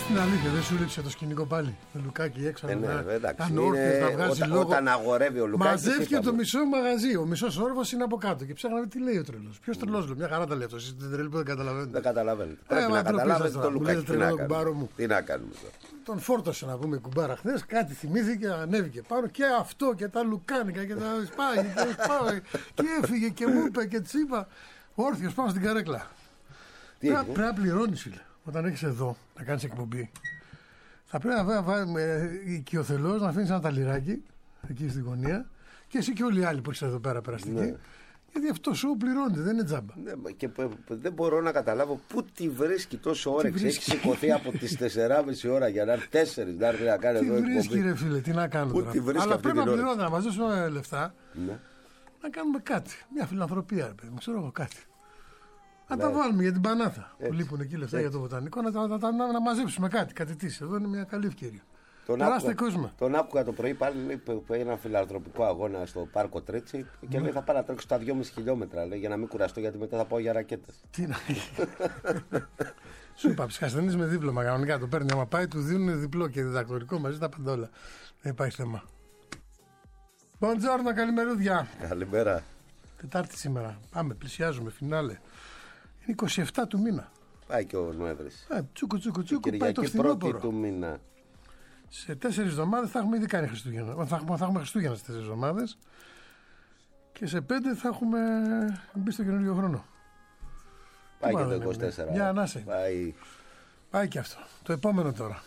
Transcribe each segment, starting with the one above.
την αλήθεια, δεν σου λείψε το σκηνικό πάλι. Το Λουκάκι έξω να βγάζει λόγο. Όταν αγορεύει ο Λουκάκης. Μαζεύτηκε το μισό μαγαζί. Ο μισός όροφος είναι από κάτω. Και ψάχναμε τι λέει ο τρελός. Ποιος τρελός, λέω. Μια χαρά τα λέει αυτό. Εσείς την τρελή που δεν καταλαβαίνετε. Δεν καταλαβαίνετε. Πρέπει να καταλάβετε το Λουκάκι. Τι να κάνουμε τώρα. Τον φόρτωσε να πούμε κουμπάρα χθες. Κάτι θυμήθηκε, ανέβηκε πάνω. Και αυτό και τα λουκάνικα και τα σπάγια. Και έφυγε και μου είπε και τσίπα. Όρθιος πάνω στην καρέκλα. Πρέπει να πληρώνεις, φίλε. Όταν έχεις εδώ να κάνεις εκπομπή, θα πρέπει να βάλουμε οικειοθελώς να αφήνεις ένα ταλιράκι εκεί στη γωνία και εσύ και όλοι οι άλλοι που έχεις εδώ πέρα περαστική. Ναι. Γιατί αυτό σου πληρώνεται, δεν είναι τζάμπα. Ναι, και δεν μπορώ να καταλάβω πού τη βρίσκει τόσο όρεξη. Έχει σηκωθεί από τις 4.30 ώρα για να έρθει 4 να έρθει να κάνει εδώ εκπομπή. Τι βρίσκει, ρε φίλε, τι να κάνω τώρα. Αλλά πρέπει να πληρώνεται, να μαζέψουμε λεφτά, ναι, να κάνουμε κάτι. Μια φιλανθρωπία, ρε παιδί μου, ξέρω εγώ κάτι. Να τα βάλουμε για την Πανάθα που λείπουν εκεί λεφτά για το βοτανικό, να μαζέψουμε κάτι της. Εδώ είναι μια καλή ευκαιρία. Τον άκουγα το πρωί πάλι, λέει, που ένα φιλανθρωπικό αγώνα στο πάρκο Τρέτσι και λέει θα πάω να τρέξω τα 2,5 χιλιόμετρα, λέει, για να μην κουραστώ γιατί μετά θα πάω για ρακέτες. Τι να σου είπα, ψυχασθενής με δίπλωμα κανονικά το παίρνει. Άμα πάει του δίνουν διπλό και διδακτορικό μαζί τα πάντα όλα. Δεν υπάρχει θέμα. Μποντζόρνο, καλημερούδια. Καλημέρα. Τετάρτη σήμερα. Πάμε, πλησιάζουμε, φινάλε. Είναι 27 του μήνα. Πάει και ο Νοέμβρης. Τσούκου, πάει το φθινόπωρο. Του μήνα. Σε 4 εβδομάδες θα έχουμε ήδη κάνει Χριστούγεννα. Θα έχουμε Χριστούγεννα σε 4 εβδομάδες. Και σε 5 θα έχουμε μπει στο καινούριο χρόνο. Πάει και το 24. Για ανάσε. Πάει και αυτό. Το επόμενο τώρα.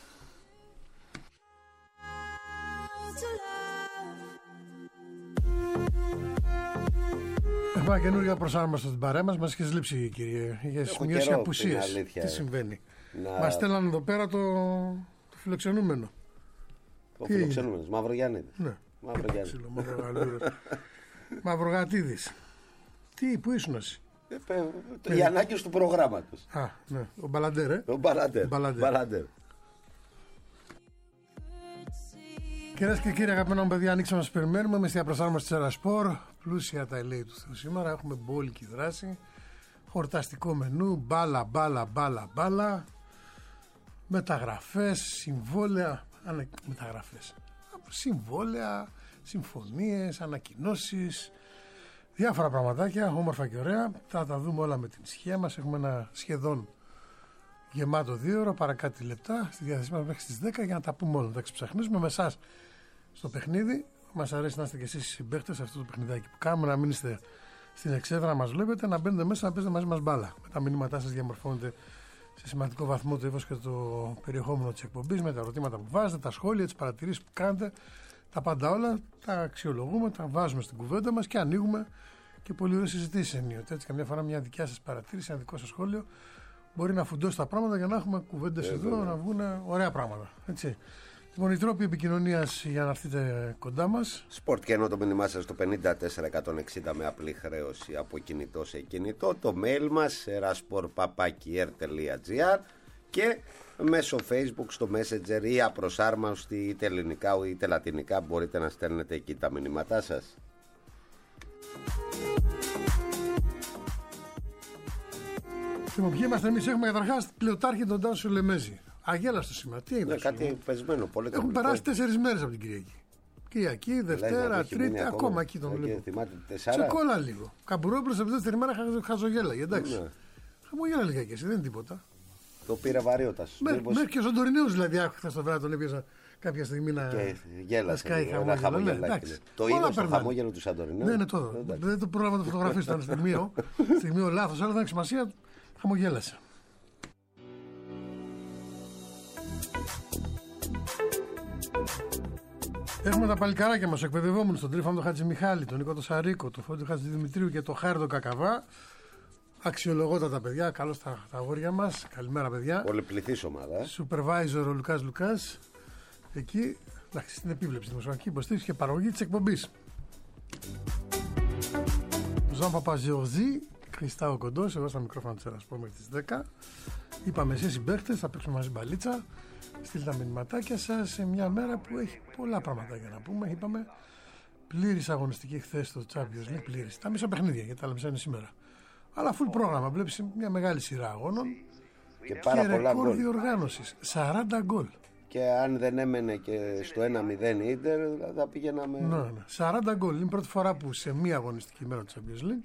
Έχουμε καινούργια προσάρμοση στην παρέα μας. Μας έχει λείψει, κύριε. Για σημειώσει απουσίες. Τι συμβαίνει. Μας στέλναν εδώ πέρα το φιλοξενούμενο. Ο φιλοξενούμενος, Μαυρογιάννηδης. Ναι. Μαυρογατίδης. Πού ήσουν εσύ? Οι ανάγκες του προγράμματος. Ναι. Ο Μπαλαντέρ, Ο Μπαλαντέρ. Κυρίες και κύριοι, αγαπημένα μου παιδιά, ανοίξαμε να σας περιμένουμε. Είμαι στη προσάρμοση της Ερασπορ. Πλούσια τα ελέη του Θεού σήμερα. Έχουμε μπόλικη δράση. Χορταστικό μενού. Μπάλα. Μεταγραφές, συμβόλαια. Μεταγραφές. Συμβόλαια, συμφωνίες, ανακοινώσεις. Διάφορα πραγματάκια, όμορφα και ωραία. Θα τα δούμε όλα με την ησυχία μας. Έχουμε ένα σχεδόν γεμάτο 2ωρο, παρά κάτι λεπτά στη διάθεσή μας μέχρι στις 10 για να τα πούμε όλα. Να τα ξεψαχνίσουμε με εσάς στο παιχνίδι. Μας αρέσει να είστε και εσείς οι συμπαίχτες σε αυτό το παιχνιδάκι που κάνουμε, να μην είστε στην εξέδρα να μας βλέπετε, να μπαίνετε μέσα να παίζετε μαζί μας μπάλα. Με τα μηνύματά σας διαμορφώνετε σε σημαντικό βαθμό το ύφος και το περιεχόμενο της εκπομπής, με τα ερωτήματα που βάζετε, τα σχόλια, τις παρατηρήσεις που κάνετε, τα πάντα όλα τα αξιολογούμε, τα βάζουμε στην κουβέντα μας και ανοίγουμε και πολύ ωραίες συζητήσεις ενίοτε. Έτσι, καμιά φορά μια δικιά σας παρατήρηση, ένα δικό σας σχόλιο μπορεί να φουντώσει τα πράγματα για να έχουμε κουβέντες εδώ, να βγουν ωραία πράγματα. Έτσι. Λοιπόν, οι τρόποι επικοινωνίας για να έρθετε κοντά μας. Σπορτ και ενώ το μήνυμά σας στο 54160 με απλή χρέωση από κινητό σε κινητό. Το mail μας erasport@er.gr και μέσω Facebook στο Messenger ή απροσάρμοστη είτε ελληνικά είτε λατινικά μπορείτε να στέλνετε εκεί τα μηνύματά σας. Λοιπόν, ποιοι είμαστε εμείς? Έχουμε καταρχάς πλεοτάρχη τον Τάσο Λεμέζη. Αγέλαστο σήμερα. Τι είναι αυτό? Κάτι πεσμένο. Πολύ έχουν περάσει 4 μέρες από την Κυριακή. Κυριακή, Δευτέρα, Τρίτη, ακόμα εκεί τον βλέπω. Σε κόλλα λίγο. Καμπουρόπουλος από τη δεύτερη μέρα χαζογέλαγε. Εντάξει. Ναι. Χαμογέλα λίγα και εσύ, δεν είναι τίποτα. Το πήρε βαρύωτας. Μέχρι και ο Σαντορινέους δηλαδή, χθες το βράδυ τον έπιασα κάποια στιγμή να σκάει χαμογελάκι. Το είδα στο χαμόγελο του Σαντορινέου. Ναι, το δεν το πρόλαβα να το φωτογραφίσω. Ήταν στιγμίο λάθος, αλλά δεν έχει σημασία. Χαμογέλασε. Έχουμε τα παλικαράκια μας, εκπαιδευόμενους, τον Τρίφανο Χατζημιχάλη, τον Νίκο Σαρίκο, τον Φώτη Χατζηδημητρίου και τον Χάρη τον Κακαβά. Αξιολογότατα παιδιά, καλώς τα αγόρια μας. Καλημέρα παιδιά. Πολυπληθής ομάδα. Supervisor ο Λουκάς. Εκεί, εντάξει, στην επίβλεψη, δημοσιογραφική υποστήριξη και παραγωγή της εκπομπής. Ζαν Παπαζιωζή, Χριστάο Κοντός, εγώ στα μικρόφωνα της Ερασπορ μέχρι τις 10. Είπαμε εσείς οι παίχτες, θα παίξουμε μαζί μπαλίτσα. Στείλτε τα μηνυματάκια σας σε μια μέρα που έχει πολλά πράγματα για να πούμε. Είπαμε πλήρης αγωνιστική χθες στο Champions League, πλήρης. Τα μισά παιχνίδια, γιατί τα άλλα μισά είναι σήμερα. Αλλά full πρόγραμμα. Βλέπεις μια μεγάλη σειρά αγώνων. Και πάρα πολλά γκολ. Διοργάνωσης, 40 γκολ. Και αν δεν έμενε και στο 1-0 Ίντερ, θα πηγαίναμε. Ναι. 40 γκολ. Είναι η πρώτη φορά που σε μία αγωνιστική μέρα του Champions League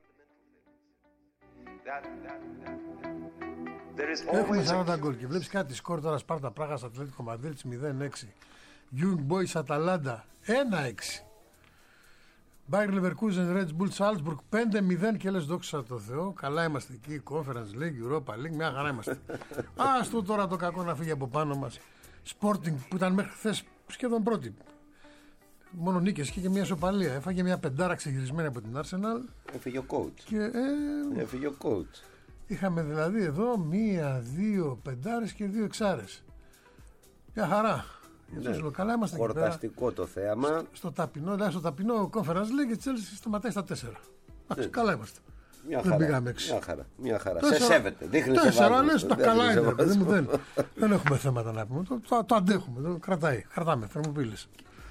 έχουμε 40 γκολ. Και βλέπεις κάτι σκορ τώρα: Σπάρτα Πράγας, Ατλέτικο Μαδρίτης 0-6, Young Boys Αταλάντα 1-6, Bayer Leverkusen Red Bull Salzburg 5-0. Και λες δόξα τω Θεώ, καλά είμαστε εκεί. Conference League, Europa League, μια χαρά είμαστε. Άστο τώρα το κακό να φύγει από πάνω μας. Sporting που ήταν μέχρι χθες σχεδόν πρώτη. Μόνο νίκες και μια ισοπαλία. Έφαγε μια πεντάρα ξεγυρισμένη από την Arsenal. Έφυγε ο coach. Και, έφυγε ο coach. Είχαμε δηλαδή εδώ 1-2 πεντάρες και 2 εξάρες. Μια χαρά. Ναι. Καλά είμαστε. Χορταστικό το θέαμα. Στο ταπεινό Conference League και Chelsea σταματάει στα 4. Καλά είμαστε. Μια χαρά. Σε σέβεται. Δείχνει 4 λες, τα καλά είναι. Δεν έχουμε θέματα να πούμε. Το αντέχουμε. Κρατάμε. Θερμοπύλες.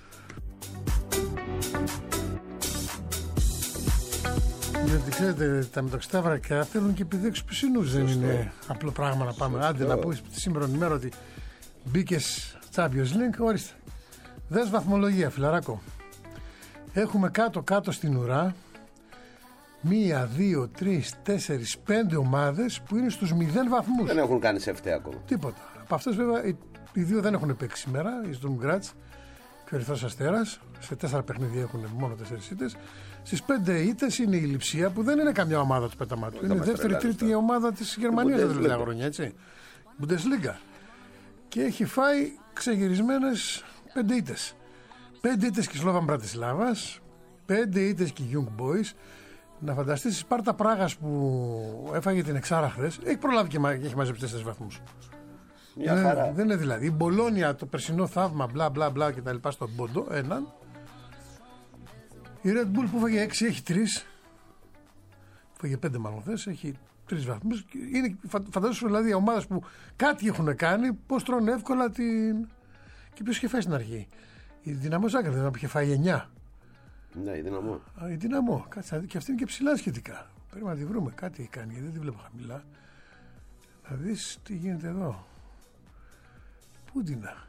Γιατί ξέρετε, τα μεταξυτάβρακα θέλουν και επιδέξεις πισινούς. Δεν είναι απλό πράγμα να πάμε. Άντε να πεις σήμερα ημέρα ότι μπήκες Champions League, ορίστε. Δες βαθμολογία, φιλαράκο. Έχουμε κάτω στην ουρά 1, 2, 3, 4, 5 ομάδες που είναι στους 0 βαθμούς. Δεν έχουν κάνει σε ευθέα ακόμα. Τίποτα. Από αυτές βέβαια οι δύο δεν έχουν παίξει σήμερα, η Sturm Graz και ο Ερυθρός Αστέρας. Σε 4 παιχνίδια έχουν μόνο 4 ήττες. Στις 5 ήττες είναι η Λειψία που δεν είναι καμιά ομάδα του πεταμάτου. Είναι η δεύτερη-τρίτη ομάδα της Γερμανίας τα τελευταία χρόνια, έτσι. Bundesliga. Και έχει φάει ξεγυρισμένες 5 ήττες. 5 ήττες και η Σλόβαν Μπρατισλάβας, 5 ήττες και η Young Boys. Να φανταστείς η Σπάρτα Πράγας που έφαγε την εξάρα χθες, έχει προλάβει και έχει μαζέψει 4 βαθμούς. Δεν είναι δηλαδή. Η Μπολόνια, το περσινό θαύμα, μπλα μπλα μπλα και τα λοιπά στον πόντο, έναν. Η Red Bull που έφαγε 6 έχει 3. Έφαγε 5 μάλλον χθες, έχει 3 βαθμούς. Φαντάζομαι δηλαδή οι ομάδες που κάτι έχουν κάνει, πώς τρώνε εύκολα την. Και ποιος είχε φάει στην αρχή. Η Δυναμό Ζάγκρεπ δεν είχε φάει 9. Ναι, η Δυναμό. Η Δυναμό. Κάτσε, και αυτή είναι και ψηλά σχετικά. Πρέπει να τη βρούμε. Κάτι έχει κάνει, δεν τη βλέπω χαμηλά. Θα δεις τι γίνεται εδώ. Πούντινα.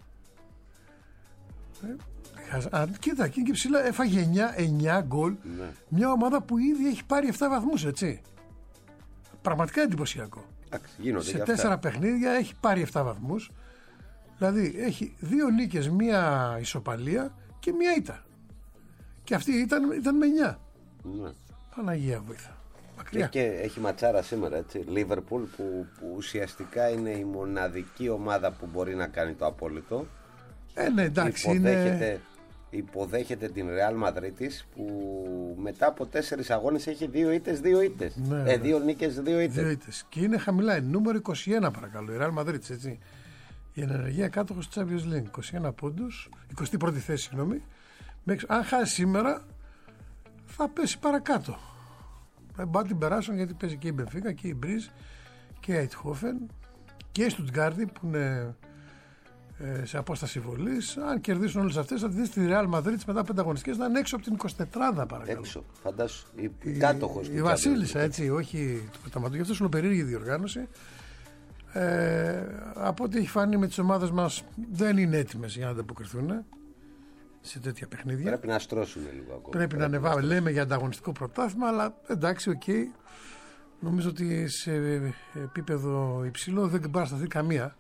Κοίτα, εκεί και ψηλά έφαγε 9 γκολ. Ναι. Μια ομάδα που ήδη έχει πάρει 7 βαθμούς, έτσι. Πραγματικά εντυπωσιακό. Σε 4 παιχνίδια έχει πάρει 7 βαθμούς. Δηλαδή έχει 2 νίκες, 1 ισοπαλία και 1 ήττα. Και αυτή ήταν με 9. Ναι. Παναγία βοήθα. Μακριά. Και έχει ματσάρα σήμερα, έτσι. Λίβερπουλ που ουσιαστικά είναι η μοναδική ομάδα που μπορεί να κάνει το απόλυτο. Ναι, εντάξει. Υποδέχεται την Ρεάλ Μαδρίτης που μετά από 4 αγώνες έχει 2 ήττες, 2 ήττες. Ναι, 2 νίκες, 2 ήττες. Και είναι χαμηλά. Νούμερο 21 παρακαλώ. Η Ρεάλ Μαδρίτης, έτσι. Η ενεργεία κάτοχος της Champions League. 21 πόντους. 21η θέση, συγγνώμη. Αν χάσει σήμερα θα πέσει παρακάτω. Μπα την περάσουν γιατί παίζει και η Μπενφίκα και η Μπριζ και η Αιτχόφεν και η Στουτγκάρδη που είναι σε απόσταση βολής. Αν κερδίσουν όλες αυτές θα δεις τη Ρεάλ Μαδρίτης μετά 5 αγωνιστικές να είναι έξω από την 24η παρακαλώ. Έξω, φαντάσου, η κάτοχος. Η Βασίλισσα, έτσι, όχι του πεταματού. Γι' αυτό είναι περίεργη διοργάνωση. Από ό,τι έχει φανεί με τις ομάδες μας δεν είναι έτοιμες για να ανταποκριθούν σε τέτοια παιχνίδια. Πρέπει να στρώσουν λίγο ακόμα. Πρέπει να ανεβάμε. Λέμε για ανταγωνιστικό πρωτάθλημα, αλλά εντάξει, οκ. Νομίζω ότι σε επίπεδο υψηλό δεν μπορεί να σταθεί καμία.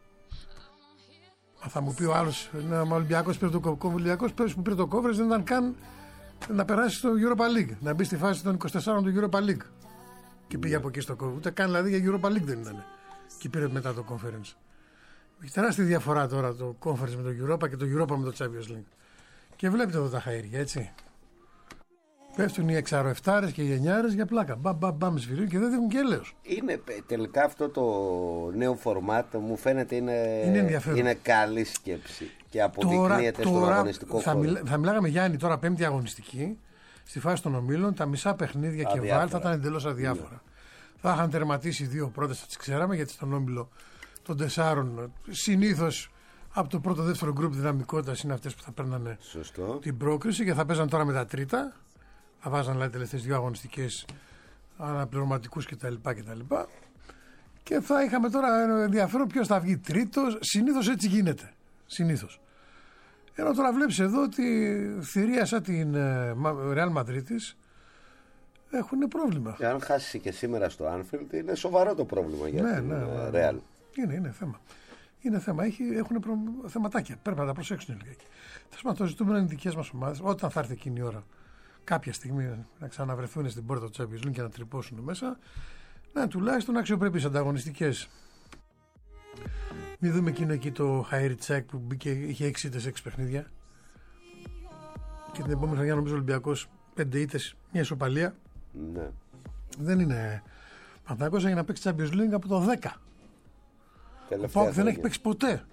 Θα μου πει ο άλλος, ο Ολυμπιακός πήρε το Κόβρες, πέρυσι που πήρε το Κόβρες δεν ήταν καν να περάσει στο Europa League, να μπει στη φάση των 24 του Europa League. Και πήγε από εκεί στο Κόβρες. Ούτε καν δηλαδή για Europa League δεν ήταν. Και πήρε μετά το Conference. Έχει τεράστια διαφορά τώρα το Conference με το Europa και το Europa με το Champions League. Και βλέπετε εδώ τα χαΐρια, έτσι. Πέφτουν οι εξαροεφτάρες και οι εννιάρες για πλάκα. Μπαμ σφυρί και δεν δίνουν και έλεος. Είναι τελικά αυτό το νέο φορμάτ μου φαίνεται είναι καλή σκέψη και αποδεικνύεται στον αγωνιστικό χώρο. Θα μιλάγαμε Γιάννη τώρα 5η αγωνιστική στη φάση των ομίλων. Τα μισά παιχνίδια και βάλ θα ήταν εντελώς αδιάφορα. Θα είχαν τερματίσει 2 πρώτες, θα τις ξέραμε γιατί στον όμιλο των 4 συνήθως. Από το πρώτο-δεύτερο γκρουπ δυναμικότητας είναι αυτές που θα παίρνανε την πρόκριση και θα παίζαν τώρα με τα τρίτα. Θα βάζαν δηλαδή τελευταίες 2 αγωνιστικές αναπληρωματικούς κτλ. Και θα είχαμε τώρα ενδιαφέρον ποιος θα βγει τρίτος. Συνήθως έτσι γίνεται. Συνήθως. Ενώ τώρα βλέπεις εδώ ότι θηρίασα την Real Madrid έχουν πρόβλημα. Και αν χάσει και σήμερα στο Anfield, είναι σοβαρό το πρόβλημα για την Real. Είναι θέμα. Είναι θέμα. Έχουν θεματάκια. Πρέπει να τα προσέξουν λιγάκι. Τέλος πάντων, το ζητούμενο είναι οι δικές μας ομάδες. Όταν θα έρθει εκείνη η ώρα, κάποια στιγμή να ξαναβρεθούν στην πόρτα του Champions League και να τρυπώσουν μέσα, να τουλάχιστον αξιοπρεπείς ανταγωνιστικές. Μην δούμε εκείνο εκεί το Χαΐρι Τσάκ που μπήκε, είχε 6 ήττες 6 παιχνίδια. Και την επόμενη χρονιά νομίζω ο Ολυμπιακός 5 ήττες, μια ισοπαλία. Ναι. Δεν είναι. Παναθηναϊκός έγινε να παίξει Champions League από το 10. Ο ΠΑΟΚ δεν έχει παίξει ποτέ.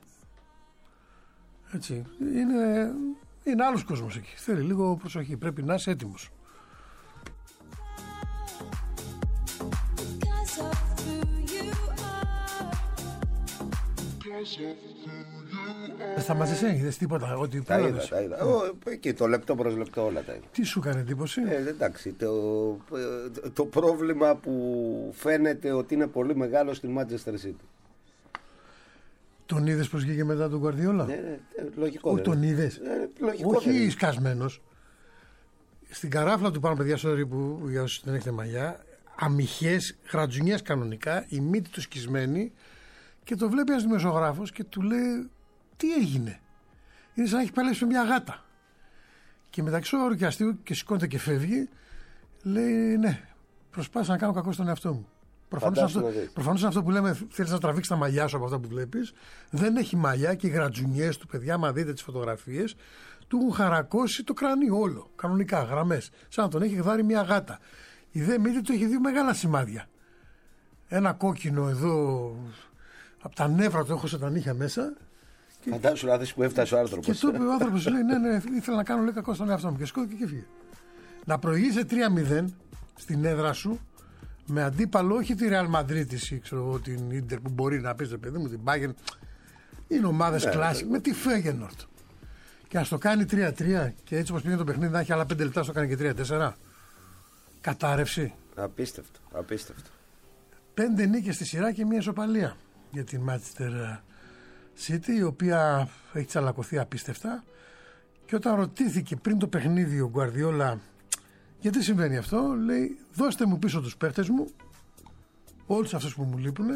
Έτσι. Είναι άλλος κόσμος εκεί. Θέλει λίγο προσοχή. Πρέπει να είσαι έτοιμος. Θα μας είδες τίποτα? Ότι τα είδα. Εκεί το λεπτό προς λεπτό όλα τα είδα. Τι σου έκανε εντύπωση? Εντάξει, το πρόβλημα που φαίνεται ότι είναι πολύ μεγάλο στη Manchester City. Τον είδες πως βγήκε μετά τον Γκουαρδιόλα? Λογικό. Όχι, τον είδες? Όχι σκασμένος. Στην καράφλα του πάνω, παιδιά, sorry που για όσους δεν έχετε μαλλιά, αμυχές, γρατζουνιές κανονικά, η μύτη του σκισμένη, και το βλέπει ένας δημοσιογράφος και του λέει τι έγινε. Είναι σαν να έχει παλέψει με μια γάτα. Και μεταξύ όρου και αστείου και σηκώνεται και φεύγει, λέει ναι, προσπάθησα να κάνω κακό στον εαυτό μου. Προφανώς αυτό που λέμε, θέλεις να τραβήξεις τα μαλλιά σου από αυτά που βλέπεις. Δεν έχει μαλλιά και οι γρατζουνιές του, παιδιά, άμα δείτε τις φωτογραφίες, του έχουν χαρακώσει το κρανίο όλο. Κανονικά, γραμμές. Σαν να τον έχει γδάρει μια γάτα. Η δε μύτη του έχει δύο μεγάλα σημάδια. Ένα κόκκινο εδώ, από τα νεύρα του έχω σε τα νύχια μέσα. Φαντάσου να δεις που έφτασε ο άνθρωπος. Και το είπε ο άνθρωπος, λέει ναι, ήθελα να κάνω κακό στον εαυτό μου. Και σκόθηκε και φύγε. Να προηγείσαι 3-0 στην έδρα σου, με αντίπαλο όχι τη Real Madrid ή ξέρω, την Inter που μπορεί να πεις, παιδί μου, την Bayern. Είναι ομάδες κλάσικ με τη Feyenoord. Και να στο κάνει 3-3 και έτσι όπως πήγε το παιχνίδι να έχει άλλα 5 λεπτά, στο κάνει και 3-4. Κατάρρευση. Απίστευτο. 5 νίκες στη σειρά και μια ισοπαλία για την Manchester City, η οποία έχει τσαλακωθεί απίστευτα. Και όταν ρωτήθηκε πριν το παιχνίδι ο Γκουαρδιόλα γιατί συμβαίνει αυτό, λέει δώστε μου πίσω τους παίχτες μου, όλους αυτούς που μου λείπουν,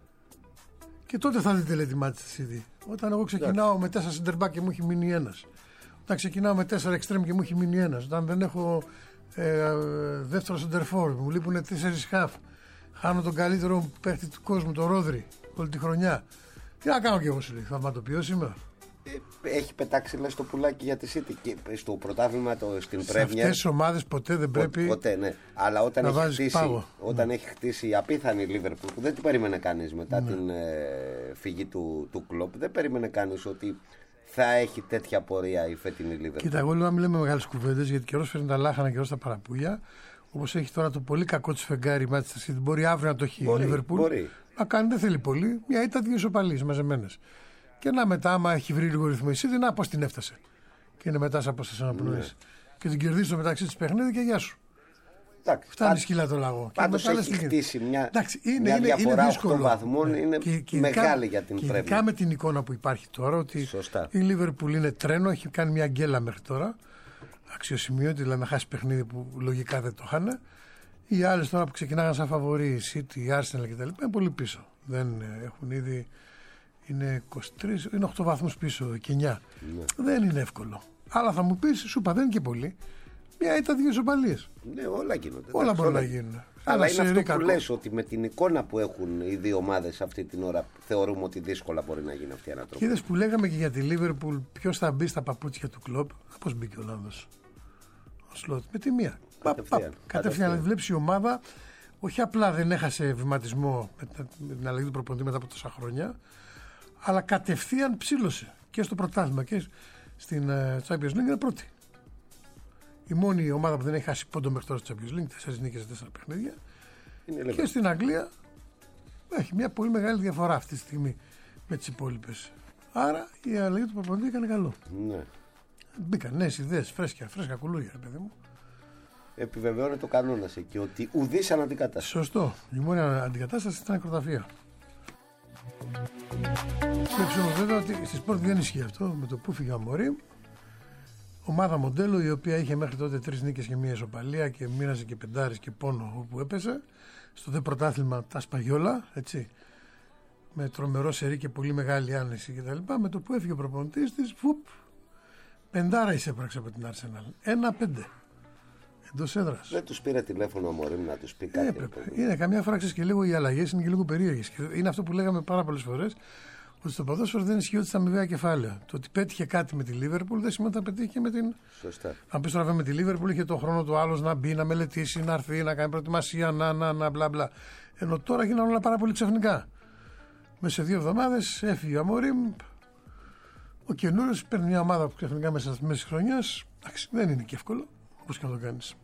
και τότε θα δείτε, λέει, τη Manchester City. Όταν εγώ ξεκινάω με 4 center back και μου έχει μείνει ένας, όταν ξεκινάω με 4 extreme και μου έχει μείνει ένας, όταν δεν έχω δεύτερο center forward, μου λείπουν 4 half, χάνω τον καλύτερο παίχτη του κόσμου, τον Ρόδρυ, όλη τη χρονιά. Τι να κάνω κι εγώ, σου λέει, θαυματοποιώ σήμερα. Έχει πετάξει, λες, το πουλάκι για τη City και στο πρωτάθλημα, στην Premier. Σε αυτές τις ομάδες ποτέ δεν πρέπει. Ποτέ, ναι. Αλλά όταν έχει χτίσει η απίθανη Liverpool, που δεν την περίμενε κανείς μετά την φυγή του Κλοπ, δεν περίμενε κανείς ότι θα έχει τέτοια πορεία η φετινή Liverpool. Κοίτα, εγώ λέω να μην λέμε μεγάλες κουβέντες, γιατί καιρός φέρνει τα λάχανα, καιρός τα παραπούλια. Όπως έχει τώρα το πολύ κακό της φεγγάρι η Manchester City, μπορεί αύριο να το έχει η Liverpool. Να κάνει, δεν θέλει πολύ. Μια ήττα, 2 ισοπαλίες μαζεμένες. Και να μετά, άμα έχει βρει λίγο ρυθμό η City, να πώς την έφτασε. Και είναι μετά σε απόσταση αναπνοής. Και την κερδίσει στο μεταξύ της παιχνίδι και γεια σου. Φτάνει σκύλα το λαγό. Πάντως έχει χτίσει μια διαφορά 8 βαθμών, είναι μεγάλη για την Premier. Και ειδικά με την εικόνα που υπάρχει τώρα, ότι η Liverpool είναι τρένο, έχει κάνει μια γκέλα μέχρι τώρα. Αξιοσημείωτη, δηλαδή να χάσει παιχνίδι που λογικά δεν το είχαν. Οι άλλες τώρα που ξεκινάγαν σαν φαβορί, η City, η Arsenal κτλ. Είναι πολύ πίσω. Δεν έχουν ήδη. Είναι 23, είναι 8 βαθμούς πίσω και 9. Ναι. Δεν είναι εύκολο. Αλλά θα μου πεις, σου είπα, δεν είναι και πολύ. Μια ήττα, 2 ισοπαλίες. Ναι, όλα γίνονται. Όλα μπορούν να γίνουν. Αλλά είναι αυτό που λες, ότι με την εικόνα που έχουν οι δύο ομάδες αυτή την ώρα, θεωρούμε ότι δύσκολα μπορεί να γίνει αυτή η ανατροπή. Είδες που λέγαμε και για τη Liverpool, ποιος θα μπει στα παπούτσια του Κλοπ. Πώς μπήκε ο Ολλανδός? Ο Σλότ. Με τη μία. Κατευθείαν. Βλέπεις η ομάδα, όχι απλά δεν έχασε βηματισμό με την αλλαγή του προπονητή μετά από τόσα χρόνια, αλλά κατευθείαν ψήλωσε και στο πρωτάθλημα και στην Champions League, είναι πρώτη. Η μόνη ομάδα που δεν έχει χάσει πόντο μέχρι τώρα στο Champions League, 4 νίκες σε 4 παιχνίδια. Και στην Αγγλία έχει μια πολύ μεγάλη διαφορά αυτή τη στιγμή με τις υπόλοιπες. Άρα η αλλαγή του προπονητή έκανε καλό. Ναι. Μπήκαν νέες ιδέες, φρέσκα κουλούρια, παιδί μου. Επιβεβαιώνει το κανόνας εκεί ότι ουδής αναντικατάσταση. Σωστό. Η μόνη αντικατάσταση ήταν η ακροταφεία. Σκέψου όμως βέβαια ότι στη Σπορτ δεν ισχύει αυτό. Με το που φύγε ο Αμορίμ, ομάδα μοντέλο η οποία είχε μέχρι τότε 3 νίκες και 1 ισοπαλία και μοίραζε και πεντάρες και πόνο όπου έπεσε. Στο δε πρωτάθλημα τα σπαγιόλα, έτσι. Με τρομερό σερί και πολύ μεγάλη άνεση κτλ. Με το που έφυγε ο προπονητής της, πεντάρα εισέπραξε από την Arsenal. 1-5. Εντός έδρας. Δεν τους πήρε τηλέφωνο ο Αμορίμ να τους πει κάτι. Έπρεπε. Είναι καμιά φορά και λίγο οι αλλαγές είναι και λίγο περίεργες. Είναι αυτό που λέγαμε πάρα πολλές φορές. Ότι στο ποδόσφαιρο δεν ισχύει ότι στα αμοιβαία κεφάλαια. Το ότι πέτυχε κάτι με τη Λίβερπουλ δεν σημαίνει ότι θα πετύχει και με την. Σωστά. Αν πει τώρα με τη Λίβερπουλ είχε τον χρόνο του άλλο να μπει, να μελετήσει, να έρθει, να κάνει προετοιμασία, να μπλα μπλα. Ενώ τώρα γίνανε όλα πάρα πολύ ξαφνικά. Μέσα σε 2 εβδομάδες έφυγε ο Αμορίμ. Ο καινούριος παίρνει μια ομάδα που ξαφνικά μέσα στη μέση χρονιάς. Εντάξει, δεν είναι και εύκολο. Όπως και να το κάνεις.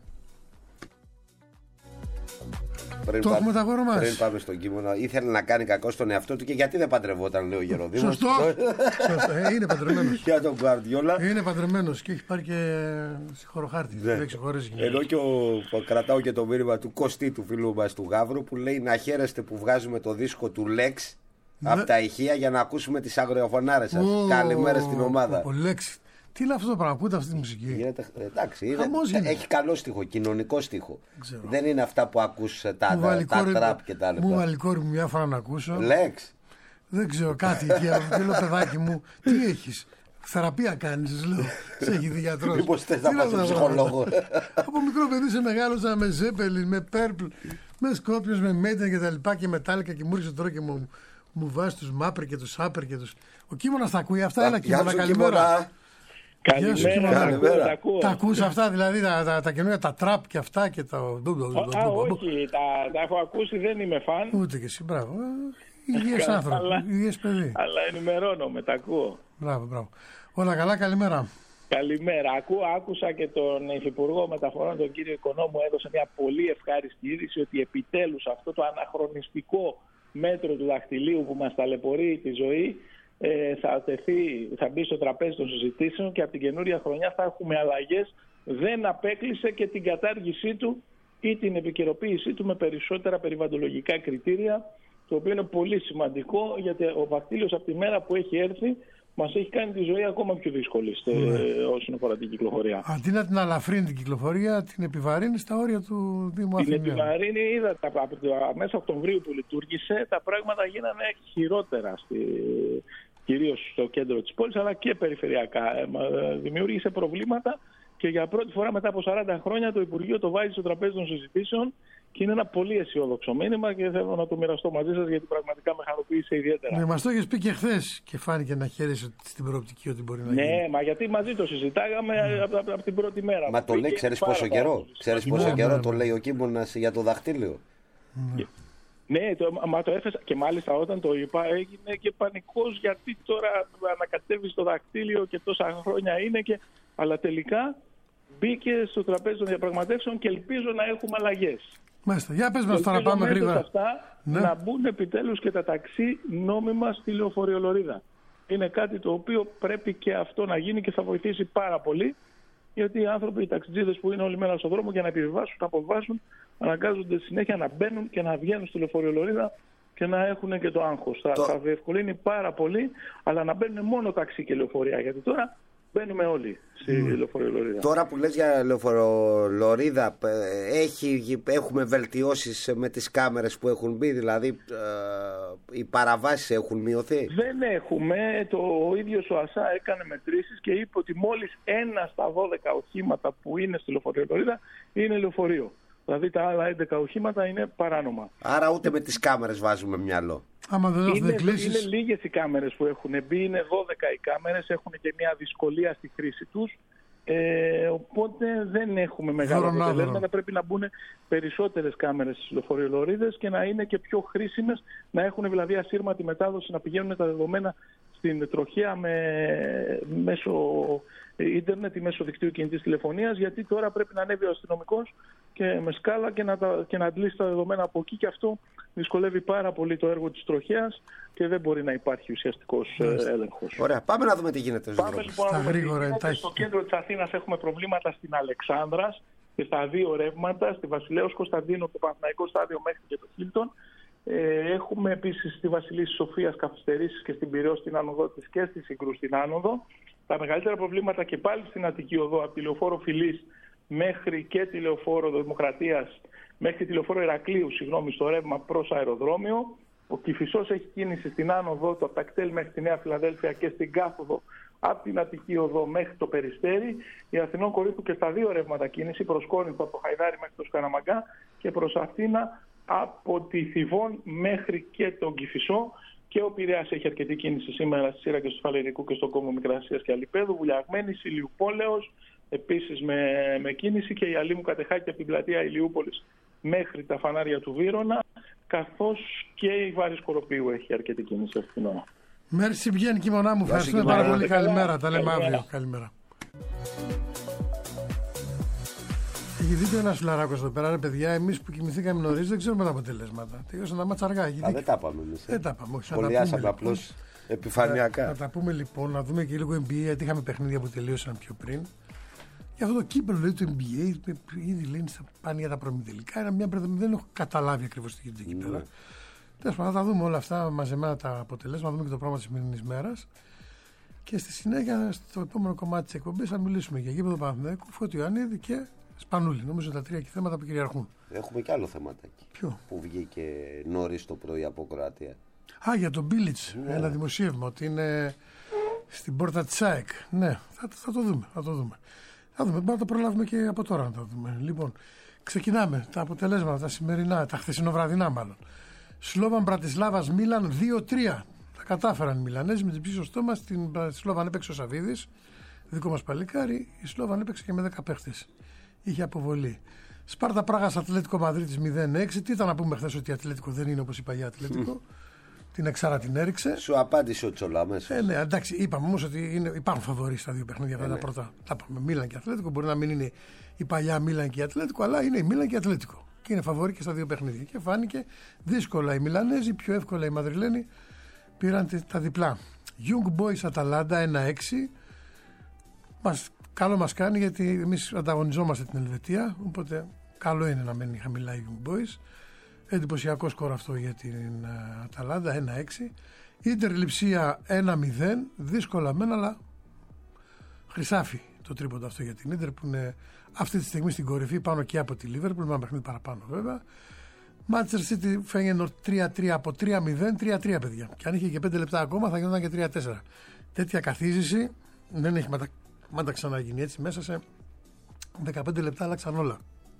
Το έχουμε τα γόρο μας. Πριν πάμε στον Κίμωνα, ήθελε να κάνει κακό στον εαυτό του και γιατί δεν παντρευόταν, λέει ο Γεροδήμος. Σωστό. Είναι παντρεμένος. Για τον Γκουαρδιόλα. Είναι παντρεμένος και έχει πάρει και χωροχάρτη. Ναι. Ενώ και κρατάω και το μήνυμα του Κωστή, του φίλου μας του Γαύρου, που λέει να χαίρεστε που βγάζουμε το δίσκο του Lex από τα ηχεία για να ακούσουμε τις αγριοφωνάρες σας. Καλημέρα στην ομάδα. Τι είναι αυτό το πράγμα, ακούτε αυτή τη μουσική. Εντάξει, έχει καλό στίχο, κοινωνικό στίχο. Δεν είναι αυτά που ακούς τα τραπ και τα λοιπά. Μου βάλει κόρη μου μια φορά να ακούσω. Λέξ. Δεν ξέρω κάτι εκεί, αλλά λέω παιδάκι μου, τι έχεις. Θεραπεία κάνεις, λέω. Σε έχει δει γιατρός. Μήπως θες να πας στον ψυχολόγο. Από μικρό παιδί σε μεγάλωσα με Ζέπελιν, με Πέρπλ, με Σκόπιος, με Μέιντεν και τα λοιπά και Μετάλλικα και μου ήρθε τώρα και μου βάζει τους Μάπερ και τους Άπερ και τους. Ο Κίμωνας τα ακούει αυτά, έλα Κίμωνα, καλημέρα. Καλημέρα. Τα ακούς αυτά, δηλαδή τα καινούργια, τα τραπ και αυτά και τα. Όχι, τα έχω ακούσει, δεν είμαι φαν. Ούτε και εσύ, μπράβο. Υγιές άνθρωπο, υγιές παιδί. Αλλά ενημερώνομαι, τα ακούω. Μπράβο. Όλα καλά, καλημέρα. Καλημέρα. Άκουσα και τον Υφυπουργό Μεταφορών, τον κύριο Οικονόμου, έδωσε μια πολύ ευχάριστη είδηση ότι επιτέλους αυτό το αναχρονιστικό μέτρο του δαχτυλίου που μας ταλαιπωρεί τη ζωή θα μπει στο τραπέζι των συζητήσεων και από την καινούρια χρονιά θα έχουμε αλλαγές. Δεν απέκλεισε και την κατάργησή του ή την επικαιροποίησή του με περισσότερα περιβαλλοντολογικά κριτήρια, το οποίο είναι πολύ σημαντικό γιατί ο δαχτύλιος από τη μέρα που έχει έρθει μας έχει κάνει τη ζωή ακόμα πιο δύσκολη όσον αφορά την κυκλοφορία. Αντί να την αλαφρύνει την κυκλοφορία, την επιβαρύνει στα όρια του Δήμου Αθηναίων. Την επιβαρύνει, είδατε, από μέσα Οκτωβρίου που λειτουργήσε, τα πράγματα γίνανε χειρότερα, κυρίως στο κέντρο της πόλης, αλλά και περιφερειακά. Δημιούργησε προβλήματα και για πρώτη φορά μετά από 40 χρόνια το Υπουργείο το βάζει στο τραπέζι των συζητήσεων. Και είναι ένα πολύ αισιόδοξο μήνυμα και θέλω να το μοιραστώ μαζί σας γιατί πραγματικά με χαροποίησε ιδιαίτερα. Ναι, μας το έχεις πει και χθες και φάνηκε να χαίρεσαι στην προοπτική ότι μπορεί να γίνει. Ναι, μα γιατί μαζί το συζητάγαμε από την πρώτη μέρα. Μα το λέει, ξέρεις πόσο καιρό. Ξέρεις πόσο καιρό το λέει ο Κίμωνας για το δαχτύλιο. Ναι, μα το έθεσα και μάλιστα όταν το είπα έγινε και πανικός γιατί τώρα ανακατεύει το δαχτύλιο και τόσα χρόνια είναι αλλά τελικά μπήκε στο τραπέζι των διαπραγματεύσεων και ελπίζω να έχουμε αλλαγές. Μάλιστα. Για πες μας τώρα, πάμε γρήγορα. Να μπουν επιτέλους και τα ταξί νόμιμα στη λεωφορειολωρίδα. Είναι κάτι το οποίο πρέπει και αυτό να γίνει και θα βοηθήσει πάρα πολύ. Γιατί οι άνθρωποι, οι ταξιτζίδες που είναι όλη μέρα στον δρόμο για να επιβιβάσουν, να αποβάσουν, αναγκάζονται συνέχεια να μπαίνουν και να βγαίνουν στη λεωφορειολωρίδα και να έχουν και το άγχος. Θα διευκολύνει πάρα πολύ, αλλά να μπαίνουν μόνο ταξί και λεωφορεία. Γιατί τώρα μπαίνουμε όλοι στη λεωφορειολωρίδα. Τώρα που λες για λεωφορειολωρίδα, έχουμε βελτιώσεις με τις κάμερες που έχουν μπει, δηλαδή οι παραβάσεις έχουν μειωθεί? Δεν έχουμε. Ο ίδιος ο ΑΣΑ έκανε μετρήσεις και είπε ότι μόλις 1 στα 12 οχήματα που είναι στη λεωφορειολωρίδα είναι λεωφορείο. Δηλαδή τα άλλα 11 οχήματα είναι παράνομα. Άρα ούτε με τις κάμερες βάζουμε μυαλό. Είναι λίγες οι κάμερες που έχουν μπει, είναι 12 οι κάμερες, έχουν και μια δυσκολία στη χρήση τους. Οπότε δεν έχουμε μεγάλα αποτελέσματα. Πρέπει να μπουν περισσότερες κάμερες στις λεωφορειολωρίδες και να είναι και πιο χρήσιμες, να έχουν δηλαδή ασύρματη μετάδοση, να πηγαίνουν τα δεδομένα στην τροχέα μέσω ίντερνετ ή μέσω δικτύου κινητής τηλεφωνίας, γιατί τώρα πρέπει να ανέβει ο αστυνομικός και με σκάλα και να αντλήσει τα δεδομένα από εκεί και αυτό δυσκολεύει πάρα πολύ το έργο της τροχέας και δεν μπορεί να υπάρχει ουσιαστικός έλεγχος. Ωραία, πάμε να δούμε τι γίνεται. Πάμε λοιπόν να δούμε τι γίνεται. Στο κέντρο της Αθήνας έχουμε προβλήματα στην Αλεξάνδρας και στα δύο ρεύματα, στη Βασιλέως Κωνσταντίνου, το Παναθηναϊκό στάδιο μέχρι και το Χίλτον. Έχουμε επίσης στη Βασιλής Σοφίας καθυστερήσεις και στην Πειραιώς στην άνοδο της και στη Συγκρού στην άνοδο. Τα μεγαλύτερα προβλήματα και πάλι στην Αττική Οδό, από τη λεωφόρο Φιλής μέχρι και τη λεωφόρο Δημοκρατίας, μέχρι τη λεωφόρο Ηρακλείου, στο ρεύμα προς αεροδρόμιο. Ο Κηφισός έχει κίνηση στην άνοδο του από τα κτέλ μέχρι τη Νέα Φιλαδέλφια και στην κάθοδο από την Αττική Οδό μέχρι το Περιστέρι. Η Αθηνών Κορίνθου και στα δύο ρεύματα κίνηση, προς Κόρινθο από το Χαϊδάρι μέχρι το Σκαραμαγκά και προς Αθήνα από τη Θηβών μέχρι και τον Κηφισό. Και ο Πειραιάς έχει αρκετή κίνηση σήμερα στη Σύρακες του Φαλερικού και στο κόμμα Μικρασίας και Αλιπέδου. Βουλιαγμένης, Ηλιουπόλεως επίσης με κίνηση, και η Αλήμου Κατεχάκη από την πλατεία Ηλιούπολης μέχρι τα φανάρια του Βύρωνα, καθώς και η Βάρη Σκοροπίου έχει αρκετή κίνηση αυτήν την ώρα. Μέρση βγαίνει Κιμωνά μου, ευχαριστούμε πάρα πολύ. Καλημέρα, τα λέμε αύριο. Καλημέρα. Έχει δίκιο ένας φιλαράκος εδώ πέρα, ρε παιδιά. Εμείς που κοιμηθήκαμε νωρίς δεν ξέρουμε τα αποτελέσματα. Τελειώσαν τα μάτσα αργά. Δεν τα είπαμε εμείς. Δεν τα είπαμε. Σχολιάσαμε απλώς επιφανειακά. Να τα πούμε λοιπόν, να δούμε και λίγο NBA, γιατί είχαμε παιχνίδια που τελείωσαν πιο πριν. Και αυτό το κύπελλο λέει του NBA, ήδη λένε θα πάνε για τα προμηθελικά. Είναι μια μπερδεμένη, δεν έχω καταλάβει ακριβώς τι γίνεται εκεί πέρα. Τέλος πάντων, θα τα δούμε όλα αυτά μαζεμένα τα αποτελέσματα, να δούμε και το πρόγραμμα της σημερινής μέρας. Και στη συνέχεια, στο επόμενο κομμάτι της εκπομπής, θα μιλήσουμε για γήπεδο Παναθηναϊκού, Φώτη Ιωαννίδη και Σπανούλη. Νομίζω τα τρία και θέματα που κυριαρχούν. Έχουμε και άλλο θεματάκι. Ποιο? Που βγήκε νωρίς το πρωί από Κροατία. Για τον Μπίλιτς. Ένα δημοσίευμα ότι είναι στην πόρτα της ΑΕΚ. Ναι, θα το δούμε. Θα δούμε. Μπορούμε να το προλάβουμε και από τώρα να το δούμε. Λοιπόν, ξεκινάμε τα αποτελέσματα, τα σημερινά, τα χθεσινοβραδινά μάλλον. Σλόβαν Μπρατισλάβας Μίλαν 2-3. Τα κατάφεραν οι Μιλανέζοι με την πίσω στόμα. Στην Σλόβαν έπαιξε ο Σαββίδης, δικό μας παλικάρι. Η Σλόβαν έπαιξε και με 10 παίχτες. Είχε αποβολή. Σπάρτα Πράγας Ατλέτικο Μαδρίτης 0-6. Τι ήταν να πούμε χθες, ότι η Ατλέτικο δεν είναι όπως η παλιά Ατλέτικο. Την εξάρα την έριξε. Σου απάντησε ο Τσολά μέσα. Ναι, εντάξει, είπαμε όμως ότι υπάρχουν φαβορί στα δύο παιχνίδια αυτά τα πρώτα. Τα πάμε Μίλαν και Ατλέτικο. Μπορεί να μην είναι η παλιά Μίλαν και η Ατλέτικο, αλλά είναι η Μίλαν και η Ατλέτικο. Και είναι φαβορί και στα δύο παιχνίδια. Και φάνηκε δύσκολα οι Μιλανέζοι, πιο εύκολα οι Μαδριλένοι πήραν τα διπλά. Young Boys Αταλάντα 1-6. Καλό μας κάνει, γιατί εμείς ανταγωνιζόμαστε την Ελβετία. Οπότε καλό είναι να μένει χαμηλά οι Young Boys. Εντυπωσιακό σκορ αυτό για την Αταλάντα 1-6. Ίντερ Λειψία 1-0. Δύσκολα μεν, αλλά χρυσάφι το τρίποντο αυτό για την Ίντερ, που είναι αυτή τη στιγμή στην κορυφή, πάνω και από τη Λίβερπουλ, με ένα παιχνίδι παραπάνω βέβαια. Manchester City Feyenoord 3-3 από 3-0, 3-3 παιδιά. Και αν είχε και 5 λεπτά ακόμα θα γινόταν και 3-4. Τέτοια καθίζηση δεν έχει μάτα ξαναγίνει έτσι. Μέσα σε 15 λεπτά άλλαξαν όλα.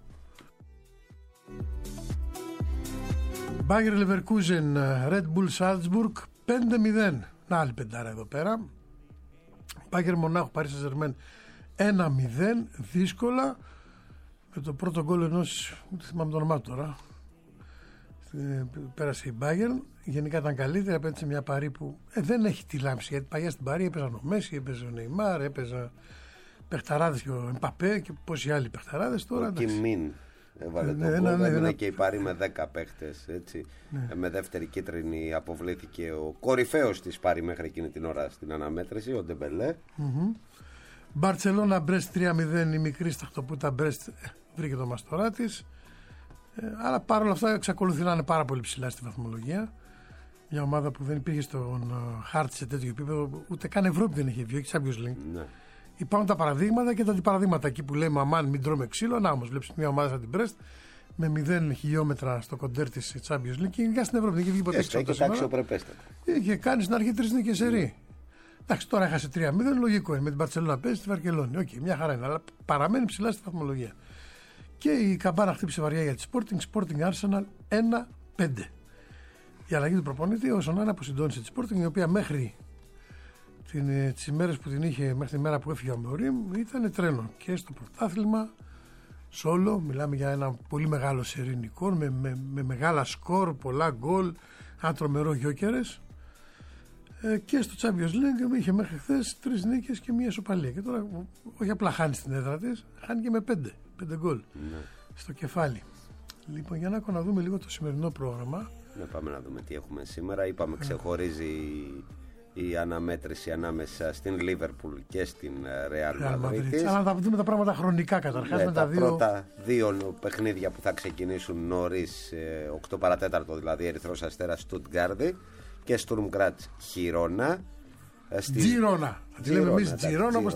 Bayer Leverkusen Red Bull Salzburg 5-0. Να άλλη πεντάρα εδώ πέρα. Bayer Μονάχου Paris Saint-Germain 1-0. Δύσκολα. Με το πρώτο γκολ ενός, δεν θυμάμαι το όνομά τώρα, πέρασε η Bayern. Γενικά ήταν καλύτερη απέναντι σε μια Παρί που δεν έχει τη λάμψη. Γιατί παλιά στην Παρί έπαιζαν ο Μέση, έπαιζε ο Νεϊμάρ, έπαιζαν παιχταράδες και ο Εμπαπέ και πόσοι άλλοι παιχταράδες. Τώρα ο Κιμίν έβαλε τον γκολ. Έμεινε και η Παρί με 10 παίχτες. Με δεύτερη κίτρινη αποβλήθηκε ο κορυφαίος της Παρί μέχρι εκείνη την ώρα στην αναμέτρηση, ο Ντεμπελέ. Μπαρτσελώνα Μπρέστ 3-0. Η μικρή σταχτοπούτα Μπρέστ βρήκε το μαστορά της. Αλλά παρόλα αυτά εξακολουθεί να είναι πάρα πολύ ψηλά στη βαθμολογία. Μια ομάδα που δεν υπήρχε στον χάρτη σε τέτοιο επίπεδο, ούτε καν Ευρώπη δεν είχε βγει, όχι Champions League. Ναι. Υπάρχουν τα παραδείγματα και τα αντιπαραδείγματα εκεί που λέμε αμάν μην τρώμε ξύλο. Να όμως βλέπεις μια ομάδα σαν την Brest με 0 χιλιόμετρα στο κοντέρ της Champions League και γενικά στην Ευρώπη δεν είχε βγει ποτέ έξω. Είχε κάνει στην αρχή 3 νίκες σερί. Εντάξει, τώρα έχασε 3-0, λογικό είναι. Με την Μπαρτσελόνα παίζει στη Βαρκελόνη. Οκ, μια χαρά είναι, αλλά παραμένει ψηλά στη βαθμολογία. Και η καμπάνα χτύπησε βαριά για τη Sporting Arsenal 1-5. Η αλλαγή του προπονητή, όσο να είναι, αποσυντώνησε τη Sporting, η οποία μέχρι τις ημέρες που την είχε, μέχρι τη μέρα που έφυγε ο Μεωρίμ, ήταν τρένο. Και στο πρωτάθλημα, σόλο, μιλάμε για ένα πολύ μεγάλο σερί νικών, με μεγάλα σκορ, πολλά γκολ, ένα τρομερό γιόκερες. Και στο Champions League είχε μέχρι χθες 3 νίκες και 1 ισοπαλία. Και τώρα, όχι απλά χάνει στην έδρα της, χάνει και με 5 γκολ στο κεφάλι. Λοιπόν, για να δούμε λίγο το σημερινό πρόγραμμα. Πάμε να δούμε τι έχουμε σήμερα. Είπαμε, ξεχωρίζει η αναμέτρηση ανάμεσα στην Λίβερπουλ και στην Ρεάλ Μαδρίτης. Αλλά θα δούμε τα πράγματα χρονικά καταρχάς. Με τα πρώτα δύο παιχνίδια που θα ξεκινήσουν νωρίς, 8 παρατέταρτο δηλαδή, Ερυθρός Αστέρας Στουτγκάρδη και Στουρμ Γκράτς Χιρόνα. Τζιρόνα. Θα λέμε εμείς Τζιρόνα, όπως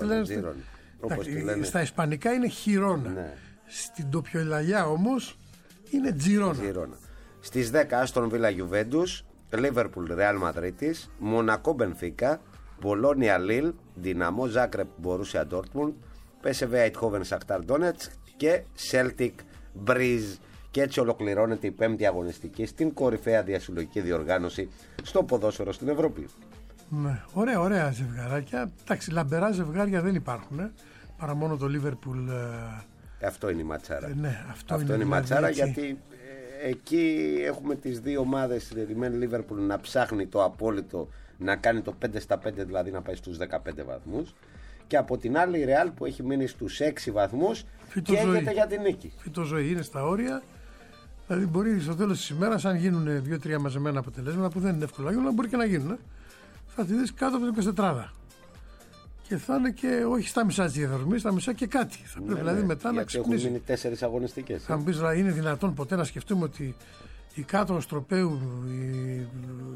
τη λένε. Στα ισπανικά είναι Χιρόνα. Ναι. Στην τοπιολαγιά όμως είναι Τζιρόνα. Στις 10 Άστον Βίλα Γιουβέντους, Λίβερπουλ Ρεάλ Μαδρίτης, Μονακό Μπενφίκα, Μπολόνια Λίλ, Δυναμό Ζάκρεπ Μπορούσια Ντόρτμουντ, PSV Αιτχόβεν Σαχτάρ Ντόνετσκ και Σέλτικ Μπρίζ. Και έτσι ολοκληρώνεται η πέμπτη αγωνιστική στην κορυφαία διασυλλογική διοργάνωση στο ποδόσφαιρο στην Ευρώπη. Ναι, ωραία ζευγαράκια. Εντάξει, λαμπερά ζευγάρια δεν υπάρχουν, παρά μόνο το Λίβερπουλ. Αυτό είναι η ματσάρα. Ναι, αυτό είναι η ματσάρα, γιατί εκεί έχουμε τις δύο ομάδες, η Λίβερπουλ να ψάχνει το απόλυτο, να κάνει το 5-5, δηλαδή να πάει στους 15 βαθμούς, και από την άλλη η Ρεάλ που έχει μείνει στους 6 βαθμούς και έρχεται για την νίκη. Φυτοζωή είναι στα όρια. Δηλαδή μπορεί στο τέλος της ημέρας, αν γίνουν 2-3 μαζεμένα αποτελέσματα που δεν είναι εύκολα, αλλά μπορεί και να γίνουν, θα τη δεις κάτω από την 24. Και θα είναι και όχι στα μισά της διαδρομής, στα μισά και κάτι. Θα πρέπει δηλαδή μετά να ξυπνήσει. Έχουν μείνει 4 αγωνιστικές. Θα μου πεις, είναι δυνατόν ποτέ να σκεφτούμε ότι η κάτω Στροπέου, οι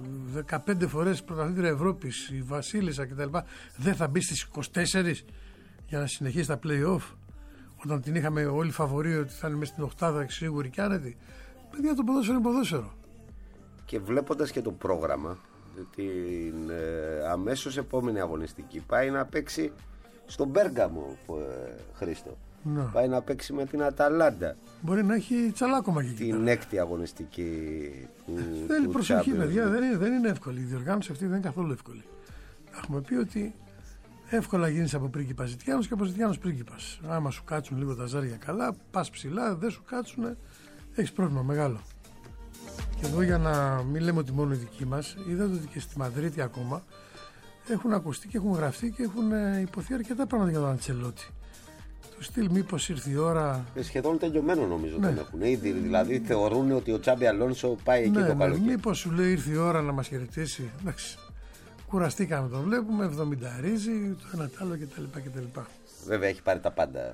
15 φορές πρωταθλήτρια Ευρώπης, η Βασίλισσα κτλ. Δεν θα μπει στις 24 για να συνεχίσει τα play-off, όταν την είχαμε όλοι φαβορεί ότι θα είναι μέσα στην οκτάδα σίγουρη και άνετη. Παιδιά, το ποδόσφαιρο είναι ποδόσφαιρο. Και βλέποντας και το πρόγραμμα, την αμέσως επόμενη αγωνιστική πάει να παίξει στον Μπέργαμο, Χρήστο. Ναι. Πάει να παίξει με την Αταλάντα. Μπορεί να έχει τσαλάκωμα εκεί. Την έκτη αγωνιστική θέλει προσοχή, παιδιά. Δεν είναι εύκολη. Η διοργάνωση αυτή δεν είναι καθόλου εύκολη. Έχουμε πει ότι εύκολα γίνεις από πρίγκιπας Ζητιάνος και από Ζητιάνος πρίγκιπας. Άμα σου κάτσουν λίγο τα ζάρια καλά, πας ψηλά, δεν σου κάτσουν, έχεις πρόβλημα μεγάλο. Και εδώ, για να μην λέμε ότι μόνο οι δικοί μας, είδατε ότι και στη Μαδρίτη ακόμα έχουν ακουστεί και έχουν γραφτεί και έχουν υποθεί αρκετά πράγματα για τον Αντσελότη. Του στυλ, μήπως ήρθε η ώρα. Σχεδόν τελειωμένο νομίζω τον έχουν. Ήδη δηλαδή θεωρούν ότι ο Τσάμπι Αλόνσο πάει εκεί το καλοκαίρι. Μήπως σου λέει ήρθε η ώρα να μας χαιρετήσει. Εντάξει. Κουραστήκαμε, τον βλέπουμε, 70 ρίζι, το ένα τ' άλλο κτλ. Βέβαια έχει πάρει τα πάντα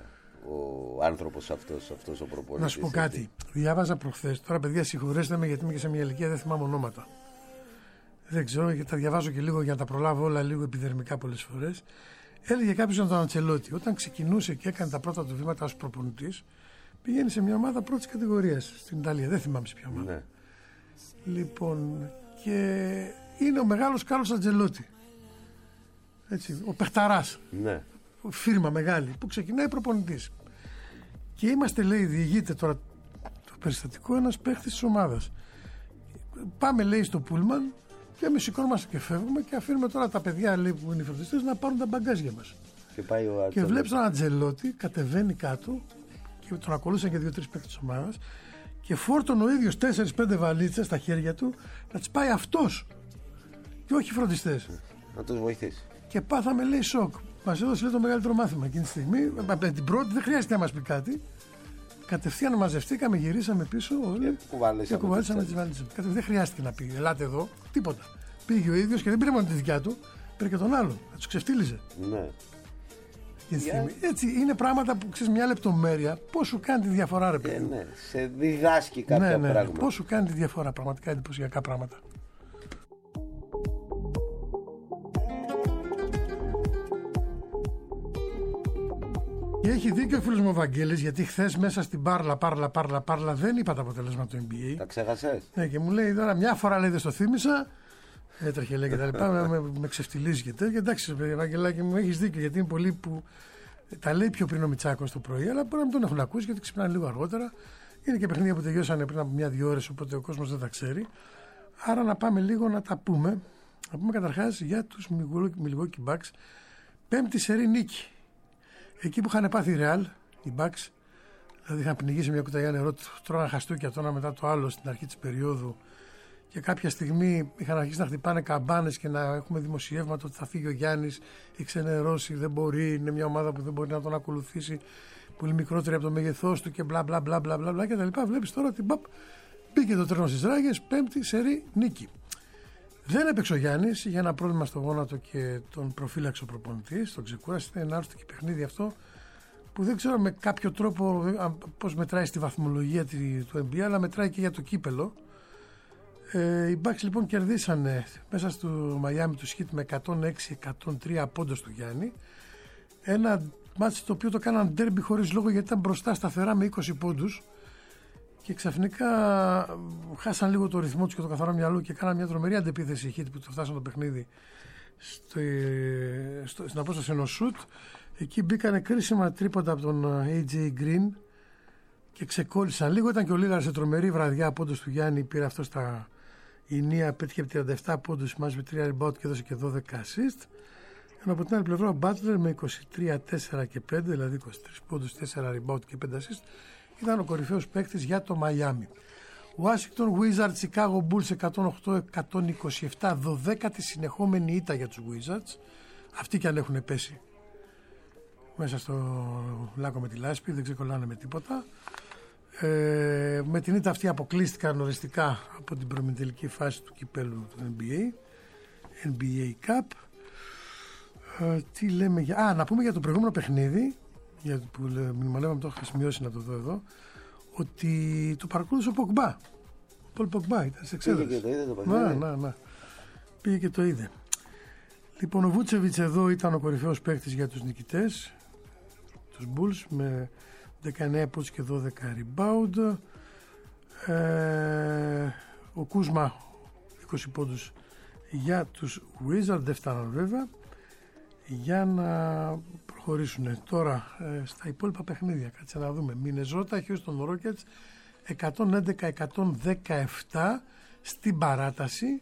ο άνθρωπος αυτός ο προπονητής. Να σου πω κάτι. Διάβαζα προχθές. Τώρα, παιδιά, συγχωρέστε με γιατί είμαι και σε μια ηλικία, δεν θυμάμαι ονόματα. Δεν ξέρω, γιατί τα διαβάζω και λίγο για να τα προλάβω όλα λίγο επιδερμικά πολλές φορές. Έλεγε κάποιος για τον Αντσελότη, όταν ξεκινούσε και έκανε τα πρώτα του βήματα ως προπονητής, πηγαίνει σε μια ομάδα πρώτης κατηγορίας στην Ιταλία. Δεν θυμάμαι σε ποια ομάδα. Ναι. Λοιπόν, και είναι ο μεγάλος Κάρλος Αντσελότη. Έτσι, ο παιχταράς. Ναι. Φίρμα μεγάλη που ξεκινάει προπονητής. Και είμαστε, λέει, διηγείται τώρα το περιστατικό, ένας παίχτης της ομάδας. Πάμε, λέει, στο πούλμαν και εμείς σηκώνομαστε και φεύγουμε και αφήνουμε τώρα τα παιδιά, λέει, που είναι οι φροντιστές να πάρουν τα μπαγκάζια μας. Και βλέπεις τον Αντσελότη κατεβαίνει κάτω και τον ακολούθησαν και 2-3 παίκτες της ομάδας και φόρτωνε ο ίδιος 4-5 βαλίτσες στα χέρια του να τις πάει αυτός και όχι οι φροντιστές. Να τους βοηθήσει. Και πάθαμε, λέει, σοκ. Μας έδωσε, λέει, το μεγαλύτερο μάθημα εκείνη τη στιγμή. Από την πρώτη δεν χρειάζεται να μας πει κάτι. Κατευθείαν μαζευτήκαμε, γυρίσαμε πίσω όλοι και κουβάλισαμε τις βαλίτσες. Δεν χρειάστηκε να πει, ελάτε εδώ, τίποτα. Πήγε ο ίδιος και δεν πήρε μόνο τη δικιά του, πήρε και τον άλλον. Θα τους ξεφτύλιζε. Ναι. Έτσι είναι πράγματα που ξέρεις, μια λεπτομέρεια, πώς σου κάνει τη διαφορά, ρε παιδί. Ναι, σε διδάσκει κάποια πράγματα. Πώς σου κάνει τη διαφορά, πραγματικά εντυπωσιακά πράγματα. Και έχει δίκιο ο φίλος μου ο Βαγγέλης, γιατί χθες μέσα στην πάρλα δεν είπα τα αποτελέσματα του NBA. Τα ξέχασες? Ναι, και μου λέει τώρα μια φορά, λέει, δεν στο θύμισα. Έτρεχε, λέει, και τα λοιπά. με ξεφτιλίζει και τέτοια. Εντάξει, Βαγγελάκη μου, έχεις δίκιο, γιατί είναι πολλοί που τα λέει πιο πριν ο Μητσάκος το πρωί, αλλά μπορεί να μην τον έχουν ακούσει γιατί ξυπνάνε λίγο αργότερα. Είναι και παιχνίδια που τελειώσανε πριν από 1-2 ώρες, οπότε ο κόσμος δεν τα ξέρει. Άρα να πάμε λίγο να τα πούμε. Να πούμε καταρχάς για τους Milwaukee Bucks. Πέμπτη σερί νίκη. Εκεί που είχαν πάθει η Real, οι Bucks, δηλαδή είχαν πνιγεί σε μια κουταλιά νερό, τρώναν χαστούκια το ένα μετά το άλλο στην αρχή της περίοδου και κάποια στιγμή είχαν αρχίσει να χτυπάνε καμπάνες και να έχουμε δημοσιεύματα ότι θα φύγει ο Γιάννης, έχει ξενερώσει, δεν μπορεί, είναι μια ομάδα που δεν μπορεί να τον ακολουθήσει, πολύ μικρότερη από το μέγεθός του και μπλα μπλα μπλα μπλα μπλα και τα λοιπά. Βλέπεις τώρα ότι μπήκε το τρένο στις ράγες, πέμπτη σερί νίκη. Δεν έπαιξε ο Γιάννης, είχε ένα πρόβλημα στο γόνατο και τον προφύλαξε ο προπονητής, τον ξεκούρασε. Ήταν άρρωστο και παιχνίδι αυτό που δεν ξέρω με κάποιο τρόπο πώς μετράει στη βαθμολογία του NBA, αλλά μετράει και για το κύπελο. Οι Bucks λοιπόν κερδίσανε μέσα στο Μαϊάμι του Heat με 106-103 πόντους του Γιάννη. Ένα μάτσι το οποίο το κάναν ντέρμπι χωρίς λόγο, γιατί ήταν μπροστά σταθερά με 20 πόντους και ξαφνικά χάσαν λίγο το ρυθμό τους και το καθαρό μυαλό και κάναν μια τρομερή αντεπίθεση οι Heat που το φτάσαν το παιχνίδι στην απόσταση ενός σουτ. Εκεί μπήκανε κρίσιμα τρίποτα από τον AJ Green και ξεκόλλησαν λίγο. Ήταν και ο Λίγαρ σε τρομερή βραδιά πόντους του Γιάννη, πήρε αυτό στα Ινία, πέτυχε 37 πόντους μαζί με 3 rebound και έδωσε και 12 assist. Ενώ από την άλλη πλευρά ο Butler με 23, 4 και 5, δηλαδή 23 πόντους, 4 rebound και 5 assist, ήταν ο κορυφαίος παίκτης για το Μαϊάμι. Washington Wizards, Chicago Bulls 108-127, 12η συνεχόμενη ήττα για τους Wizards. Αυτοί κι αν έχουν πέσει μέσα στο λάκκο με τη λάσπη, δεν ξεκολλάνε με τίποτα. Με την ήττα αυτή αποκλείστηκαν οριστικά από την προμετελική φάση του κυπέλου του NBA Cup. Τι λέμε να πούμε για το προηγούμενο παιχνίδι, που μνημονεύαμε, το είχα σημειώσει να το δω εδώ, ότι το παρακολούθησε ο Πογμπά. Ο Πολ Πογμπά ήταν σε εξέδραση. Πήγε και το είδε. Λοιπόν, ο Βούτσεβιτς εδώ ήταν ο κορυφαίος παίκτης για τους νικητές, τους Bulls, με 19 πόντους και 12 rebound. Ο Κούσμα 20 πόντους για τους Wizards, δεν φτάναν βέβαια, για να προχωρήσουν τώρα στα υπόλοιπα παιχνίδια. Κάτσε να δούμε. Μινεζότα, Houston Rockets 111-117 στην παράταση,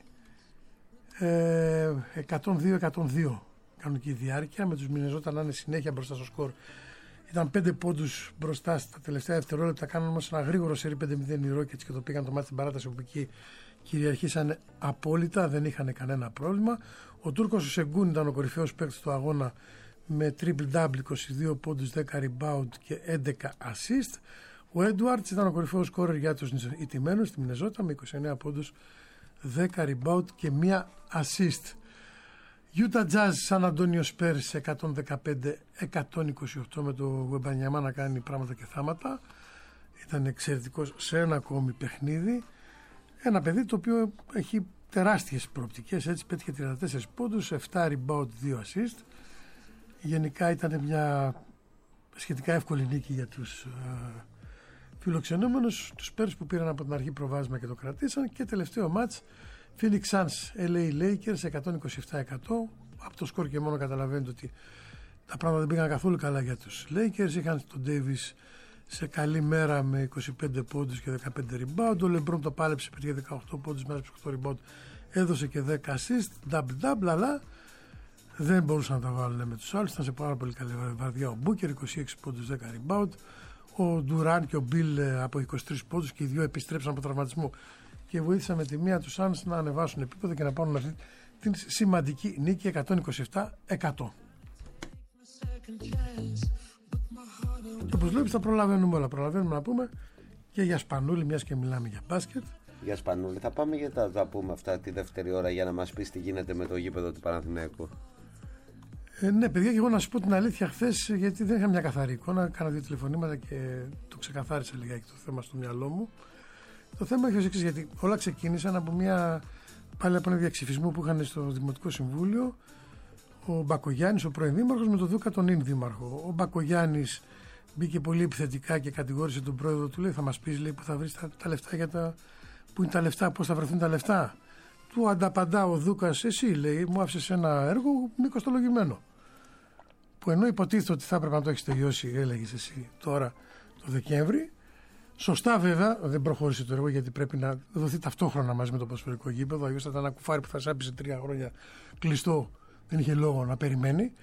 102-102 κανονική διάρκεια, με τους Μινεζότα να είναι συνέχεια μπροστά στο σκορ. Ήταν 5 πόντους μπροστά στα τελευταία δευτερόλεπτα, κάνουν όμως ένα γρήγορο σερί 5-0 οι Rockets και το πήγαν το μάτι στην παράταση, όπου εκεί κυριαρχήσαν απόλυτα, δεν είχαν κανένα πρόβλημα. Ο Τούρκος ο Σεγκούν ήταν ο κορυφαίος παίκτης του αγώνα με triple-double, 22 πόντους, 10 rebound και 11 assist. Ο Έντουαρτς ήταν ο κορυφαίος σκόρερ για τους ηττημένους στη Μινεζότα με 29 πόντους, 10 rebound και 1 assist. Utah Jazz, San Antonio Spurs 115-128 με το Γουεμπανιαμά να κάνει πράγματα και θάματα. Ήταν εξαιρετικός σε ένα ακόμη παιχνίδι. Ένα παιδί το οποίο έχει τεράστιες προοπτικές, έτσι πέτυχε 34 πόντους, 7 rebound, 2 assist. Γενικά ήταν μια σχετικά εύκολη νίκη για τους φιλοξενούμενους, τους Spurs που πήραν από την αρχή προβάδισμα και το κρατήσαν. Και τελευταίο μάτς, Phoenix Suns LA Lakers 127-100. Από το σκορ και μόνο καταλαβαίνετε ότι τα πράγματα δεν πήγαν καθόλου καλά για τους Lakers. Είχαν τον Davis σε καλή μέρα με 25 πόντους και 15 rebound. Ο LeBron το πάλεψε, πήρε 18 πόντους μέσα από 8 rebound, έδωσε και 10 assist, double-double, αλλά δεν μπορούσαν να τα βάλουν με τους άλλους. Ήταν σε πάρα πολύ καλή βαρδιά ο Booker, 26 πόντους, 10 rebound. Ο Durant και ο Bill από 23 πόντους και οι δύο επιστρέψαν από τραυματισμό και βοήθησαν με τη μία τους Suns να ανεβάσουν επίπεδο και να πάρουν αυτή την σημαντική νίκη 127-100. Και όπως βλέπεις τα προλαβαίνουμε όλα. Προλαβαίνουμε να πούμε και για Σπανούλη, μιας και μιλάμε για μπάσκετ. Για Σπανούλη θα πάμε και θα πούμε αυτά τη δεύτερη ώρα για να μας πεις τι γίνεται με το γήπεδο του Παναθηναϊκού. Ναι, παιδιά, και εγώ να σου πω την αλήθεια, χθες, γιατί δεν είχα μια καθαρή εικόνα, κάνα 2 τηλεφωνήματα και το ξεκαθάρισα λιγάκι το θέμα στο μυαλό μου. Το θέμα έχει ως εξής, γιατί όλα ξεκίνησαν από πάλι από ένα διαξυφισμό που είχαν στο Δημοτικό Συμβούλιο ο Μπακογιάννης, ο πρώην δήμαρχος, με τον Δούκα τον ίν δήμαρχο. Ο Μπακογιάννης μπήκε πολύ επιθετικά και κατηγόρησε τον πρόεδρο του, λέει: θα μας πεις, λέει, που θα βρεις τα λεφτά πού είναι τα λεφτά, πώς θα βρεθούν τα λεφτά. Του ανταπαντά ο Δούκας: εσύ, λέει, μου άφησες ένα έργο μη κοστολογημένο. Που ενώ υποτίθεται ότι θα έπρεπε να το έχεις τελειώσει, έλεγες εσύ τώρα το Δεκέμβρη. Σωστά, βέβαια, δεν προχώρησε το έργο, γιατί πρέπει να δοθεί ταυτόχρονα μαζί με το ποδοσφαιρικό γήπεδο. Αλλιώς θα ήταν ένα κουφάρι που θα σάπισε 3 χρόνια κλειστό, δεν είχε λόγο να περιμένει.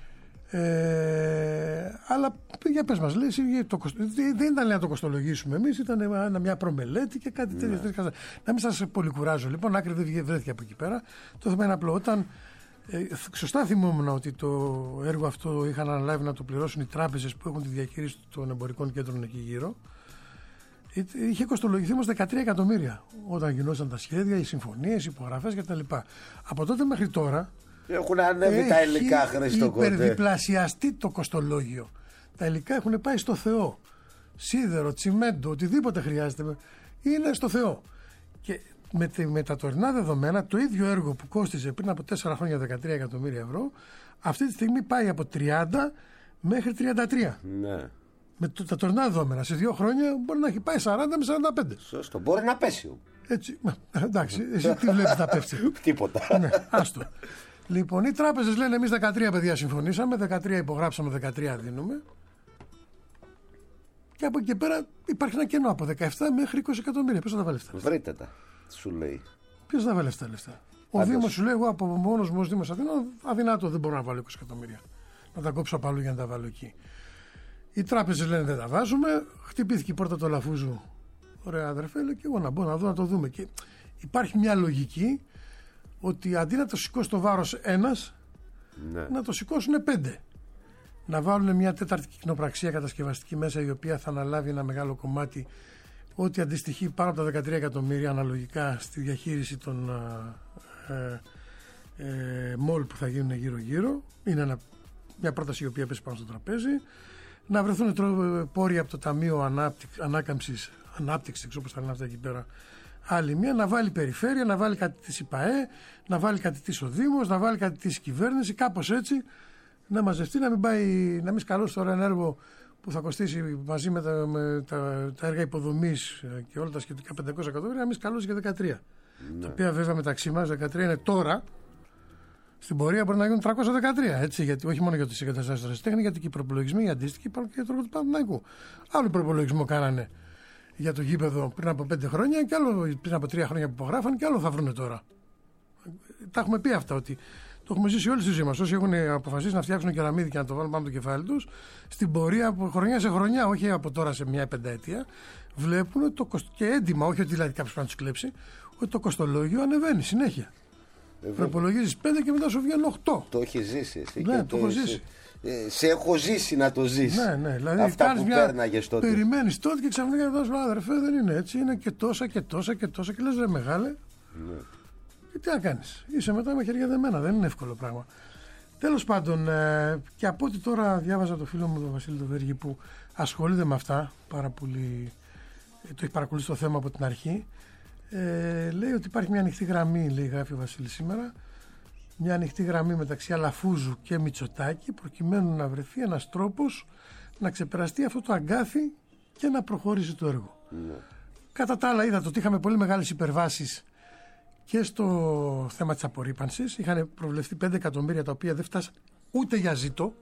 Αλλά για πες μας, λέει, δεν ήταν να το κοστολογήσουμε εμείς, ήταν μια προμελέτη και κάτι τέτοιο. Να μην σας πολυκουράζω, λοιπόν, άκρη δεν βρέθηκε από εκεί πέρα. Το θέμα είναι απλό. Όταν σωστά θυμόμουν ότι το έργο αυτό είχαν αναλάβει να το πληρώσουν οι τράπεζες που έχουν τη διαχείριση των εμπορικών κέντρων εκεί γύρω. Είχε κοστολογηθεί όμως 13 εκατομμύρια όταν γινόταν τα σχέδια, οι συμφωνίες, οι υπογραφές κτλ. Από τότε μέχρι τώρα έχουν ανέβει τα υλικά, Χρήστο Κοντέ. Έχει υπερδιπλασιαστεί το κοστολόγιο. Τα υλικά έχουν πάει στο Θεό. Σίδερο, τσιμέντο, οτιδήποτε χρειάζεται είναι στο Θεό. Και με τα τωρινά δεδομένα, το ίδιο έργο που κόστιζε πριν από 4 χρόνια 13 εκατομμύρια ευρώ, αυτή τη στιγμή πάει από 30 μέχρι 33. Ναι. Με τα τωρινά δεδομένα, σε 2 χρόνια μπορεί να έχει πάει 40 με 45. Σωστό. Μπορεί να πέσει. Έτσι. Εντάξει, εσύ τι βλέπεις να πέφτει. Τίποτα. Ναι, άστο. Λοιπόν, οι τράπεζες λένε εμείς 13 παιδιά συμφωνήσαμε, 13 υπογράψαμε, 13 δίνουμε. Και από εκεί και πέρα υπάρχει ένα κενό από 17 μέχρι 20 εκατομμύρια. Ποιος θα τα βάλει αυτά? Βρείτε τα, σου λέει. Ποιος θα τα βάλει αυτά λεφτά? Ο Δήμος σου λέει, εγώ από μόνος μου ως Δήμος Αθηνών, αδυνάτο, δεν μπορώ να βάλω 20 εκατομμύρια. Να τα κόψω από αλλού για να τα βάλω εκεί. Οι τράπεζες λένε δεν τα βάζουμε. Χτυπήθηκε η πόρτα του Αλαφούζου. Ωραία, αδερφέ, λέω και εγώ να μπω να δω, να το δούμε. Και υπάρχει μια λογική ότι αντί να το σηκώσει το βάρος ένας, ναι, να το σηκώσουν 5. Να βάλουν μια τέταρτη κοινοπραξία κατασκευαστική μέσα, η οποία θα αναλάβει ένα μεγάλο κομμάτι, ό,τι αντιστοιχεί πάνω από τα 13 εκατομμύρια αναλογικά στη διαχείριση των μόλ που θα γίνουν γύρω-γύρω. Είναι μια πρόταση η οποία πέσει πάνω στο τραπέζι. Να βρεθούν πόροι από το Ταμείο Ανάπτυξης, όπως θα λένε αυτά εκεί πέρα. Άλλη μία, να βάλει περιφέρεια, να βάλει κάτι της ΙΠΑΕ, να βάλει κάτι της ο Δήμος, να βάλει κάτι της κυβέρνηση, κάπως έτσι, να μαζευτεί, να μην σκαλώσει τώρα ένα έργο που θα κοστίσει μαζί με τα έργα υποδομής και όλα τα σχετικά 500 εκατομμύρια, να μην σκαλώσει για 13. Ναι. Τα οποία βέβαια μεταξύ μας 13 είναι τώρα. Στην πορεία μπορεί να γίνουν 313, έτσι, γιατί, όχι μόνο για τις εγκαταστάσεις ερασιτέχνη, γιατί και οι προπολογισμοί οι αντίστοιχοι υπάρχουν και για το έργο του Παναθηναϊκού. Άλλο προπολογισμό κάνανε για το γήπεδο πριν από 5 χρόνια και άλλο πριν από 3 χρόνια που υπογράφαν και άλλο θα βρουν τώρα. Τα έχουμε πει αυτά, ότι το έχουμε ζήσει όλοι στη ζωή μας. Όσοι έχουν αποφασίσει να φτιάξουν κεραμίδι και να το βάλουν πάνω από το κεφάλι τους, στην πορεία από χρονιά σε χρονιά, όχι από τώρα σε μια πενταετία, βλέπουν και έντιμα, όχι ότι δηλαδή κάποιος πρέπει να τους κλέψει, ότι το κοστολόγιο ανεβαίνει συνέχεια. Προπολογίζεις 5 και μετά σου βγαίνουν 8. Το έχει ζήσει εσύ. Ναι, το έχω ζήσει. Σε έχω ζήσει να το ζεις. Ναι, δηλαδή αυτά που πέρναγες τότε. Περιμένεις τότε και ξαφνικά θα σου αδερφέ, δεν είναι έτσι. Είναι και τόσα και τόσα και τόσα. Και λες ρε μεγάλε. Ναι. Και τι να κάνεις. Είσαι μετά με χέρια δεμένα. Δεν είναι εύκολο πράγμα. Τέλος πάντων, και από ό,τι τώρα διάβαζα το φίλο μου τον Βασίλη τον Βέργη που ασχολείται με αυτά πάρα πολύ. Το έχει παρακολουθήσει το θέμα από την αρχή. Λέει ότι υπάρχει μια ανοιχτή γραμμή, λέει, γράφει ο Βασίλης σήμερα, μια ανοιχτή γραμμή μεταξύ Αλαφούζου και Μητσοτάκη, προκειμένου να βρεθεί ένας τρόπος να ξεπεραστεί αυτό το αγκάθι και να προχωρήσει το έργο. Ναι. Κατά τα άλλα, είδατε ότι είχαμε πολύ μεγάλες υπερβάσεις και στο θέμα της απορρίπανσης. Είχαν προβλεφθεί 5 εκατομμύρια τα οποία δεν φτάσαν ούτε για ζήτο.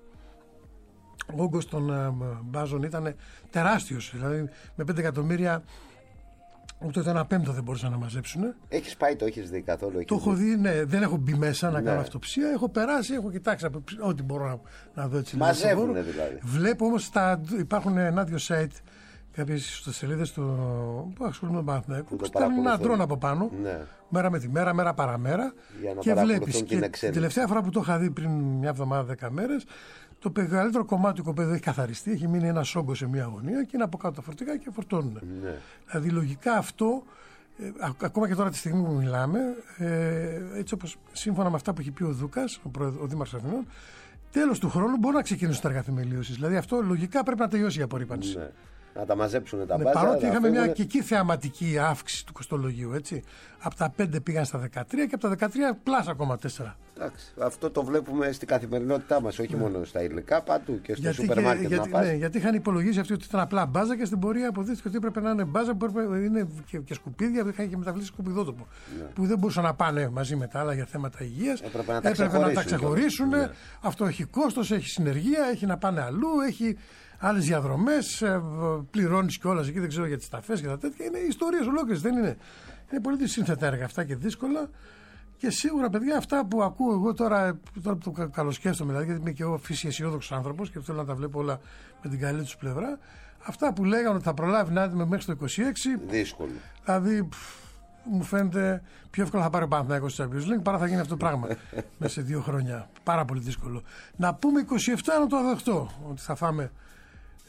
Ο όγκος των μπάζων ήταν τεράστιος, δηλαδή με 5 εκατομμύρια. Ούτε το 1/5 δεν μπορούσαν να μαζέψουν. Έχεις πάει, το έχεις δει καθόλου? Το έχω δει, ναι. Δεν έχω μπει μέσα να κάνω αυτοψία. Έχω περάσει, έχω κοιτάξει ό,τι μπορώ να δω έτσι. Μαζεύουν δηλαδή. Βλέπω όμως υπάρχουν ένα-δυο site, κάποιες ιστοσελίδες που ασχολούνται με τον Παναθηναϊκό, που στέλνουν ένα drone από πάνω, μέρα με τη μέρα, μέρα παραμέρα. Και βλέπεις. Και την τελευταία φορά που το είχα δει πριν μια εβδομάδα, 10 μέρες, το μεγαλύτερο κομμάτι του κοπέδου έχει καθαριστεί, έχει μείνει ένα όγκο σε μια γωνία και είναι από κάτω τα φορτηγά και φορτώνουν. Ναι. Δηλαδή λογικά αυτό, ακόμα και τώρα τη στιγμή που μιλάμε, έτσι όπως σύμφωνα με αυτά που έχει πει ο Δούκας, ο Δήμαρχος Αθηνών, τέλος του χρόνου μπορούν να ξεκινήσουν τα έργα θεμελίωσης. Δηλαδή αυτό λογικά πρέπει να τελειώσει η απορρίπανση. Ναι. Να τα μαζέψουν τα μπάζα. Παρότι είχαμε μια και εκεί θεαματική αύξηση του κοστολογίου, έτσι. Από τα 5 πήγαν στα 13 και από τα 13 πλάς ακόμα 4. Εντάξει, αυτό το βλέπουμε στην καθημερινότητά μας, όχι μόνο στα υλικά, παντού και στο σούπερ μάρκετ. Γιατί είχαν υπολογίσει αυτοί ότι ήταν απλά μπάζα και στην πορεία αποδείχθηκε ότι έπρεπε να είναι μπάζα που είναι και σκουπίδια, είχαν και μεταβλήσει σκουπιδότοπο. Ναι. Που δεν μπορούσαν να πάνε μαζί με τα άλλα για θέματα υγείας. Έπρεπε να τα ξεχωρίσουν. Ναι. Αυτό έχει κόστος, έχει συνεργεία, έχει να πάνε αλλού, έχει άλλες διαδρομές, πληρώνεις κιόλας εκεί, δεν ξέρω για τις ταφές και τα τέτοια. Είναι ιστορίες ολόκληρες, δεν είναι. Είναι πολύ σύνθετα έργα αυτά και δύσκολα. Και σίγουρα, παιδιά, αυτά που ακούω εγώ τώρα που το καλοσκέφτομαι, δηλαδή, γιατί είμαι και εγώ φύση αισιόδοξος άνθρωπος και θέλω να τα βλέπω όλα με την καλή τους πλευρά. Αυτά που λέγανε ότι θα προλάβει να έτοιμο μέχρι το 26. Δύσκολο. Δηλαδή, μου φαίνεται πιο εύκολο θα πάρει ο Παναθηναϊκός στο Champions League παρά θα γίνει αυτό το πράγμα μέσα σε 2 χρόνια. Πάρα πολύ δύσκολο. Να πούμε 27 να το αδεχτώ, ότι θα φάμε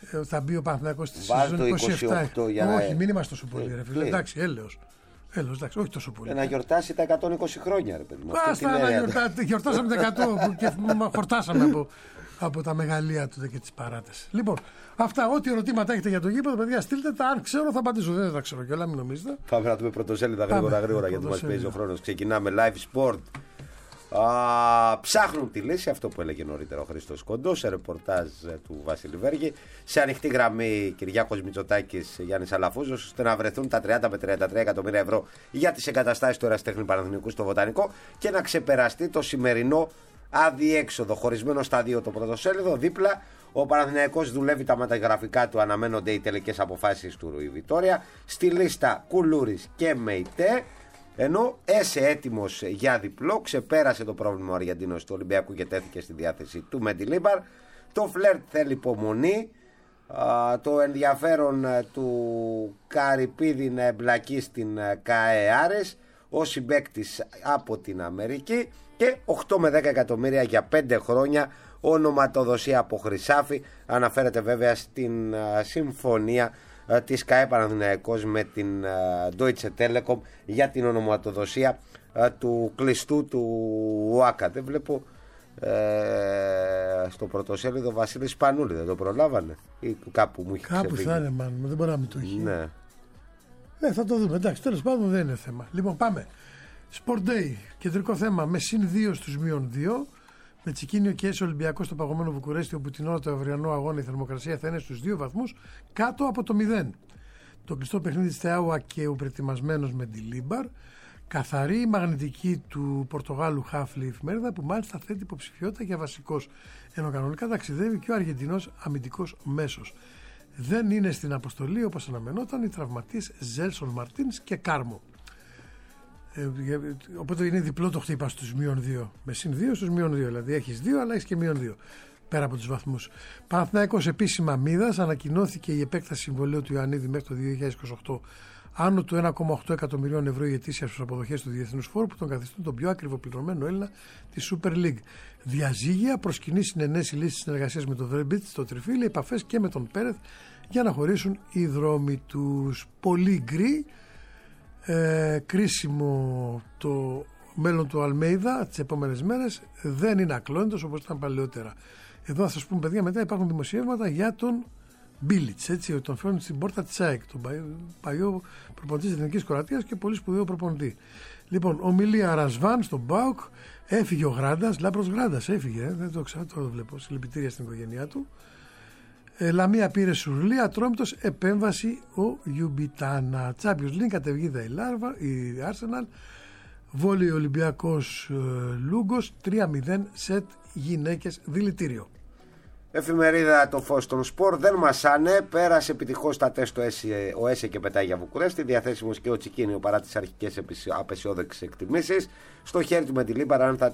Θα μπει ο Παναθηναϊκός στη σεζόν 27. Όχι, μην είμαστε τόσο πολύ, ρε φίλε. Εντάξει, έλεος, εντάξει, όχι τόσο πολύ. Να γιορτάσει τα 120 χρόνια, ρε παιδί μου. Γιορτάσαμε τα 100 και χορτάσαμε από τα μεγαλεία του και τις παράτες. Λοιπόν, αυτά, ό,τι ερωτήματα έχετε για το γήπεδο, παιδιά, στείλτε τα. Αν ξέρω, θα απαντήσω. Δεν τα ξέρω κιόλα, μην νομίζετε. Πάμε να δούμε πρωτοσέλιδα γρήγορα γιατί μας παίζει ο χρόνος. Ξεκινάμε live sport. Ψάχνουν τη λύση, αυτό που έλεγε νωρίτερα ο Χρήστος Κοντός, σε ρεπορτάζ του Βασίλη Βέργη. Σε ανοιχτή γραμμή Κυριάκος Μητσοτάκης, Γιάννης Αλαφούζος, ώστε να βρεθούν τα 30 με 33 εκατομμύρια ευρώ για τις εγκαταστάσεις του Ερασιτέχνη Παναθηναϊκού στο Βοτανικό και να ξεπεραστεί το σημερινό αδιέξοδο. Χωρισμένο στα δύο το πρωτοσέλιδο. Δίπλα ο Παναθηναϊκός δουλεύει τα μεταγραφικά του, αναμένονται οι τελικές αποφάσεις του Ρουί Βιτόρια. Στη λίστα Κουλούρης και Μεϊτέ. Ενώ Έσε έτοιμος για διπλό, ξεπέρασε το πρόβλημα ο Αργεντίνος του Ολυμπιακού και τέθηκε στη διάθεση του Μεντιλίμπαρ. Το φλερτ θέλει υπομονή. Το ενδιαφέρον του Καρυπίδη να εμπλακεί στην ΚΑΕ Άρες, ο συμπαίκτης από την Αμερική, και 8 με 10 εκατομμύρια για 5 χρόνια ονοματοδοσία από Χρυσάφι. Αναφέρεται βέβαια στην συμφωνία της ΚΑΕ Παναθηναϊκός με την Deutsche Telekom για την ονοματοδοσία του κλειστού του ΟΑΚΑ. Δεν βλέπω στο πρωτοσέλιδο Βασίλη Σπανούλη, δεν το προλάβανε ή κάπου μου είχε ξεφύγει? Κάπου θα είναι, μάλλον, δεν μπορεί να μην το έχει. Ναι, θα το δούμε, εντάξει, τέλος πάντων δεν είναι θέμα. Λοιπόν, πάμε. Sport Day, κεντρικό θέμα με συν 2 στους μείον 2. Με Τσικίνιο και Έσο Ολυμπιακό στο παγωμένο Βουκουρέστι, όπου την ώρα του αυριανού αγώνα η θερμοκρασία θα είναι στους 2 βαθμούς κάτω από το 0. Το κλειστό παιχνίδι της Θεάουα και ο προετοιμασμένος με τη Λίμπαρ. Καθαρή η μαγνητική του Πορτογάλου Χάφλι εφημερίδα, που μάλιστα θέτει υποψηφιότητα για βασικός. Ενώ κανονικά ταξιδεύει και ο Αργεντινός αμυντικός μέσος. Δεν είναι στην αποστολή όπως αναμενόταν οι τραυματίες Ζέλσον Μαρτίνς και Κάρμο. Οπότε είναι διπλό το χτύπα στους μείον 2. Με συν 2 στους μείον 2. Δηλαδή έχεις 2, αλλά έχεις και μείον 2. Πέρα από τους βαθμούς. Παναθηναϊκός επίσημα Μίδας. Ανακοινώθηκε η επέκταση συμβολαίου του Ιωαννίδη μέχρι το 2028 άνω του 1,8 εκατομμυρίων ευρώ η ετήσια στους αποδοχές του Διεθνούς Φόρου, που τον καθιστούν τον πιο ακριβοπληρωμένο Έλληνα της Super League. Διαζύγια, προσκυνή συνενέσει λύση συνεργασίας με τον Βρέμπιτ στο Τριφύλι, επαφές και με τον Πέρεθ για να χωρίσουν οι δρόμοι τους. Πολύ γκρι. Κρίσιμο το μέλλον του Αλμέιδα τις επόμενες μέρες, δεν είναι ακλόνητος όπως ήταν παλαιότερα. Εδώ θα σας πούμε, παιδιά, μετά υπάρχουν δημοσιεύματα για τον Μπίλιτς, έτσι, τον φέρνουν στην πόρτα της ΑΕΚ, τον παλιό προπονητή της Εθνικής Κροατίας και πολύ σπουδαίο προπονητή. Λοιπόν, ομιλία Ρασβάν στον ΠΑΟΚ, έφυγε ο Γράντας, Λάμπρος Γράντας έφυγε, δεν το ξέρω, τώρα το βλέπω, συλληπιτήρια στην οικογένειά του. Λαμία πήρε Σουρλή, Ατρόμητος, επέμβαση ο Γιουμπιτάνα. Champions League, καταιγίδα η Arsenal, βόλεϊ Ολυμπιακός Λούγκος, 3-0 σετ γυναίκες δηλητήριο. Εφημερίδα το Φως των Σπορ, δεν μασάνε, πέρασε επιτυχώς τα τεστ ο Έσε και πετάει για Βουκουρέστι, διαθέσιμος και ο Τσικίνιο παρά τις αρχικές απεσιόδοξες εκτιμήσεις. Στο χέρι του με τη Λίμπαρα αν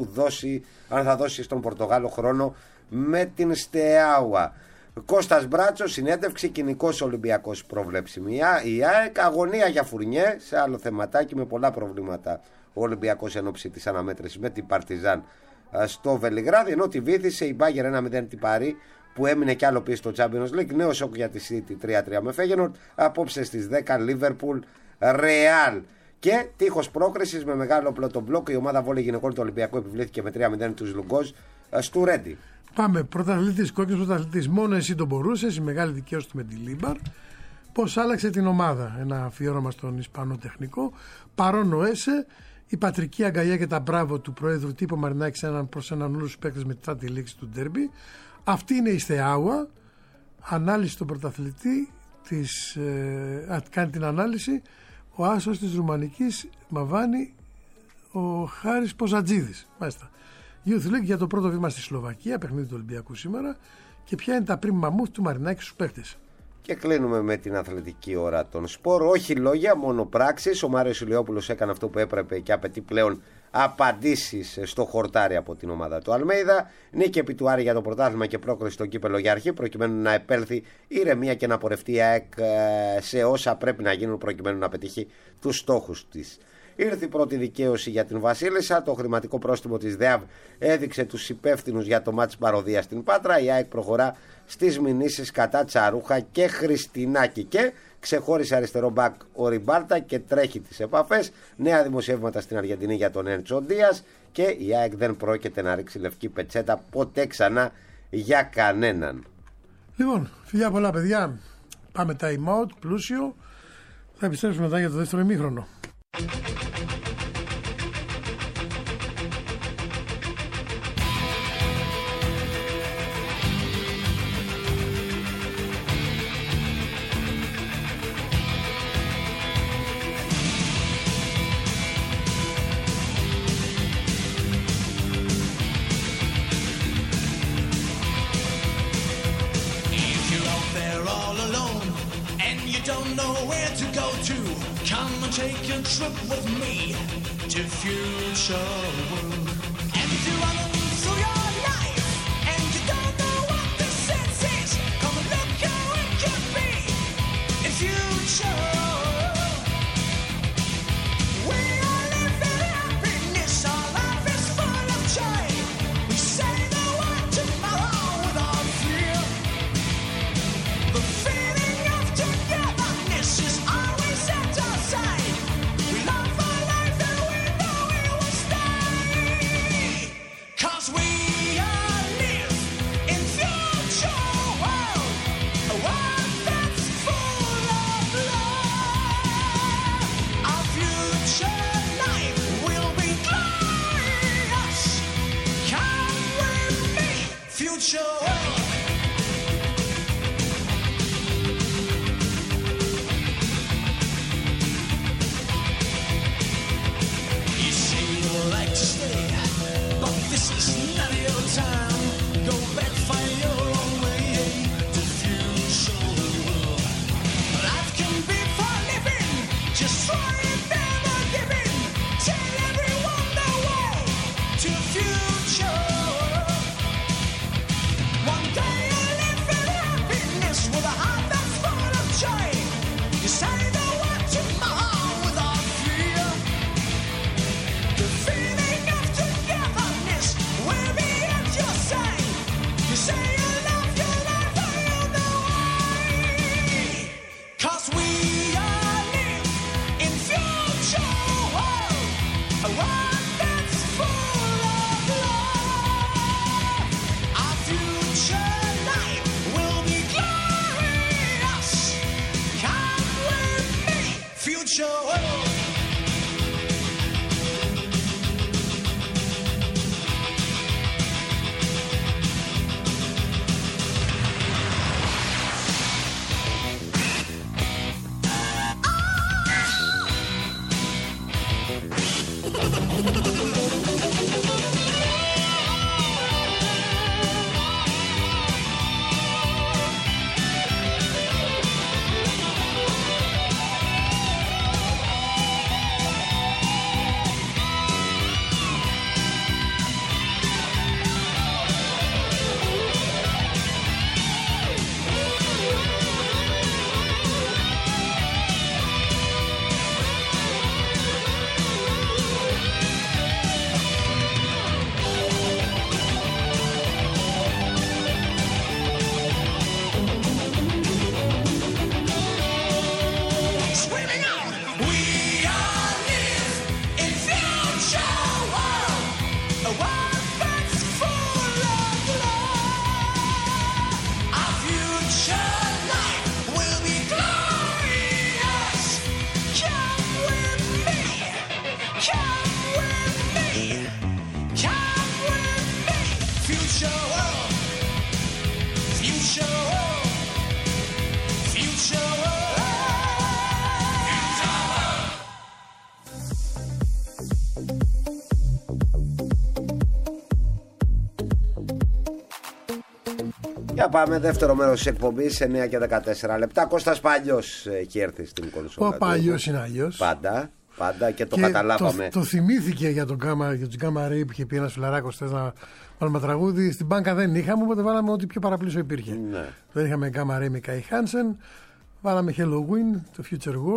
θα δώσει στον Πορτογάλο χρόνο με την Στεάουα. Κώστας Μπράτσος, συνέντευξη, κοινικός Ολυμπιακός προβλέψιμη. Η ΑΕΚ, αγωνία για Φουρνιέ, σε άλλο θεματάκι με πολλά προβλήματα. Ο Ολυμπιακός εν ώψη της αναμέτρησης με την Παρτιζάν στο Βελιγράδι, ενώ τη βήθησε η Μπάγερ 1-0 την Παρί, που έμεινε κι άλλο πίσω στο Champions League. Νέο σοκ για τη City 3-3 με Φέγενορντ. Απόψε στις 10 Liverpool Real. Και τείχος πρόκρισης με μεγάλο πλωτό μπλοκ. Η ομάδα βόλεϊ γυναικών του Ολυμπιακού επιβλήθηκε με 3-0 τους Λουγκόζ στο Ρέντι. Πάμε, πρωταθλητής, κόκκινος πρωταθλητής. Μόνο εσύ τον μπορούσες, η μεγάλη δικαίωση του με τη Λίμπαρ. Πώς άλλαξε την ομάδα. Ένα αφιέρωμα στον Ισπανό τεχνικό. Παρόν ο Έσε, η πατρική αγκαλιά και τα μπράβο του Προέδρου Τύπο Μαρινάκης προς έναν όλους τους παίκτες μετά τη λήξη του ντέρμπι. Αυτή είναι η Στεάουα. Ανάλυση του πρωταθλητή. Κάνει την ανάλυση ο άσος της Ρουμανικής Μαβάνη, ο Χάρης Ποζατζίδης. Μάλιστα. Youth League για το πρώτο βήμα στη Σλοβακία, παιχνίδι του Ολυμπιακού σήμερα, και ποια είναι τα πριν μαμούθ του Μαρινάκη στους παίκτες. Και κλείνουμε με την αθλητική ώρα των σπορ. Όχι λόγια, μόνο πράξεις. Ο Μάριος Ηλιόπουλος έκανε αυτό που έπρεπε και απαιτεί πλέον απαντήσεις στο χορτάρι από την ομάδα του Αλμέιδα. Νίκη επί του Άρη για το πρωτάθλημα και πρόκριση στο κύπελο για αρχή, προκειμένου να επέλθει ηρεμία και να πορευτεί η ΑΕΚ σε όσα πρέπει να γίνουν προκειμένου να πετύχει τους στόχους της. Ήρθε η πρώτη δικαίωση για την Βασίλισσα. Το χρηματικό πρόστιμο της ΔΕΑΒ έδειξε τους υπεύθυνους για το μάτς παροδία στην Πάτρα. Η ΑΕΚ προχωρά στις μηνύσεις κατά Τσαρούχα και Χριστινάκη και ξεχώρισε αριστερό μπακ ο Ριμπάρτα και τρέχει τις επαφές. Νέα δημοσιεύματα στην Αργεντινή για τον Έντσο Ντίας και η ΑΕΚ δεν πρόκειται να ρίξει λευκή πετσέτα ποτέ ξανά για κανέναν. Λοιπόν, φιλιά πολλά παιδιά. Πάμε time out, πλούσιο. Θα επιστρέψουμε μετά για το δεύτερο ημίχρονο. Take a trip with me to future world. And if you're running through your life and you don't know what the sense is, come and look how it could be in future. We are living happiness, our life is full of joy. We say the word tomorrow without fear. The feeling of togetherness is always at our side. Για πάμε δεύτερο μέρος της εκπομπής, 9 και 14 λεπτά. Κώστας Παλιός έχει έρθει στην κονσόλα. Ο Παλιός είναι αλλιώς. Πάντα και το καταλάβαμε. Το θυμήθηκε για τον Gamma Ray που είχε πει ένας φιλαράκος, θες να βάλουμε τραγούδι. Στην μπάνκα δεν είχαμε, οπότε βάλαμε ό,τι πιο παραπλήσιο υπήρχε. Ναι. Δεν είχαμε Gamma Ray με Kai Hansen. Βάλαμε Halloween, το Future World.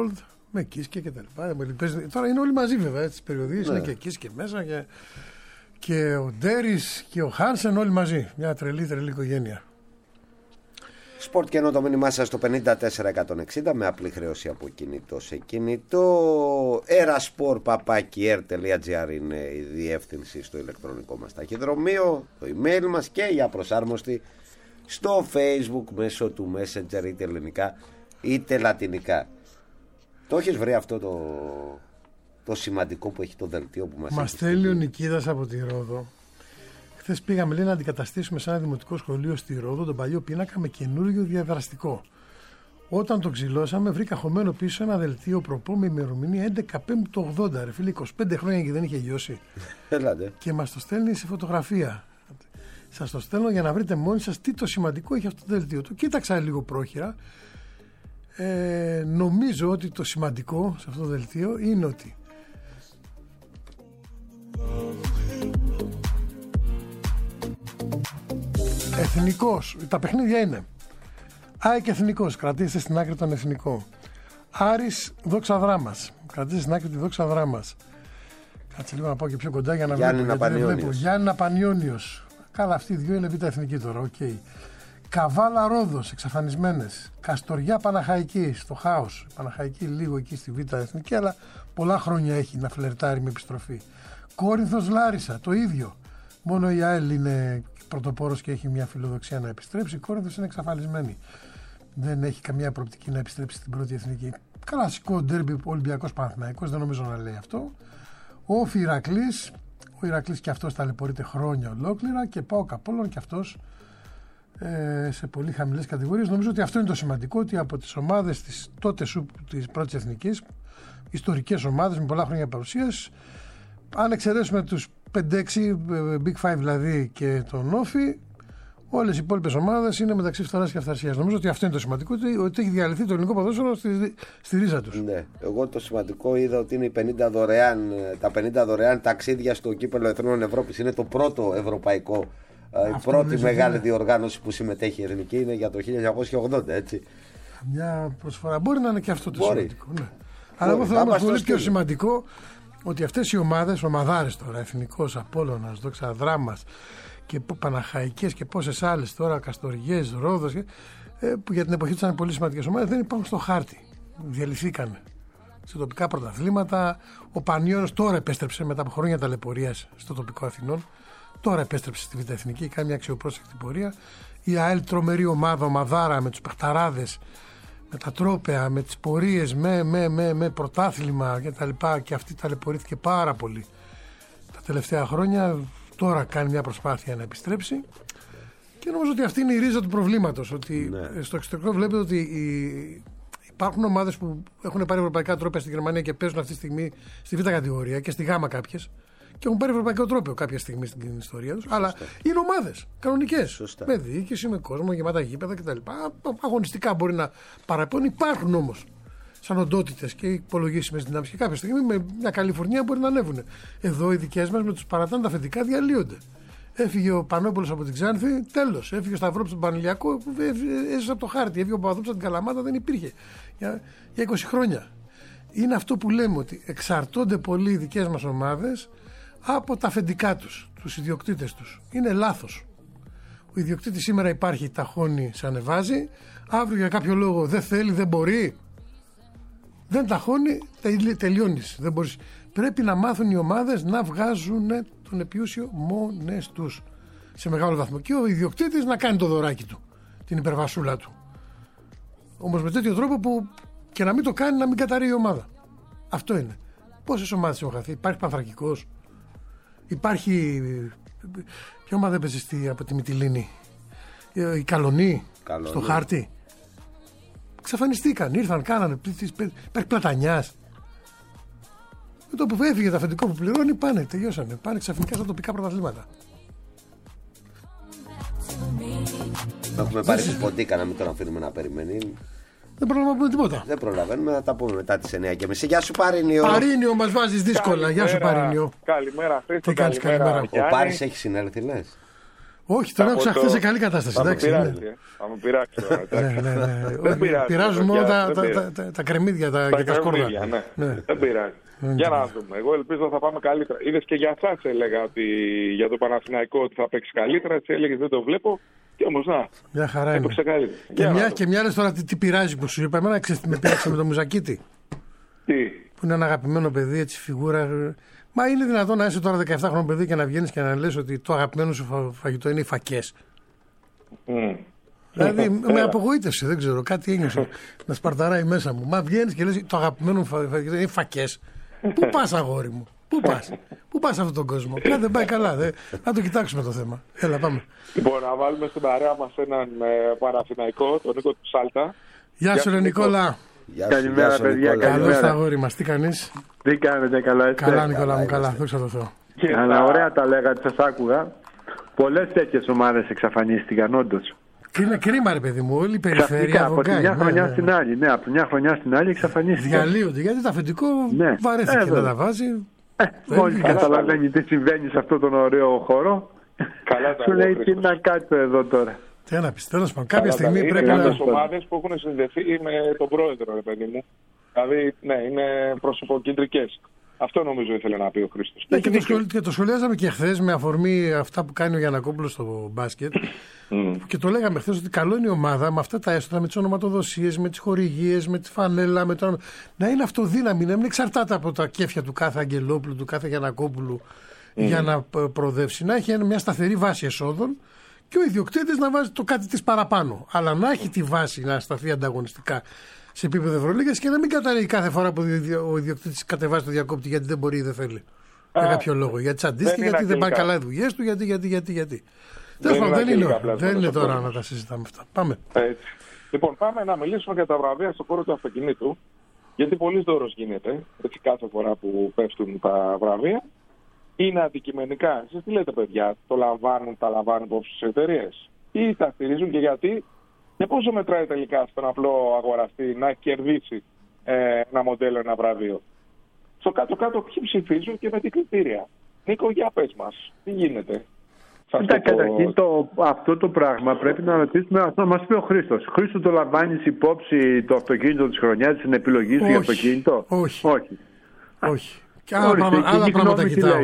Με Κίσκε και τα λοιπά. Τώρα είναι όλοι μαζί βέβαια τις περιοδίες, Ναι. είναι και Κίσκε μέσα και ο Ντέρις και ο Χάνσεν όλοι μαζί. Μια τρελή οικογένεια. Σπορτ και το μήνυμά σας στο 54160 με απλή χρέωση από κινητό σε κινητό. erasport@air.gr είναι η διεύθυνση στο ηλεκτρονικό μας ταχυδρομείο, το email μας και η απροσάρμοστη στο Facebook μέσω του Messenger, είτε ελληνικά είτε λατινικά. Το έχεις βρει αυτό το σημαντικό που έχει το δελτίο που μας στέλνει ο Νικίδας από τη Ρόδο. Χθες πήγαμε, λέει, να αντικαταστήσουμε σε ένα δημοτικό σχολείο στη Ρόδο τον παλιό πίνακα με καινούριο διαδραστικό. Όταν το ξυλώσαμε, βρήκα χωμένο πίσω ένα δελτίο προπό με ημερομηνία 11 του 80. Ρε φίλε, 25 χρόνια και δεν είχε λιώσει. Έλατε. Και μας το στέλνει σε φωτογραφία. Σας το στέλνω για να βρείτε μόνοι σας τι το σημαντικό έχει αυτό το δελτίο. Το κοίταξα λίγο πρόχειρα. Νομίζω ότι το σημαντικό σε αυτό το δελτίο είναι ότι Εθνικός, τα παιχνίδια είναι ΑΕΚ Εθνικός, κρατήστε στην άκρη τον Εθνικό. Άρης Δόξα Δράμας, κρατήστε στην άκρη τη Δόξα Δράμας. Κάτσε λίγο να πάω και πιο κοντά για να βλέπω. Γιάννηνα Πανιόνιος. Καλά, αυτοί οι δύο είναι β' εθνική τώρα, οκ. Καβάλα Ρόδος, εξαφανισμένες. Καστοριά Παναχαϊκή, στο χάος. Παναχαϊκή λίγο εκεί στη β' εθνική, αλλά πολλά χρόνια έχει να φλερτάρει με επιστροφή. Κόρινθος Λάρισα, το ίδιο. Μόνο η ΑΕΛ είναι πρωτοπόρος και έχει μια φιλοδοξία να επιστρέψει. Η Κόρινθος είναι εξαφανισμένη. Δεν έχει καμία προοπτική να επιστρέψει στην πρώτη εθνική. Κλασικό ντέρμπι Ολυμπιακός Παναθηναϊκός, δεν νομίζω να λέει αυτό. Όφι Ηρακλής, ο Ηρακλής και αυτός ταλαιπωρείται χρόνια ολόκληρα και ΠΑΟΚ Απόλλων και αυτός σε πολύ χαμηλές κατηγορίες. Νομίζω ότι αυτό είναι το σημαντικό, ότι από τις ομάδες της τότε της πρώτης εθνικής, ιστορικές ομάδες με πολλά χρόνια παρουσίας, αν εξαιρέσουμε τους 5-6 Big Five δηλαδή και τον Όφι, όλες οι υπόλοιπες ομάδες είναι μεταξύ φθοράς και αυθαρσίας. Νομίζω ότι αυτό είναι το σημαντικό, ότι έχει διαλυθεί το ελληνικό ποδόσφαιρο στη ρίζα τους. Ναι, εγώ το σημαντικό είδα ότι είναι τα 50 δωρεάν ταξίδια στο κύπελλο Εθνών Ευρώπης. Είναι το πρώτο ευρωπαϊκό, η πρώτη μεγάλη διοργάνωση που συμμετέχει η εθνική, είναι για το 1980, έτσι. Μια προσφορά. Μπορεί να είναι και αυτό το σημαντικό. Ναι. Αλλά εγώ θέλω να πω πολύ πιο σημαντικό ότι αυτές οι ομάδες, ομαδάρες τώρα, Εθνικός, Απόλλωνας, Δόξα Δράμας και Παναχαϊκές και πόσες άλλες τώρα, Καστοριές, Ρόδος, που για την εποχή τους ήταν πολύ σημαντικές ομάδες, δεν υπάρχουν στο χάρτη. Διαλυθήκαν σε τοπικά πρωταθλήματα. Ο Πανιόνιος τώρα επέστρεψε μετά από χρόνια ταλαιπωρίας στο τοπικό Αθηνών. Τώρα επέστρεψε στη Β' Εθνική, κάνει μια αξιοπρόσεκτη πορεία. Η ΑΕΛ, τρομερή ομάδα, ομαδάρα με τους παιχταράδες, με τα τρόπαια, με τις πορείες, με πρωτάθλημα κτλ. Και αυτή ταλαιπωρήθηκε πάρα πολύ τα τελευταία χρόνια. Τώρα κάνει μια προσπάθεια να επιστρέψει. Και νομίζω ότι αυτή είναι η ρίζα του προβλήματος. Ότι στο εξωτερικό βλέπετε ότι υπάρχουν ομάδες που έχουν πάρει ευρωπαϊκά τρόπαια στη Γερμανία και παίζουν αυτή τη στιγμή στη Β' κατηγορία και στη Γ κάποιες. Και έχουν πάρει ευρωπαϊκό τρόπαιο κάποια στιγμή στην ιστορία τους. Αλλά είναι ομάδες κανονικές. Με διοίκηση, με κόσμο, γεμάτα γήπεδα κτλ. Αγωνιστικά μπορεί να παραπώνουν. Υπάρχουν όμως σαν οντότητες και υπολογίσιμες δυνάμεις. Και κάποια στιγμή με μια καλή φουρνιά μπορεί να ανέβουν. Εδώ οι δικές μας με τους παρατάνε τα αφεντικά διαλύονται. Έφυγε ο Πανόπουλος από την Ξάνθη, τέλος. Έφυγε ο Σταυρόπουλος από τον Πανηλιακό, έζησε από το χάρτη. Έφυγε ο Παπαδόπουλος από την Καλαμάτα, δεν υπήρχε. Για 20 χρόνια. Είναι αυτό που λέμε, ότι εξαρτώνται πολύ οι δικές μας ομάδες από τα αφεντικά τους, τους ιδιοκτήτες τους. Είναι λάθος. Ο ιδιοκτήτης σήμερα υπάρχει, ταχώνει, σε ανεβάζει. Αύριο για κάποιο λόγο δεν θέλει, δεν μπορεί. Δεν ταχώνει, τελειώνεις. Δεν μπορείς. Πρέπει να μάθουν οι ομάδες να βγάζουν τον επιούσιο μόνες τους σε μεγάλο βαθμό. Και ο ιδιοκτήτης να κάνει το δωράκι του, την υπερβασούλα του. Όμως με τέτοιο τρόπο που και να μην το κάνει, να μην καταρρεί η ομάδα. Αυτό είναι. Πόσες ομάδες έχουν χαθεί? Υπάρχει Πανθρακικός. Υπάρχει. Ποια ομάδα έπαιζε από τη Μυτιλήνη? Η Καλονή. Στο χάρτη. Ξαφανιστήκαν, ήρθαν, κάνανε. Υπάρχει Πλατανιάς. Με το που έφυγε το αφεντικό που πληρώνει, πάνε, τελειώσανε. Πάνε ξαφνικά στα τοπικά πρωταθλήματα. Έχουμε πάρει σποντίκα να μην τον αφήνουμε να περιμένει. Δεν προλαβαίνουμε τίποτα. Δεν προλαβαίνουμε, θα τα πούμε μετά τις 9:30. Γεια σου Παρίνιο. Παρίνιο, μας βάζεις δύσκολα. Γεια σου Παρίνιο. Καλημέρα, Χρήστο. Τι κάνεις, καλημέρα. Ο Πάρης έχει συνέλθει, λες? Όχι, τον άκουσα χθες σε καλή κατάσταση. Θα μου πειράξει τώρα. Δεν πειράζει. Πειράζουν μόνο τα κρεμμύδια και τα σκόρδα. Δεν πειράζει. Για να δούμε. Εγώ ελπίζω θα πάμε καλύτερα. Είδες και για εσάς έλεγα ότι για το Παναθηναϊκό ότι θα παίξει καλύτερα. Έτσι έλεγες δεν το βλέπω. Και όμως να. Μια χαρά είναι. Και μια άλλες τώρα τι πειράζει που σου είπα. Εμένα με πειράξε με το Μουζακίτη. Τι. Που είναι ένα αγαπημένο παιδί, έτσι φιγούρα. Μα είναι δυνατόν να είσαι τώρα 17χρονο παιδί και να βγαίνεις και να λες ότι το αγαπημένο σου φαγητό είναι οι φακές. Δηλαδή με απογοήτευσε, δεν ξέρω, κάτι ένιωσα να σπαρταράει μέσα μου. Μα βγαίνεις και λες το αγαπημένο μου φαγητό είναι οι φακές. Πού πας αγόρι μου, πού πας σε αυτόν τον κόσμο. Δεν πάει καλά, να το κοιτάξουμε το θέμα. Έλα πάμε. Λοιπόν, να βάλουμε στην παρέα μας έναν Παναθηναϊκό, τον Νίκο του Σάλτα. Γεια σου ρε Νικόλα. Καλημέρα παιδιά, καλώς τα αγόρι μας, τι κάνεις? Τι κάνετε, καλά είστε? Καλά Νικόλα μου, καλά, δόξα τω Θεώ. Αλλά ωραία τα λέγατε, σας άκουγα. Πολλές τέτοιες ομάδες εξαφανίστηκαν όντως. Είναι κρίμα ρε παιδί μου, όλη η περιφέρεια από τη μια χρονιά στην άλλη. Ναι, από τη μια χρονιά στην άλλη εξαφανίστηκαν. Διαλύονται, γιατί το αφεντικό βαρέθηκε να τα βάζει. Μόλις καταλαβαίνει τι συμβαίνει σε αυτόν τον ωραίο χώρο, σου λέει τι να κάτσω εδώ τώρα. Τι να πεις, τέλος πάντων, κάποια στιγμή πρέπει να... Είναι κάποιες ομάδες που έχουν συνδεθεί με τον πρόεδρο, ρε παιδί μου. Δηλαδή, ναι, είναι προσωποκεντρικές. Αυτό νομίζω ήθελε να πει ο Χρήστος. Και το σχολιάζαμε και χθες με αφορμή αυτά που κάνει ο Γιαννακόπουλος στο μπάσκετ. Και το λέγαμε χθες ότι καλό είναι η ομάδα με αυτά τα έσοδα, με τις ονοματοδοσίες, με τις χορηγίες, με τη φανέλα, να είναι αυτοδύναμη, να μην εξαρτάται από τα κέφια του κάθε Αγγελόπουλου, του κάθε Γιαννακόπουλου για να προοδεύσει. Να έχει μια σταθερή βάση εσόδων. Και ο ιδιοκτήτης να βάζει το κάτι της παραπάνω. Αλλά να έχει τη βάση να σταθεί ανταγωνιστικά σε επίπεδο Ευρωλίγας και να μην καταραίει κάθε φορά που ο ιδιοκτήτης κατεβάζει το διακόπτη γιατί δεν μπορεί ή δεν θέλει. Για κάποιο λόγο. Γιατί τσαντίστηκε, γιατί δεν πάνε καλά οι δουλειές του, γιατί. Δεν είναι τώρα να τα συζητάμε αυτά. Πάμε. Έτσι. Λοιπόν, πάμε να μιλήσουμε για τα βραβεία στον χώρο του αυτοκινήτου. Γιατί πολλής δώρος γίνεται έτσι, κάθε φορά που πέφτουν τα βραβεία. Είναι αντικειμενικά. Εσείς τι λέτε, παιδιά, τα λαμβάνουν υπόψη στις εταιρείες ή τα στηρίζουν και γιατί και πόσο μετράει τελικά στον απλό αγοραστή να κερδίσει ένα μοντέλο, ένα βραβείο? Στο κάτω-κάτω ποιοι ψηφίζουν και με τι κριτήρια? Νίκο, για πες μας, τι γίνεται? Καταρχήν αυτό το πράγμα πρέπει να ρωτήσουμε, να μας πει ο Χρήστος. Χρήστο, το λαμβάνεις υπόψη το αυτοκίνητο της χρονιάς, την επιλογή σου για αυτοκίνητο? Όχι. Και άλλα πράγματα κοιτάω.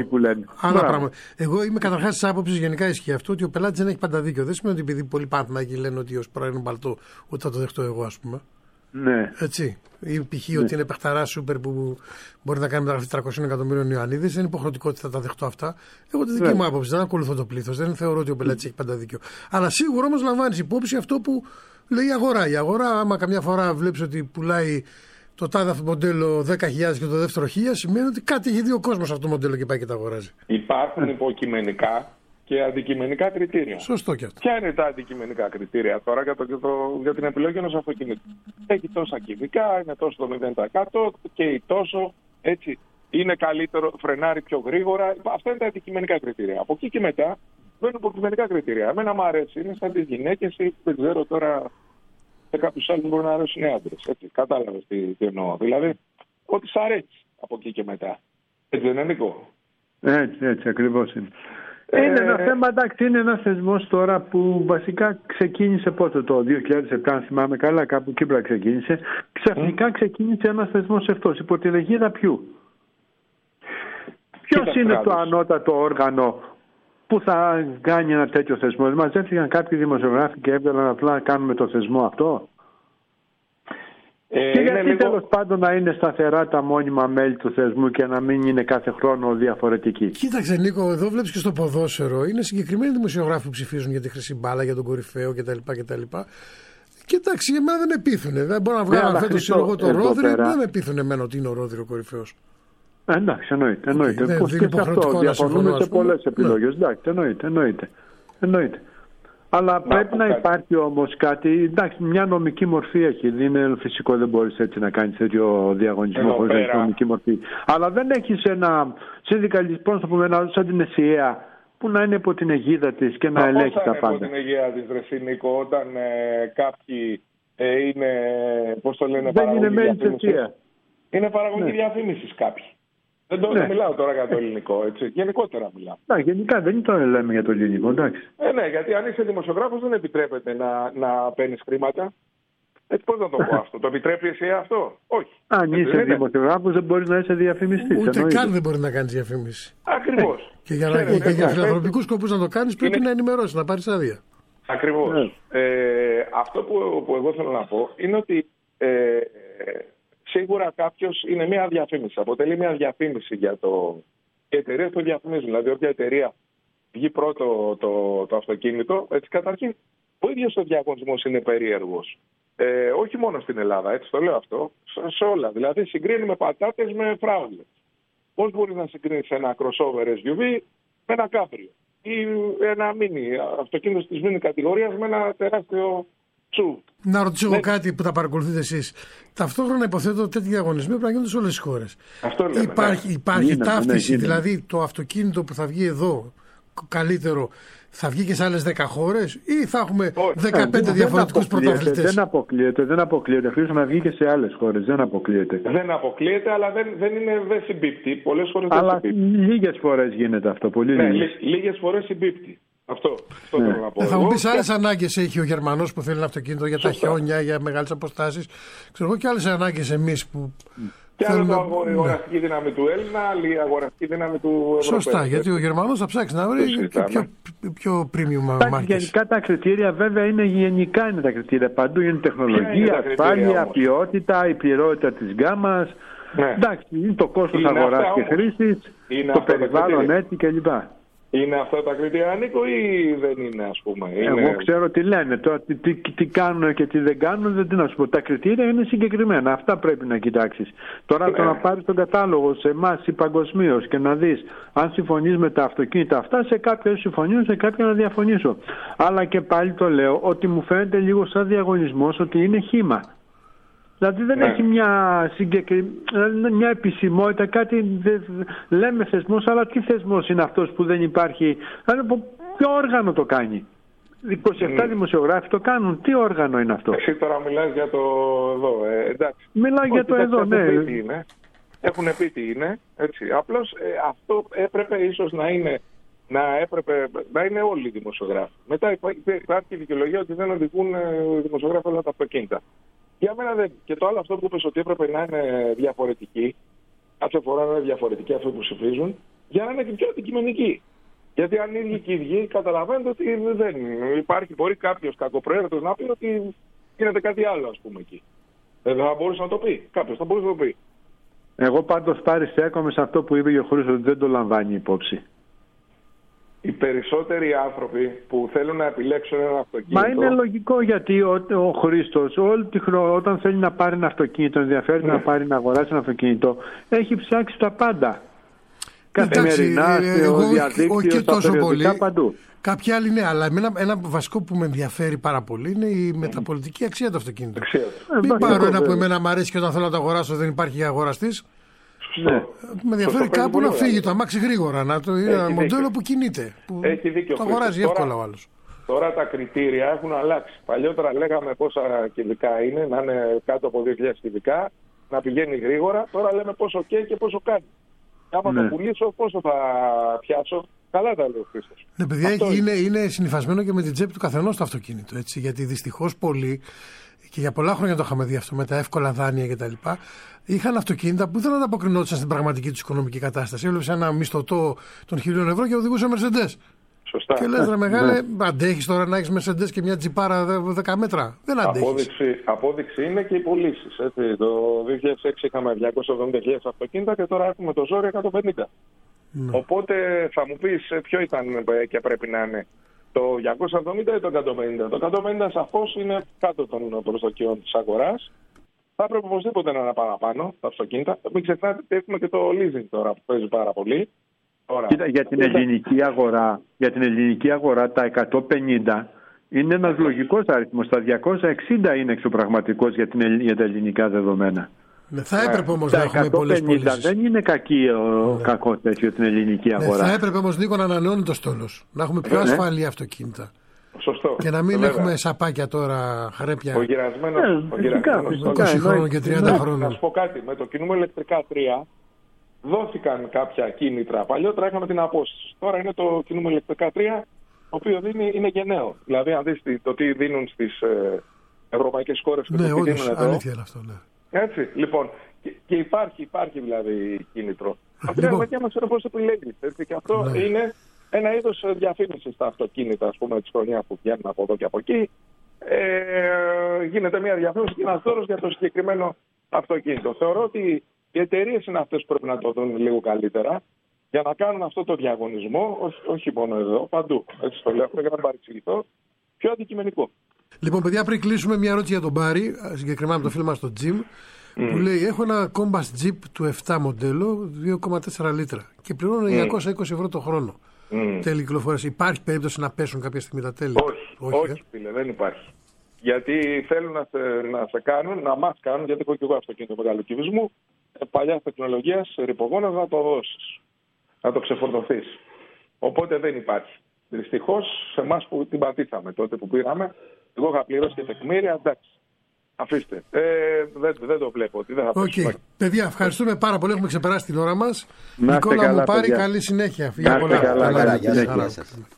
Εγώ είμαι καταρχάς της άποψης, γενικά ισχύει αυτό, ότι ο πελάτης δεν έχει πάντα δίκιο. Δεν σημαίνει ότι επειδή πολλοί Παναθηναϊκοί λένε ότι ως πρώην Μπαλτό, ότι θα το δεχτώ εγώ, ας πούμε. Ναι. Έτσι. Ή π.χ. ότι είναι παιχταρά σούπερ που μπορεί να κάνει μεταγραφή 300 εκατομμύριων Ιωαννίδης. Δεν είναι υποχρεωτικό ότι θα τα δεχτώ αυτά. Εγώ τη δική μου άποψη. Δεν ακολουθώ το πλήθος. Δεν θεωρώ ότι ο πελάτης έχει πάντα δίκιο. Αλλά σίγουρα όμως λαμβάνει υπόψη αυτό που λέει η αγορά. Η αγορά, άμα καμιά φορά βλέπει ότι πουλάει το τάδε μοντέλο 10.000 και το δεύτερο 1.000, σημαίνει ότι κάτι έχει δει ο κόσμος αυτό το μοντέλο και πάει και τα αγοράζει. Υπάρχουν υποκειμενικά και αντικειμενικά κριτήρια. Σωστό και αυτό. Ποια είναι τα αντικειμενικά κριτήρια τώρα για την επιλογή ενός αυτοκινήτου? Έχει τόσα κυβικά, είναι τόσο το 0% και τόσο έτσι. Είναι καλύτερο, φρενάρει πιο γρήγορα. Αυτά είναι τα αντικειμενικά κριτήρια. Από εκεί και μετά βαίνουν υποκειμενικά κριτήρια. Εμένα μου αρέσει. Είναι σαν τις γυναίκες ή δεν ξέρω τώρα. Σε κάποιους άλλους μπορεί να αρέσουν οι άντρες. Κατάλαβες τι εννοώ? Δηλαδή, ό,τι σ' αρέσει από εκεί και μετά. Έτσι δεν είναι, Νίκο? Έτσι ακριβώς είναι. Είναι ένα θέμα, εντάξει, είναι ένας θεσμός τώρα που βασικά ξεκίνησε πότε, το 2007, αν θυμάμαι καλά, κάπου εκεί ξεκίνησε. Ξαφνικά ξεκίνησε ένας θεσμός αυτός, υπό την αιγίδα ποιου? Ποιος είναι το ανώτατο όργανο που θα κάνει ένα τέτοιο θεσμό? Μαζεύτηκαν κάποιοι δημοσιογράφοι και έβγαλαν απλά να κάνουμε το θεσμό αυτό. Και γιατί τέλος πάντων να είναι σταθερά τα μόνιμα μέλη του θεσμού και να μην είναι κάθε χρόνο διαφορετικοί? Κοίταξε Νίκο, εδώ βλέπεις και στο ποδόσφαιρο είναι συγκεκριμένοι δημοσιογράφοι που ψηφίζουν για τη χρυσή μπάλα, για τον κορυφαίο κτλ. Και εντάξει, εμένα δεν με πείθουνε. Δεν μπορώ να βγάλω φέτος εγώ το Ρόδρυ, δεν με πείθουνε εμένα ότι είναι ο Ρόδρυ ο κορυφαίος. Εντάξει, εννοείται. Πώς και σε αυτό διαφωνούμε σε πολλές επιλογές. Εντάξει, εννοείται. Αλλά πρέπει να υπάρχει όμως κάτι. Εντάξει, μια νομική μορφή έχει. Είναι φυσικό, δεν μπορείς έτσι να κάνεις τέτοιο διαγωνισμό χωρίς να έχει νομική μορφή. Αλλά δεν έχεις ένα συνδικαλιστή, πώς το πούμε, σαν την ΕΣΥΑ που να είναι υπό την αιγίδα της και να ελέγχει τα πάντα. Υπό την αιγίδα της, ρε Νίκο, όταν κάποιοι είναι, πώς το λένε, δεν είναι μέλη της ΕΣΥΑ. Είναι παραγωγή διαφήμισης κάποιοι. Δεν μιλάω τώρα για το ελληνικό, έτσι. Γενικότερα μιλάω. Γενικά δεν τώρα λέμε για το ελληνικό, εντάξει. Ναι, γιατί αν είσαι δημοσιογράφος δεν επιτρέπεται να παίρνεις χρήματα. Πώς να το πω αυτό, το επιτρέπει εσύ αυτό? Όχι. Αν είσαι δημοσιογράφος δεν μπορείς να είσαι διαφημιστής. Ούτε καν δεν μπορεί να κάνεις διαφήμιση. Ακριβώς. Και για φιλανθρωπικούς σκοπούς να το κάνεις πρέπει να ενημερώσεις, να πάρεις άδεια. Ακριβώς. Αυτό που εγώ θέλω να πω είναι ότι σίγουρα κάποιος είναι μια διαφήμιση. Αποτελεί μια διαφήμιση για το. Οι εταιρείες το διαφημίζουν. Δηλαδή, όποια εταιρεία βγει πρώτο το αυτοκίνητο, έτσι καταρχήν ο ίδιος ο διαγωνισμός είναι περίεργος. Όχι μόνο στην Ελλάδα, έτσι το λέω αυτό, σε όλα. Δηλαδή, συγκρίνουμε πατάτες με φράουλες. Πώς μπορείς να συγκρίνεις ένα crossover SUV με ένα κάπριο ή ένα αυτοκίνητο της μίνι κατηγορίας με ένα τεράστιο τσου? Να ρωτήσω εγώ κάτι που τα παρακολουθείτε εσείς. Ταυτόχρονα υποθέτω τέτοιοι διαγωνισμοί πρέπει να γίνονται σε όλες τις χώρες. Υπάρχει ταύτιση, δηλαδή το αυτοκίνητο που θα βγει εδώ καλύτερο θα βγει και σε άλλες 10 χώρες ή θα έχουμε 15 διαφορετικούς πρωταθλητές? Δεν αποκλείεται. Χρήστο να βγει και σε άλλες χώρες. Δεν αποκλείεται. Δεν αποκλείεται, αλλά δεν συμπίπτει. Πολλές φορές δεν συμπίπτει. Λίγες φορές γίνεται αυτό. Λίγες φορές συμπίπτει. Αυτό θέλω να πω. Θα μου πεις άλλες ανάγκες έχει ο Γερμανός που θέλει ένα αυτοκίνητο για τα χιόνια, για μεγάλες αποστάσεις. Ξέρω εγώ και άλλες ανάγκες εμείς που. Και άλλο η αγοραστική δύναμη του Έλληνα, άλλη η αγοραστική δύναμη του Ευρωπαίου. Σωστά, γιατί ο Γερμανός θα ψάξει να βρει πιο premium μάρκες. Γενικά τα κριτήρια βέβαια είναι τα κριτήρια. Παντού είναι τεχνολογία, ασφάλεια, ποιότητα, η πληρότητα της γκάμας. Εντάξει, είναι το κόστος αγοράς και χρήσης, το περιβάλλον έτσι κλπ. Είναι αυτά τα κριτήρια, Νίκο, ή δεν είναι, ας πούμε? Εγώ ξέρω τι λένε. Τώρα τι κάνουν και τι δεν κάνουν, δεν τι να σου πω. Τα κριτήρια είναι συγκεκριμένα. Αυτά πρέπει να κοιτάξεις. Τώρα το να πάρεις τον κατάλογο σε εμάς ή παγκοσμίως και να δεις αν συμφωνείς με τα αυτοκίνητα αυτά, σε κάποια συμφωνούν, σε κάποια να διαφωνήσω. Αλλά και πάλι το λέω ότι μου φαίνεται λίγο σαν διαγωνισμός ότι είναι χύμα. Δηλαδή δεν έχει μια επισημότητα, κάτι λέμε θεσμός, αλλά τι θεσμός είναι αυτός που δεν υπάρχει? Δηλαδή ποιο όργανο το κάνει? 27 δημοσιογράφοι το κάνουν. Τι όργανο είναι αυτό? Εσύ τώρα μιλάς για το εδώ, εντάξει. Μιλάω για το εδώ, ναι. Έχουν πει τι είναι, έτσι. Απλώς αυτό έπρεπε ίσως να είναι όλοι οι δημοσιογράφοι. Μετά υπάρχει η δικαιολογία ότι δεν οδηγούν οι δημοσιογράφοι όλα τα αυτοκίνητα. Για μένα δεν. Και το άλλο αυτό που είπες ότι έπρεπε να είναι διαφορετική, κάθε φορά να είναι διαφορετική αυτό που ψηφίζουν, για να είναι και πιο αντικειμενική. Γιατί αν είναι και οι ίδιοι, καταλαβαίνετε ότι δεν υπάρχει. Μπορεί κάποιος κακοπροαίρετος να πει ότι γίνεται κάτι άλλο, ας πούμε, εκεί. Δεν θα μπορούσε να το πει. Κάποιος θα μπορούσε να το πει. Εγώ πάντως στέκομαι σε αυτό που είπε ο Χρήστος, ότι δεν το λαμβάνει υπόψη. Οι περισσότεροι άνθρωποι που θέλουν να επιλέξουν ένα αυτοκίνητο. Μα είναι λογικό, γιατί ο Χρήστος όλη τη χρονιά, όταν θέλει να πάρει ένα αυτοκίνητο, ενδιαφέρει να πάρει να αγοράσει ένα αυτοκίνητο, έχει ψάξει τα πάντα. Καθημερινά, στο διαδίκτυο, στα περιοδικά, παντού. Κάποιοι άλλοι ναι, αλλά ένα βασικό που με ενδιαφέρει πάρα πολύ είναι η μεταπολιτική αξία του αυτοκίνητου. Μην πάρω ένα που εμένα μου αρέσει και όταν θέλω να το αγοράσω δεν υπάρχει αγοραστής. Ναι. Με ενδιαφέρει κάπου να φύγει το αμάξι γρήγορα. Είναι ένα μοντέλο που κινείται. Που έχει δίκιο. Το αγοράζει εύκολα ο άλλος. Τώρα τα κριτήρια έχουν αλλάξει. Παλιότερα λέγαμε πόσα κυβικά είναι, να είναι κάτω από 2.000 κυβικά, να πηγαίνει γρήγορα. Τώρα λέμε πόσο καίει και πόσο κάνει. Άμα το πουλήσω, πόσο θα πιάσω. Καλά τα λέει ο Χρήστος. Ναι, παιδιά, είναι συνυφασμένο και με την τσέπη του καθενός το αυτοκίνητο. Έτσι, γιατί δυστυχώς πολλοί, και για πολλά χρόνια το είχαμε δει αυτό με τα εύκολα δάνεια κτλ., είχαν αυτοκίνητα που δεν ανταποκρινόντουσαν στην πραγματική του οικονομική κατάσταση. Έβλεπε ένα μισθωτό των 1.000 ευρώ και οδηγούσε Mercedes. Σωστά. Και λες, ρε μεγάλε, αντέχεις τώρα να έχεις Mercedes και μια τζιπάρα 10 μέτρα? Δεν αντέχεις. Απόδειξη είναι και οι πωλήσεις. Το 2006 είχαμε 270.000 αυτοκίνητα και τώρα έχουμε το ζόρι 150. Ναι. Οπότε θα μου πεις ποιο ήταν και πρέπει να είναι, το 270 ή το 150. Το 150 σαφώς είναι κάτω των προσδοκιών της αγοράς. Θα έπρεπε οπωσδήποτε να είναι παραπάνω τα αυτοκίνητα. Μην ξεχνάτε ότι έχουμε και το leasing τώρα που παίζει πάρα πολύ. Κοίτα, για την ελληνική αγορά τα 150 είναι ένας λογικός αριθμός. Τα 260 είναι εξωπραγματικός για τα ελληνικά δεδομένα. Θα έπρεπε όμως να έχουμε πολλές πωλήσεις. Δεν είναι κακό τέτοιο για την ελληνική αγορά. Θα έπρεπε όμως, Νίκο, να ανανεώνει το στόλος. Να έχουμε πιο ασφαλή αυτοκίνητα. Σωστό. Και να μην έχουμε σαπάκια τώρα, χαρέπια. Ο γυρασμένος 20 χρόνων και 30 χρόνων. Να σου πω κάτι. Με το κινούμε ηλεκτρικά 3 δόθηκαν κάποια κίνητρα. Παλιότερα είχαμε την απόσταση. Τώρα είναι το κινούμενο 13, το οποίο είναι γενναίο. Δηλαδή, αν δεις το τι δίνουν στις ευρωπαϊκές χώρες και ναι, το τι δίνουν εδώ. Αλήθεια είναι αυτό, ναι. Έτσι, λοιπόν, και υπάρχει δηλαδή κίνητρο. Αυτή η αρμαδιά μας είναι πώς επιλέγεις. Και αυτό είναι ένα είδος διαφήμισης στα αυτοκίνητα, ας πούμε, της χρονιάς που βγαίνουν από εδώ και από εκεί. Γίνεται μια διαφήμιση και ένας δώρος για το συγκεκριμένο αυτοκίνητο. Θεωρώ ότι οι εταιρείες είναι αυτές που πρέπει να το δουν λίγο καλύτερα για να κάνουν αυτό το διαγωνισμό, όχι μόνο εδώ, παντού. Έτσι το λέω, για να παρεξηγηθώ, πιο αντικειμενικό. Λοιπόν, παιδιά, πριν κλείσουμε, μια ερώτηση για τον Πάρη, συγκεκριμένα με το φίλο μας στο Jim, που λέει: έχω ένα Compass Jeep του 7 μοντέλο, 2,4 λίτρα και πληρώνω 920 ευρώ το χρόνο. Τέλη κυκλοφορίας. Υπάρχει περίπτωση να πέσουν κάποια στιγμή τα τέλη? Όχι, φίλε, δεν υπάρχει. Γιατί θέλουν να σε κάνουν, να μας κάνουν, γιατί έχω και εγώ αυτοκίνητο μεγάλου κυβισμού, παλιά τεχνολογία, ρηπογόνα, να το δώσεις, να το ξεφορτωθείς. Οπότε δεν υπάρχει. Δυστυχώς, σε εμάς που την πατήσαμε τότε που πήραμε, εγώ είχα πληρώσει και τεκμήρια, εντάξει. Αφήστε. Δεν το βλέπω ότι δεν θα πέσει. Παιδιά, ευχαριστούμε πάρα πολύ. Έχουμε ξεπεράσει την ώρα μας. Νικόλα καλά, μου πάρει καλή συνέχεια. Να είστε καλά. Γεια σας.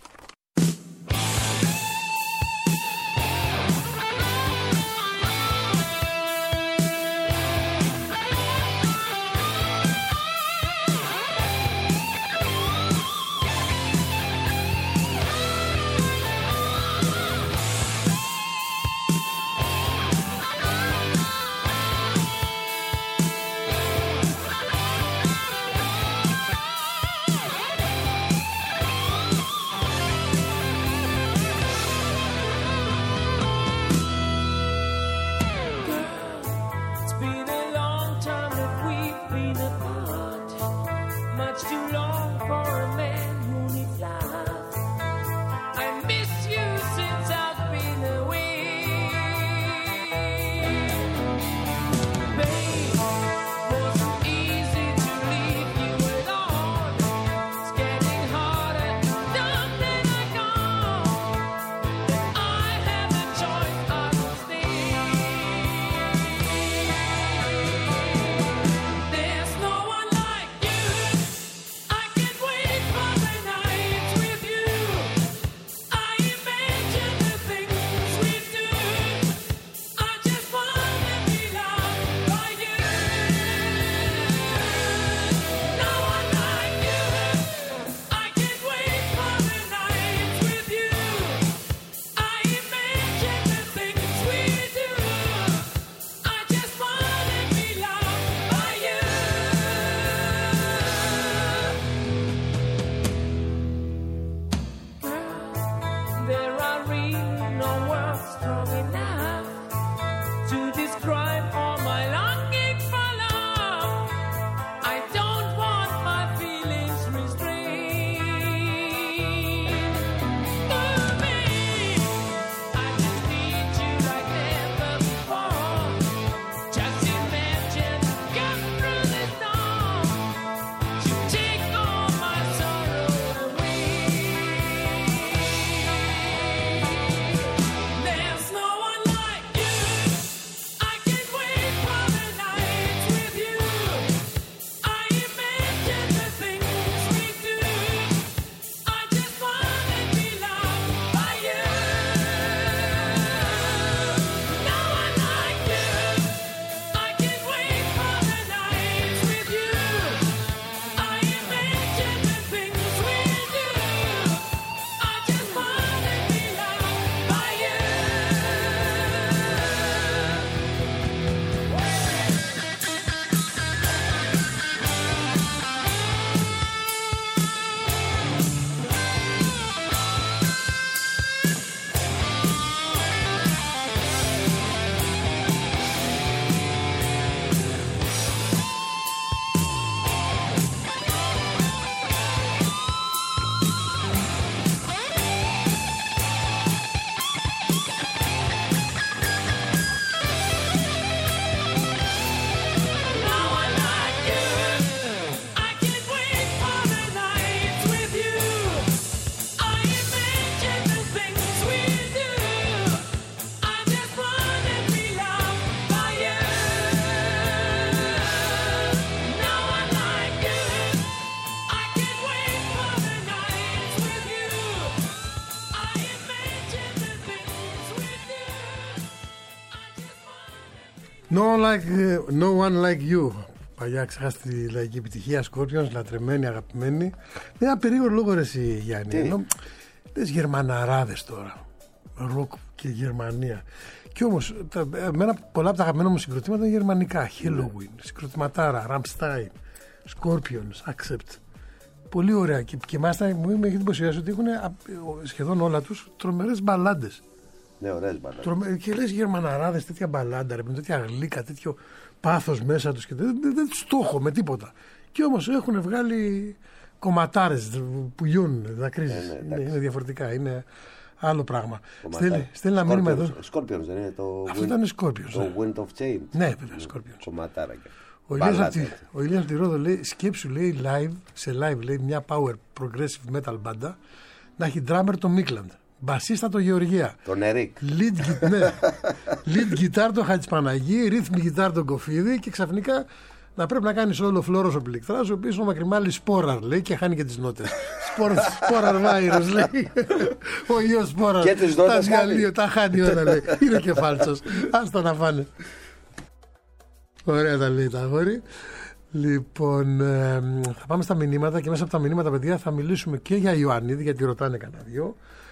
No one like you. Παλιά ξεχάσει τη λαϊκή επιτυχία. Σκόρπιονς, λατρεμένη, αγαπημένη. Με ένα περίεργο λόγο, ρε εσύ, Γιάννη. Δες Γερμαναράδες τώρα. Ροκ και Γερμανία. Και όμως, πολλά από τα αγαπημένα μου συγκροτήματα είναι γερμανικά. Halloween, συγκροτηματάρα, Rammstein, Scorpions, Accept. Πολύ ωραία. Και μάλιστα μου έχει εντυπωσιάσει ότι έχουν σχεδόν όλα τους τρομερές μπαλάντες. Ναι, ωραίες μπαλάντες. Και λες Γερμαναράδες, τέτοια μπαλάντα, με τέτοια γλύκα, τέτοιο πάθος μέσα τους και δεν τους το έχω με τίποτα. Και όμως έχουν βγάλει κομματάρες που γιούν, δακρύζεις. Είναι διαφορετικά, είναι άλλο πράγμα. Στέλνει ένα μήνυμα εδώ. Scorpions δεν είναι το. Αυτό ήταν Scorpions. Το Wind of Change. Ναι, βέβαια, Scorpions. Κομματάρα και. Ο Ηλίας από τη Ρόδο λέει, σκέψου, λέει, σε live, λέει, μια power progressive metal μπάντα να έχει drummer τον Μίκλαντ, μπασίστα τον Γεωργία, τον Ερικ, lead guitar τον Χατζηπαναγή, rhythm guitar τον Κοφίδη και ξαφνικά να πρέπει να κάνεις όλο Φλόρος ο Πληκτράς, ο οποίος είναι ο Μακριμάλης Σπόραρ, λέει, και χάνει και τις νότες. Σπόραρ Βάιρος, λέει. Ο γιος Σπόραρ. Και τις νότες τα χάνει όλα, λέει. Είναι και φάλτσος. Άστα να φάνε. Ωραία τα λέει τα αγόρι. Λοιπόν, θα πάμε στα μηνύματα και μέσα από τα μηνύματα, παιδιά, θα μιλήσουμε και για Ιωαννίδη, γιατί ρωτάνε κανένα δυο.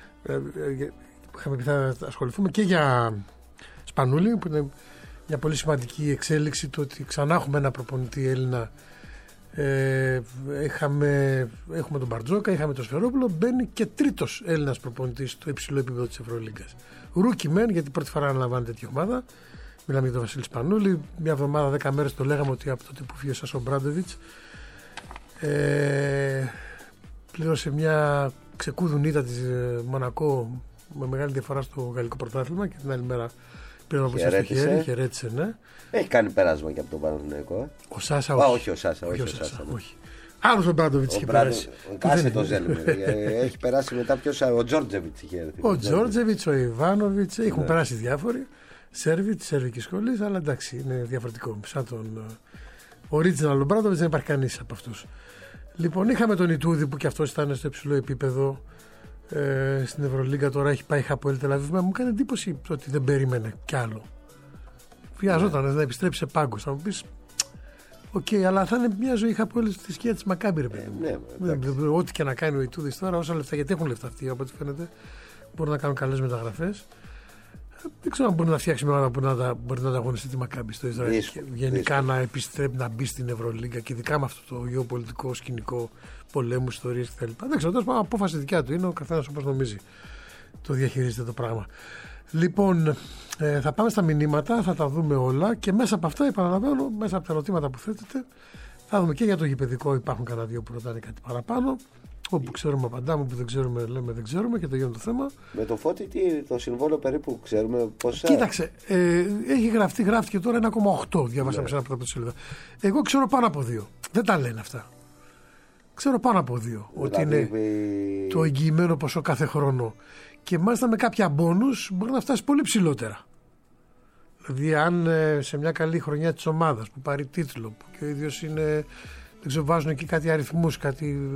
Θα ασχοληθούμε και για Σπανούλη, που είναι μια πολύ σημαντική εξέλιξη, το ότι ξανά έχουμε ένα προπονητή Έλληνα. Έχουμε τον Μπαρτζόκα, είχαμε τον Σφερόπουλο, μπαίνει και τρίτος Έλληνας προπονητής στο υψηλό επίπεδο της Ευρωλίγκας. Ρούκι μεν, γιατί πρώτη φορά αναλαμβάνει τέτοια ομάδα. Μιλάμε για τον Βασίλη Σπανούλη. Μια εβδομάδα, 10 μέρες το λέγαμε ότι από τότε που φύγε ο Σάσο Μπράντοβιτς πλήρωσε μια ξεκούδουν ήττα της Μονακό με μεγάλη διαφορά στο γαλλικό πρωτάθλημα και την άλλη μέρα πήρε να αποστήσει στο χέρι, χαιρέτησε, ναι. Έχει κάνει πέρασμα και από τον Παναθηναϊκό. Ο Σάσα, όχι. Όχι ο Σάσα. Άλλος ο Μπράντοβιτς είχε περάσει. Κάσε το Ζέλμερ. Έχει περάσει μετά ποιος, ο Τζόρτζεβιτς είχε έρθει. Ο Τζόρτζεβιτς, ο Ιβάνοβιτς, έχουν περάσει διάφοροι. Σέρβι, τη σερβική σχολή, αλλά εντάξει, είναι διαφορετικό. Σαν τον original Μπράντοβιτς δεν υπάρχει κανείς από αυτούς. Λοιπόν, είχαμε τον Ιτούδη που και αυτός ήταν στο υψηλό επίπεδο στην Ευρωλίγκα. Τώρα έχει πάει Χαπόελ Τελαβίβ. Μου κάνει εντύπωση ότι δεν περίμενε κι άλλο. Βιαζόταν να επιστρέψει σε πάγκο. Θα μου πει, οκ, αλλά θα είναι μια ζωή Χαπόελ στη σκιά τη Μακάμπη. Ό,τι και να κάνει ο Ιτούδης τώρα, όσα λεφτά, γιατί έχουν λεφτά αυτοί από ό,τι φαίνεται, μπορούν να κάνουν καλές μεταγραφές. Δεν ξέρω αν μπορεί να φτιάξει μια ομάδα που μπορεί να ανταγωνιστεί τη Μακάμπη στο Ισραήλ. Γενικά να επιστρέψει να μπει στην Ευρωλίγκα και ειδικά με αυτό το γεωπολιτικό σκηνικό πολέμου, ιστορίες κτλ. Δεν ξέρω, τέλος πάντων, απόφαση δικιά του είναι, ο καθένας όπως νομίζει το διαχειρίζεται το πράγμα. Λοιπόν, θα πάμε στα μηνύματα, θα τα δούμε όλα και μέσα από αυτά, επαναλαμβάνω, μέσα από τα ερωτήματα που θέτετε, θα δούμε και για το γηπεδικό. Υπάρχουν κανένα δύο που ρωτάνε κάτι παραπάνω. Όπου ξέρουμε απαντάμε, που δεν ξέρουμε λέμε δεν ξέρουμε και τελειώνει το θέμα. Με το Φώτη, το συμβόλαιο περίπου ξέρουμε πόσα. Κοίταξε, έχει γράφτηκε τώρα 1,8. Διαβάσαμε σε ένα πρώτο σελίδα. Εγώ ξέρω πάνω από 2. Δεν τα λένε αυτά. Ξέρω πάνω από 2. Δηλαδή, ότι είναι το εγγυημένο ποσό κάθε χρόνο. Και μάλιστα με κάποια μπόνους μπορεί να φτάσει πολύ ψηλότερα. Δηλαδή, αν σε μια καλή χρονιά της ομάδας που πάρει τίτλο, που και ο ίδιος είναι. Δεν ξέρω, βάζουν εκεί κάτι αριθμούς, κάτι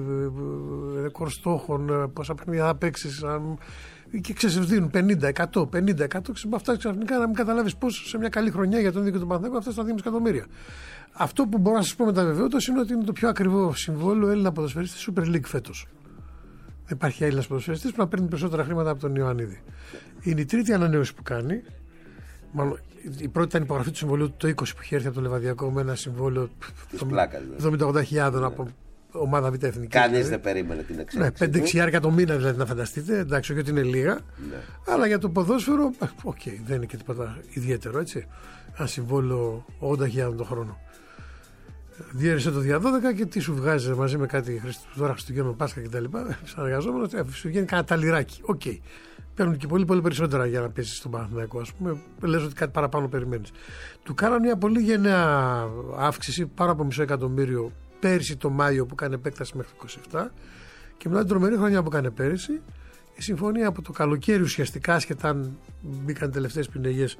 ρεκόρ στόχων, πόσα παιχνίδια θα παίξεις και ξεσβδίνουν 50-100. Με αυτά ξαφνικά να μην καταλάβεις πώς σε μια καλή χρονιά για τον ίδιο και τον Παναθηναϊκό αυτά στα 2,5 εκατομμύρια. Αυτό που μπορώ να σας πω με τα βεβαιότητα είναι ότι είναι το πιο ακριβό συμβόλαιο Έλληνα ποδοσφαιριστή στη Super League φέτος. Δεν υπάρχει Έλληνας ποδοσφαιριστής που να παίρνει περισσότερα χρήματα από τον Ιωαννίδη. Είναι η τρίτη ανανέωση που κάνει. Μάλλον, η πρώτη ήταν η υπογραφή του συμβολίου του το 20 που είχε έρθει από το Λεβαδιακό με ένα συμβόλαιο 70-80.000 από ομάδα Β' Εθνική. Κανείς δεν περίμενε την εξέλιξη. Ναι, 5-6 το μήνα δηλαδή να φανταστείτε. Εντάξει, όχι ότι είναι λίγα. Ναι. Αλλά για το ποδόσφαιρο, δεν είναι και τίποτα ιδιαίτερο, έτσι. Ένα συμβόλαιο 80.000 το χρόνο. Διέρεσε το δια 12 και τι σου βγάζει μαζί με κάτι τώρα Χριστουγέννων, Πάσχα κτλ. Σαν εργαζόμενο, σου βγαίνει κανένα ταλιράκι. Οκ. Παίρνουν και πολύ περισσότερα για να πέσει στον Παναθηναϊκό, ας πούμε. Λες ότι κάτι παραπάνω περιμένεις. Του κάνανε μια πολύ γενναία αύξηση, πάνω από $500,000 πέρυσι το Μάιο που κάνει επέκταση μέχρι το 27 και μετά την τρομερή χρονιά που κάνει πέρυσι. Η συμφωνία από το καλοκαίρι ουσιαστικά, άσχετα αν μπήκαν τελευταίες πινεγιές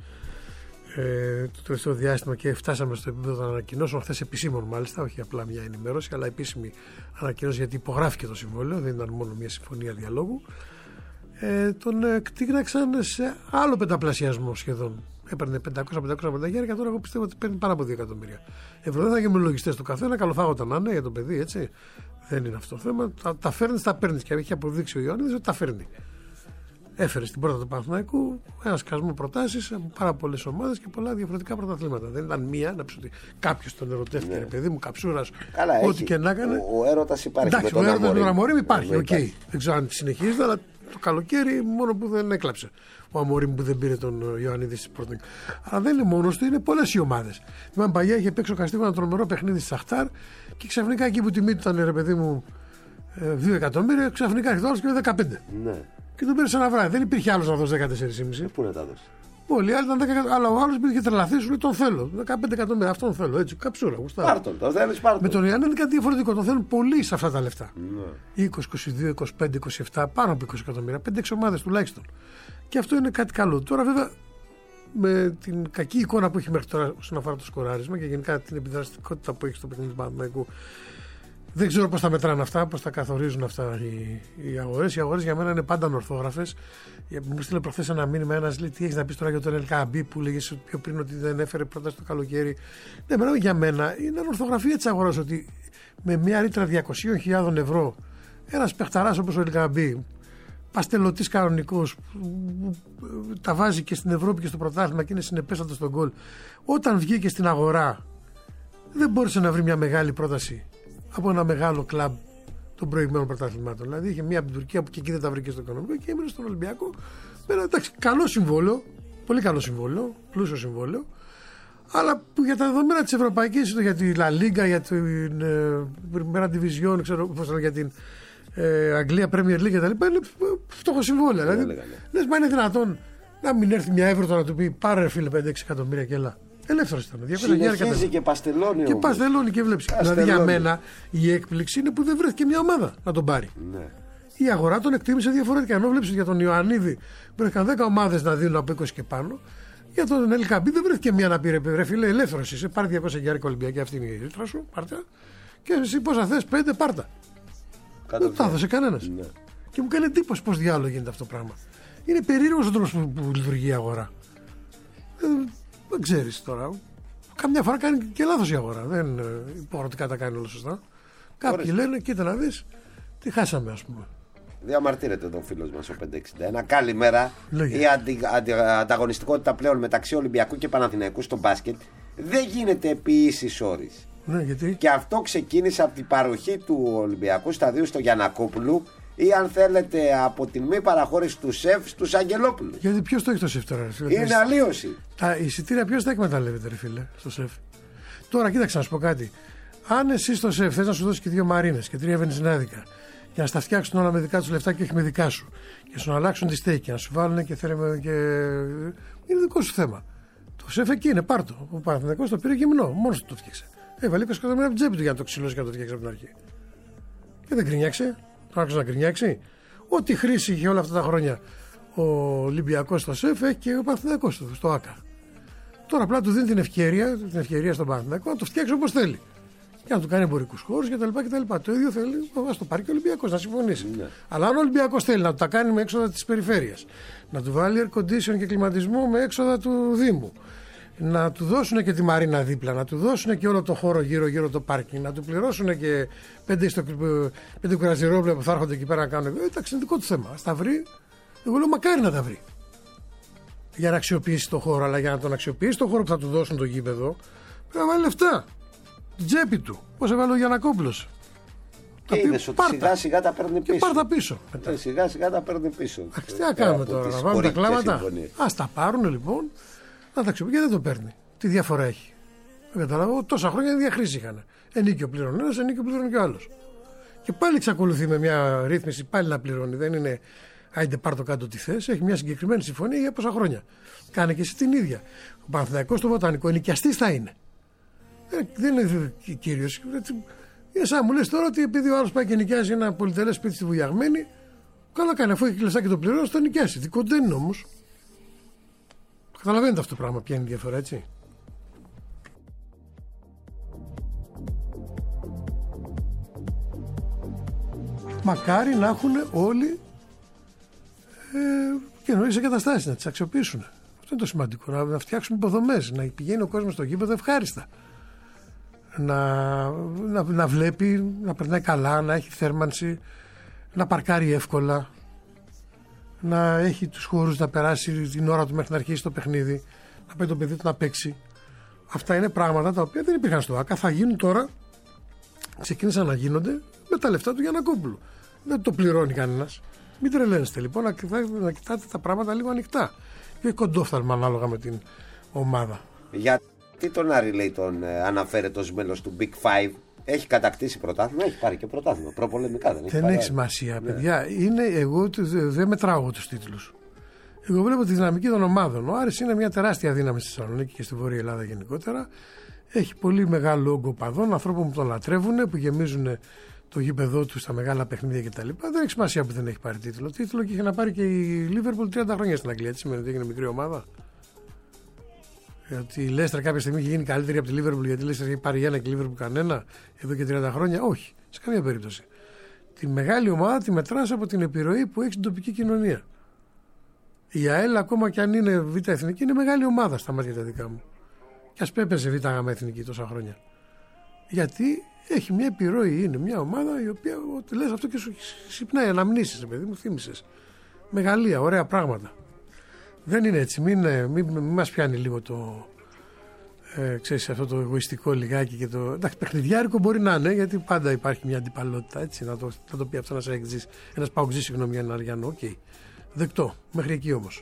το τελευταίο διάστημα και φτάσαμε στο επίπεδο των ανακοινώσεων, χθες επισήμων μάλιστα, όχι απλά μια ενημέρωση, αλλά επίσημη ανακοινώση γιατί υπογράφηκε το συμβόλαιο, δεν ήταν μόνο μια συμφωνία διαλόγου. Τον κτήγναξαν σε άλλο πενταπλασιασμό σχεδόν. έπαιρνε 500-550 χιλιάρικα, τώρα εγώ πιστεύω ότι παίρνει πάνω από 2 εκατομμύρια ευρώ. Δεν θα γίνουμε λογιστές του καθένα, καλοφάγοντα να είναι για το παιδί, έτσι. Δεν είναι αυτό το θέμα. Τα φέρνει, τα παίρνει. Και έχει αποδείξει ο Ιωαννίδης ότι τα φέρνει. Έφερε στην πόρτα του Παναθηναϊκού ένα σκασμό προτάσεις από πάρα πολλές ομάδες και πολλά διαφορετικά πρωταθλήματα. Δεν ήταν μία να πει ότι κάποιος τον ερωτεύτηκε, ρε παιδί μου, καψούρας, ό,τι και να έκανε. Ο έρωτας υπάρχει. Εντάξει, ο έρωτας με τον Αμορίμ υπάρχει. Okay. Δεν ξέρω αν συνεχίζεται, αλλά το καλοκαίρι μόνο που δεν έκλαψε ο Αμορίμ που δεν πήρε τον Ιωαννίδη στην πρώτη. Αλλά δεν είναι μόνος του, είναι πολλές οι ομάδες. Θυμάμαι παλιά είχε παίξει ο Καστίγο ένα τρομερό παιχνίδι στη Σαχτάρ και ξαφνικά εκεί που τιμή του ήταν, ρε παιδί μου, 2 εκατομμύρια, ξαφνικά έρχεται όλος και 15. Ναι. Και τον πήρε σε ένα βράδυ. Δεν υπήρχε άλλο να δώσει 14,5. Πού να τα δώσει. Όλοι οι άλλοι ήταν 10 εκατομμύρια. Αλλά ο άλλο είχε τρελαθεί, σου λέει τον θέλω. 15 εκατομμύρια, αυτόν θέλω. Έτσι, καψούρα. Πάρτον, το θέλεις, πάρτον. Με τον Ιωαννίδη είναι κάτι διαφορετικό. Τον θέλουν πολλοί σε αυτά τα λεφτά. 20, 22, 25, 27, πάνω από 20 εκατομμύρια. 5-6 ομάδες τουλάχιστον. Και αυτό είναι κάτι καλό. Τώρα βέβαια με την κακή εικόνα που έχει μέχρι τώρα όσον αφορά το σκοράρισμα και γενικά την επιδραστικότητα που έχει στο παιχνίδι του Παναθηναϊκού. Δεν ξέρω πώς τα μετράνε αυτά, πώς τα καθορίζουν αυτά οι αγορές. Οι αγορές για μένα είναι πάντα ανορθόγραφες. Μου στείλε προχθές ένα μήνυμα ένας, λέει: τι έχεις να πεις τώρα για τον LKB που λέγες πιο πριν ότι δεν έφερε πρόταση το καλοκαίρι. Ναι, για μένα είναι ανορθογραφία της αγοράς ότι με μια ρήτρα 200.000 ευρώ ένας παιχταράς όπως ο LKB, παστελωτής κανονικός, τα βάζει και στην Ευρώπη και στο πρωτάθλημα και είναι συνεπέστατος στον γκολ, όταν βγήκε στην αγορά δεν μπόρεσε να βρει μια μεγάλη πρόταση από ένα μεγάλο κλαμπ των προηγμένων πρωταθλημάτων. Δηλαδή είχε μία από την Τουρκία που και εκεί δεν τα βρήκε στο οικονομικό και έμεινε στον Ολυμπιακό. Εντάξει, καλό συμβόλαιο, πολύ καλό συμβόλαιο, πλούσιο συμβόλαιο, αλλά που για τα δεδομένα της Ευρωπαϊκής, για τη La Liga, για την Primera Division, ξέρω πώς το λέω, για την Αγγλία Premier League κτλ. Είναι φτωχό συμβόλαιο. Δηλαδή, λες, μα είναι δυνατόν να μην έρθει μια Everton να του πει πάρε ρε φίλε 5-6 εκατομμύρια και έλα. Ελεύθερος ήταν. Συνεχίζει και παστελώνει. Και παστελώνει και βλέπει. Δηλαδή για μένα η έκπληξη είναι που δεν βρέθηκε μια ομάδα να τον πάρει. Ναι. Η αγορά τον εκτίμησε διαφορετικά. Ενώ βλέπει για τον Ιωαννίδη βρέθηκαν 10 ομάδες να δίνουν από 20 και πάνω. Για τον LKB δεν βρέθηκε μια να πει ρε φίλε, ελεύθερος είσαι. Πάρε 200 χιλιάρικα Ολυμπιακή, αυτή είναι η ρήτρα σου. Πάρτε. Και εσύ πόσα θες, 5 πάρτα. Δεν τα έδωσε κανένας. Ναι. Και μου κάνει εντύπωση πώς διάλογο γίνεται αυτό το πράγμα. Είναι περίεργος ο τρόπος που λειτουργεί η αγορά. Δεν ξέρεις τώρα. Καμιά φορά κάνει και λάθος η αγορά. Δεν υποχρεωτικά τα κάνει όλα σωστά. Κάποιοι λένε, κοίτα να δεις, τι χάσαμε, ας πούμε. Διαμαρτύρεται εδώ ο φίλος μας ο 561. Καλημέρα. Η ανταγωνιστικότητα πλέον μεταξύ Ολυμπιακού και Παναθηναϊκού στο μπάσκετ δεν γίνεται επί ίσης όρης. Ναι, γιατί? Και αυτό ξεκίνησε από την παροχή του Ολυμπιακού σταδίου στο Γιαννακόπουλου ή αν θέλετε από την μη παραχώρηση του ΣΕΦ στους Αγγελόπουλους. Γιατί ποιος το έχει το ΣΕΦ τώρα, ρε φίλε? Είναι αλλίωση. Τα εισιτήρια ποιος τα εκμεταλλεύεται, ρε φίλε, στο ΣΕΦ? Τώρα κοίταξε να σου πω κάτι. Αν εσύ στο ΣΕΦ θες να σου δώσει και 2 μαρίνες και 3 βενζινάδικα για να στα φτιάξουν όλα με δικά τους λεφτά και όχι με δικά σου και σου να αλλάξουν τη στέκη και να σου βάλουν και θέλουμε και. Είναι δικό σου θέμα. Το ΣΕΦ εκεί είναι, πάρτο. Ο Παναθηναϊκός το πήρε γυμνό, μόνος του το φτιάξε. Έβαλε 20 εκατομμύρια από την τσέπη του για να το ξυλώσει και να το φτιάξει από την αρχή. Και δεν γκρινιάξε. Τώρα άρχισε να γκρινιάξει. Ό,τι χρήση είχε όλα αυτά τα χρόνια ο Ολυμπιακός στο ΣΕΦ έχει και ο Παναθηναϊκός στο ΆΚΑ. Τώρα απλά του δίνει την ευκαιρία στον Παναθηναϊκό να το φτιάξει όπως θέλει. Και να του κάνει εμπορικούς χώρους κτλ. Το ίδιο θέλει να το πάρει και ο Ολυμπιακός, να συμφωνήσει. Ναι. Αλλά αν ο Ολυμπιακός θέλει να το τα κάνει με έξοδα της περιφέρειας, να του βάλει air condition και κλιματισμό με έξοδα του Δήμου, να του δώσουν και τη μαρίνα δίπλα, να του δώσουν και όλο το χώρο γύρω-γύρω το πάρκινγκ, να του πληρώσουν και 5 κουραζιρόπλαια που θα έρχονται εκεί πέρα να κάνουν. Εντάξει, είναι δικό του θέμα. Ας τα βρει. Εγώ λέω μακάρι να τα βρει. Για να αξιοποιήσει το χώρο, αλλά για να τον αξιοποιήσει το χώρο που θα του δώσουν το γήπεδο, πρέπει να βάλει λεφτά. Την τσέπη του. Πώς έβαλε ο Γιαννακόπουλος. Και είδες ότι σιγά σιγά τα παίρνει πίσω. Και πάρ' τα πίσω. Σιγά σιγά τα παίρνει πίσω. Τι να κάνουμε τώρα, να βάλουμε τα κλάματα. Ας τα πάρουν λοιπόν, να τα αξιοποιήσουν. Γιατί δεν το παίρνει. Τι διαφορά έχει? Δεν καταλαβαίνω. Τόσα χρόνια διαχρήση είχαν. Ενίκιο πληρώνει ένας, ενίκιο πληρώνει και ο άλλος. Και πάλι εξακολουθεί με μια ρύθμιση πάλι να πληρώνει. Δεν είναι άιντε πάρ' το κάτω τι θες. Έχει μια συγκεκριμένη συμφωνία για πόσα χρόνια. Κάνε και εσύ την ίδια. Ο Παναθηναϊκός στο Βοτανικό ενοικιαστής θα είναι. Δεν είναι κύριος. Είναι σαν μου λες τώρα ότι επειδή ο άλλος πάει και νοικιάζει ένα πολυτελές σπίτι στη Βουλιαγμένη, καλά κάνει, αφού έχει λεφτά και το πληρώνει, το νοικιάσει. Δικό δεν είναι όμως. Καταλαβαίνετε αυτό το πράγμα, ποια είναι η διαφορά, έτσι. Μακάρι να έχουν όλοι καινούριες εγκαταστάσεις, να τις αξιοποιήσουν. Αυτό είναι το σημαντικό. Να φτιάξουμε υποδομές, να πηγαίνει ο κόσμος στο γήπεδο ευχάριστα. Να βλέπει, να περνάει καλά, να έχει θέρμανση, να παρκάρει εύκολα, να έχει τους χώρους να περάσει την ώρα του μέχρι να αρχίσει το παιχνίδι, να πάει το παιδί του να παίξει. Αυτά είναι πράγματα τα οποία δεν υπήρχαν στο ΆΚΑ. Θα γίνουν τώρα, ξεκίνησαν να γίνονται με τα λεφτά του Γιαννακόπουλου. Δεν το πληρώνει κανένας. Μην τρελαίνεστε λοιπόν, να κοιτάτε τα πράγματα λίγο ανοιχτά. Και κοντόφθαλμα ανάλογα με την ομάδα. Γιατί τον Άρη λέει τον αναφέρεται ως μέλος του Big Five? Έχει κατακτήσει πρωτάθλημα, έχει πάρει και πρωτάθλημα. Προπολεμικά δεν έχει. Δεν έχει σημασία, παιδιά. Εγώ δεν μετράω τους τίτλους. Εγώ βλέπω τη δυναμική των ομάδων. Ο Άρης είναι μια τεράστια δύναμη στη Θεσσαλονίκη και στη Βόρεια Ελλάδα γενικότερα. Έχει πολύ μεγάλο όγκο παδών, ανθρώπων που τον λατρεύουν, που γεμίζουν το γήπεδό του στα μεγάλα παιχνίδια κτλ. Δεν έχει σημασία που δεν έχει πάρει τίτλο. Τίτλο και είχε να πάρει και η Liverpool 30 χρόνια στην Αγγλία. Τι σημαίνει ότι έγινε μικρή ομάδα? Γιατί η Leicester κάποια στιγμή είχε γίνει καλύτερη από τη Liverpool, γιατί η Leicester είχε πάρει ένα και η Liverpool κανένα εδώ και 30 χρόνια? Όχι, σε καμία περίπτωση. Τη μεγάλη ομάδα τη μετράς από την επιρροή που έχει στην τοπική κοινωνία. Η ΑΕΛ, ακόμα και αν είναι β' εθνική, είναι μεγάλη ομάδα στα μάτια τα δικά μου. Και ας πέπεσε β' γ' εθνική τόσα χρόνια. Γιατί έχει μια επιρροή, είναι μια ομάδα η οποία λες αυτό και σου ξυπνάει αναμνήσεις, παιδί μου, θύμισες. Μεγαλεία, ωραία πράγματα. Δεν είναι έτσι. Μην μας πιάνει λίγο το. Ξέρεις, αυτό το εγωιστικό λιγάκι και το. Εντάξει, παιχνιδιάρικο μπορεί να είναι, γιατί πάντα υπάρχει μια αντιπαλότητα. Έτσι, να το πει αυτό ένας παουτζής, συγγνώμη, για έναν Αριανό. Οκ. Δεκτό. Μέχρι εκεί όμως.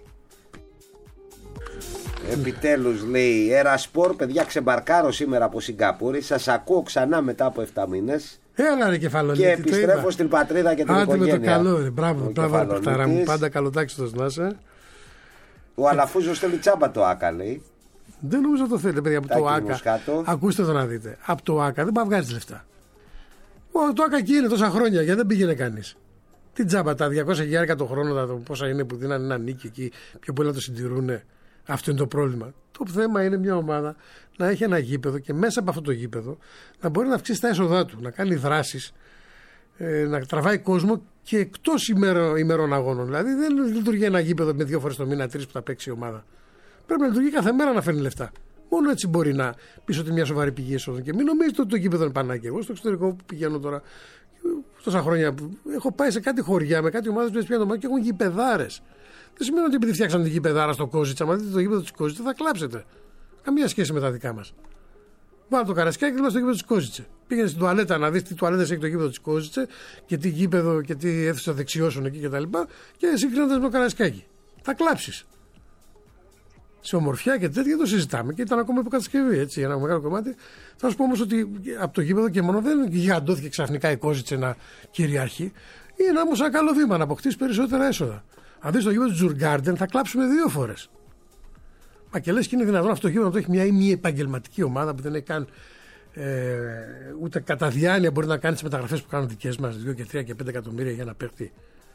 Επιτέλους λέει Ερασπορ, παιδιά, ξεμπαρκάρω σήμερα από Σιγκαπούρη. Σας ακούω ξανά μετά από 7 μήνες. Έλα ρε κεφαλονίτη. Και επιστρέφω στην πατρίδα και την οικογένεια. Με το καλό, ρε. Μπράβο, παιχτάρα μου. Πάντα καλοτάξιτος να είσαι. Ο Αλαφούζος θέλει τσάμπα το ΆΚΑ, λέει. Δεν νομίζω να το θέλετε, παιδιά, από το ΆΚΑ. Ακούστε το να δείτε. Από το ΆΚΑ δεν πάει να βγάζει λεφτά. Το ΆΚΑ εκεί είναι τόσα χρόνια, γιατί δεν πήγαινε κανείς. Τι τσάμπα, τα 200.000 το χρόνο, πόσα είναι που δίνανε ένα νίκη εκεί, πιο πολύ να το συντηρούνε. Αυτό είναι το πρόβλημα. Το θέμα είναι μια ομάδα να έχει ένα γήπεδο και μέσα από αυτό το γήπεδο να μπορεί να αυξήσει τα έσοδά του, να κάνει δράσεις, να τραβάει κόσμο και εκτός ημερών αγώνων. Δηλαδή δεν λειτουργεί ένα γήπεδο με 2 φορές το μήνα, 3 που θα παίξει η ομάδα. Πρέπει να λειτουργεί κάθε μέρα να φέρνει λεφτά. Μόνο έτσι μπορεί να πει ότι μια σοβαρή πηγή εσόδων. Και μην νομίζετε ότι το γήπεδο είναι πανάκια. Εγώ στο εξωτερικό που πηγαίνω τώρα, τόσα χρόνια, έχω πάει σε κάτι χωριά με κάτι ομάδες που πιάνουν και έχουν γηπεδάρες. Δεν σημαίνει ότι επειδή φτιάξαν την γηπεδάρα στο Κόζιτσα, αν δείτε το γήπεδο τη Κόζιτσα, θα κλάψετε. Καμία σχέση με τα δικά μας. Βάλε το Καρασκάκι και δει στο γήπεδο τη Κόζιτσα. Πήγαινε στην τουαλέτα να δει τι τουαλέτες έχει το γήπεδο τη Κόζιτσα και τι γήπεδο και τι αίθουσα δεξιώσουν εκεί κτλ. Και συγκρίνοντα με το Καρασκάκι. Θα κλάψει. Σε ομορφιά και τέτοια το συζητάμε και ήταν ακόμα υποκατασκευή. Έτσι, ένα μεγάλο κομμάτι. Θα σου πω όμως ότι από το γήπεδο και μόνο δεν γιγαντώθηκε ξαφνικά η Κόζιτσα να κυριαρχεί. Είναι όμως ένα καλό βήμα να αποκτήσει περισσότερα έσοδα. Αν δεις το γήπεδο του Τζουργκάρντεν θα κλάψουμε 2 φορές. Μα και λες και είναι δυνατόν αυτό το γήπεδο να το έχει μια ή μη επαγγελματική ομάδα που δεν έχει καν ούτε κατά διάνοια μπορεί να κάνει τις μεταγραφές που κάνουν δικές μας, 2 και 3 και 5 εκατομμύρια για να παίχτη.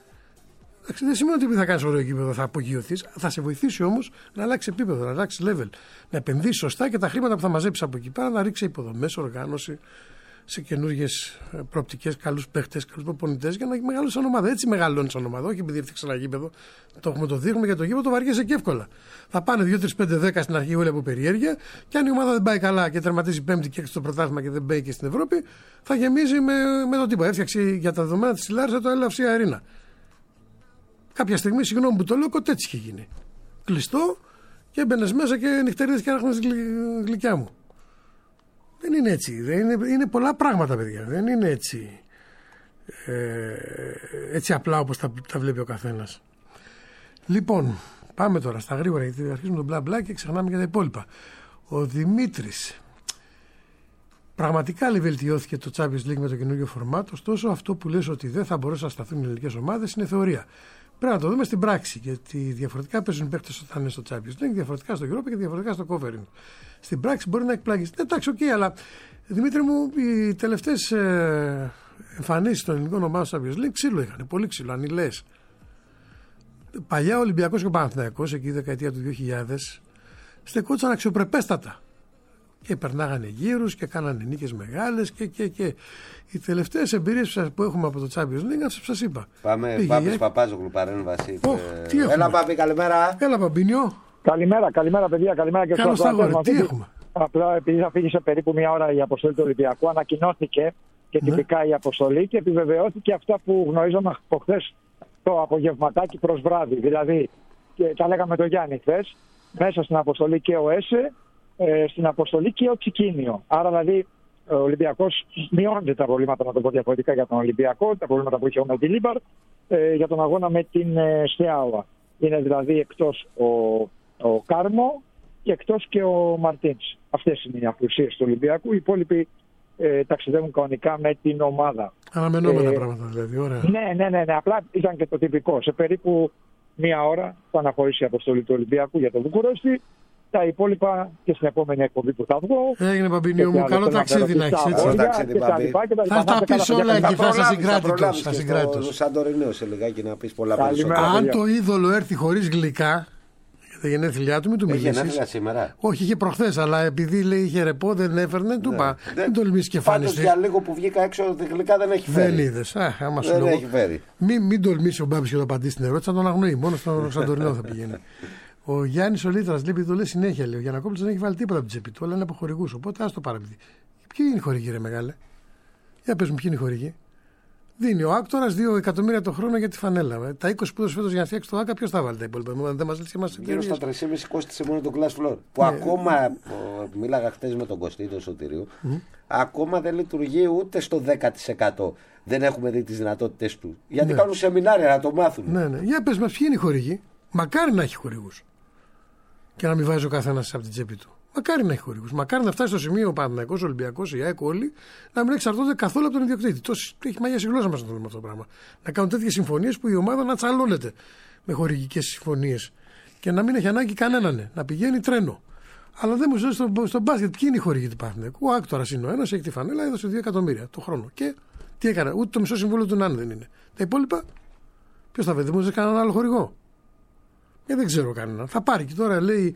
Δεν σημαίνει ότι επειδή θα κάνεις ωραίο γήπεδο θα απογειωθείς, θα σε βοηθήσει όμως να αλλάξει επίπεδο, να αλλάξει level, να επενδύσεις σωστά και τα χρήματα που θα μαζέψεις από εκεί πέρα να ρίξει υποδομές, οργάνωση, σε καινούργιες προοπτικές, καλούς παίχτες, καλούς προπονητές για να μεγαλώσει σαν ομάδα. Έτσι μεγαλώνει σαν ομάδα. Όχι επειδή έφτιαξε ένα γήπεδο, το δείχνουμε για το γήπεδο, το βαριέσαι και εύκολα. Θα πάνε 2, 3, 5, 10 στην αρχή όλοι από περιέργεια και αν η ομάδα δεν πάει καλά και τερματίζει 5η και 6η στο πρωτάθλημα και δεν μπαίνει και στην Ευρώπη, θα γεμίζει με το τίποτα. Έφτιαξε για τα δεδομένα της Λάρισα το LFC Arena. Κάποια στιγμή, συγγνώμη που το λέω, κοτέτσι είχε γίνει. Κλειστό και έμπαινε μέσα και νυχτερίδες και άραχνες γλυκιά μου. Δεν είναι έτσι. Είναι πολλά πράγματα, παιδιά. Δεν είναι έτσι, έτσι απλά όπως τα βλέπει ο καθένας. Λοιπόν, πάμε τώρα στα γρήγορα γιατί αρχίζουμε τον μπλα μπλα και ξεχνάμε για τα υπόλοιπα. Ο Δημήτρης. Πραγματικά βελτιώθηκε το Champions League με το καινούργιο φορμάτ. Ωστόσο, αυτό που λες ότι δεν θα μπορούσαν να σταθούν οι ελληνικές ομάδες είναι θεωρία. Πρέπει να το δούμε στην πράξη. Γιατί διαφορετικά παίζουν οι παίκτες όταν είναι στο Champions League, διαφορετικά στο Europa και διαφορετικά στο Conference. Στην πράξη μπορεί να εκπλαγεί. Εντάξει, οκ, αλλά Δημήτρη μου, οι τελευταίες εμφανίσεις των ελληνικών ομάδων στο Champions League ξύλο είχαν. Πολύ ξύλο, ανηλές. Παλιά ο Ολυμπιακός και ο Παναθηναϊκός, εκεί η δεκαετία του 2000, στεκόντουσαν αξιοπρεπέστατα. Και περνάγανε γύρους και κάνανε νίκες μεγάλες και. Οι τελευταίες εμπειρίες που έχουμε από το Champions League, αυτό που σας είπα. Πάμε, Πάπης Παπάζογλου, παρέμβαση. Έλα Πάπη, καλημέρα. Έλα Παμπίνιο. Καλημέρα, παιδιά. Καλημέρα και στους ακροατές. Απλά επειδή θα φύγει σε περίπου μια ώρα η αποστολή του Ολυμπιακού, ανακοινώθηκε και τυπικά η αποστολή και επιβεβαιώθηκε αυτά που γνωρίζαμε από χθες το απογευματάκι προς βράδυ. Δηλαδή, και τα λέγαμε το Γιάννη χθες, μέσα στην αποστολή και ο ΕΣΕ, στην αποστολή και ο Τσικίνιο. Άρα δηλαδή ο Ολυμπιακός μειώνεται τα προβλήματα, να το πω διαφορετικά, για τον Ολυμπιακό, τα προβλήματα που είχε ο Μεντιλίμπαρ για τον αγώνα με την Στεάουα. Είναι δηλαδή εκτός ο Κάρμο και εκτός και ο Μαρτίνς. Αυτές είναι οι απουσίες του Ολυμπιακού. Οι υπόλοιποι ταξιδεύουν κανονικά με την ομάδα. Αναμενόμενα πράγματα δηλαδή, ωραία. Ναι. Απλά ήταν και το τυπικό. Σε περίπου μία ώρα θα αναχωρήσει η αποστολή του Ολυμπιακού για το Βουκουρέστι. Τα υπόλοιπα και στην επόμενη εκπομπή που θα βγω. Έγινε, Παμπινιό μου. Καλό ταξίδι να έχεις, έτσι. Θα τα πεις όλα εκεί, θα σας συγκράτητος. Το Σαντορινέο σε λιγάκι να πεις πολλά περισσότερα. Αν το είδωλο έρθει χωρίς γλυκά, για τα γενέθλιά του, μην του μιλήσεις. Έχει γενέθλια σήμερα? Όχι, είχε προχθές, αλλά επειδή λέει είχε ρεπό, δεν έφερνε, του είπα. Μην τολμήσεις και φάνησε. Πάντως για λίγο που βγήκα έξω, γλυκά δεν έχει φέρει. Δεν είδες. Δεν έχει φέρει. Μην τολμήσει ο Μπάμπης και το απαντήσει στην ερώτηση, θα τον αγνοεί. Μόνο στο Σαντορινέο θα πηγαίνει. Ο Γιάννης ο Λίτρας, λέει, το λέει συνέχεια, λέει. Ο Γιαννακόπουλος δεν έχει βάλει τίποτα από την τσέπη του, όλα είναι από χορηγούς. Οπότε ας το παραπηδεί. Ποιοι είναι οι χορηγοί, ρε μεγάλε? Για πες μου, ποιοι είναι οι χορηγοί? Δίνει ο Άκτορας 2 εκατομμύρια το χρόνο για τη φανέλα. Τα 20 που έδωσε φέτος για να φτιάξει το ΆΚΑ, ποιος θα βάλει τα υπόλοιπα? Δεν μας λέει και εμάς. Γύρω στα 3,5 κόστησε μόνο το Glass Floor. Που ακόμα, μίλαγα χτες με τον Κωστή, τον Σωτηρίου, ακόμα δεν λειτουργεί ούτε στο 10%. Δεν έχουμε δει τις δυνατότητες του. Γιατί κάνουν σεμινάρια να το μάθουν. Ναι. Για πες μας, ποιοι είναι οι χορηγοί? Μακάρι να έχει χορηγούς. Και να μην βάζει ο καθένας από την τσέπη του. Μακάρι να έχει χορηγούς. Μακάρι να φτάσει στο σημείο ο Παναθηναϊκός, ο Ολυμπιακός, η ΑΕΚ, όλοι να μην εξαρτώνται καθόλου από τον ιδιοκτήτη. Έχει μαγιάσει η γλώσσα μας να το δούμε αυτό το πράγμα. Να κάνουν τέτοιες συμφωνίες που η ομάδα να τσαλώνεται με χορηγικές συμφωνίες και να μην έχει ανάγκη κανέναν. Να πηγαίνει τρένο. Αλλά δεν μου ζητάει στο μπάσκετ ποιοι είναι οι χορηγοί του Παναθηναϊκού. Ο Άκτορας είναι ο ένας, έχει τη φανέλα, έδωσε 2 εκατομμύρια το χρόνο. Και τι έκανε? Ούτε το μισό συμβόλαιο του Νάν δεν είναι. Τα υπόλοιπα, ποιος θα βρει? Δεν μου ζητάει κανέναν άλλο χορηγό. Δεν ξέρω κανέναν. Θα πάρει και τώρα λέει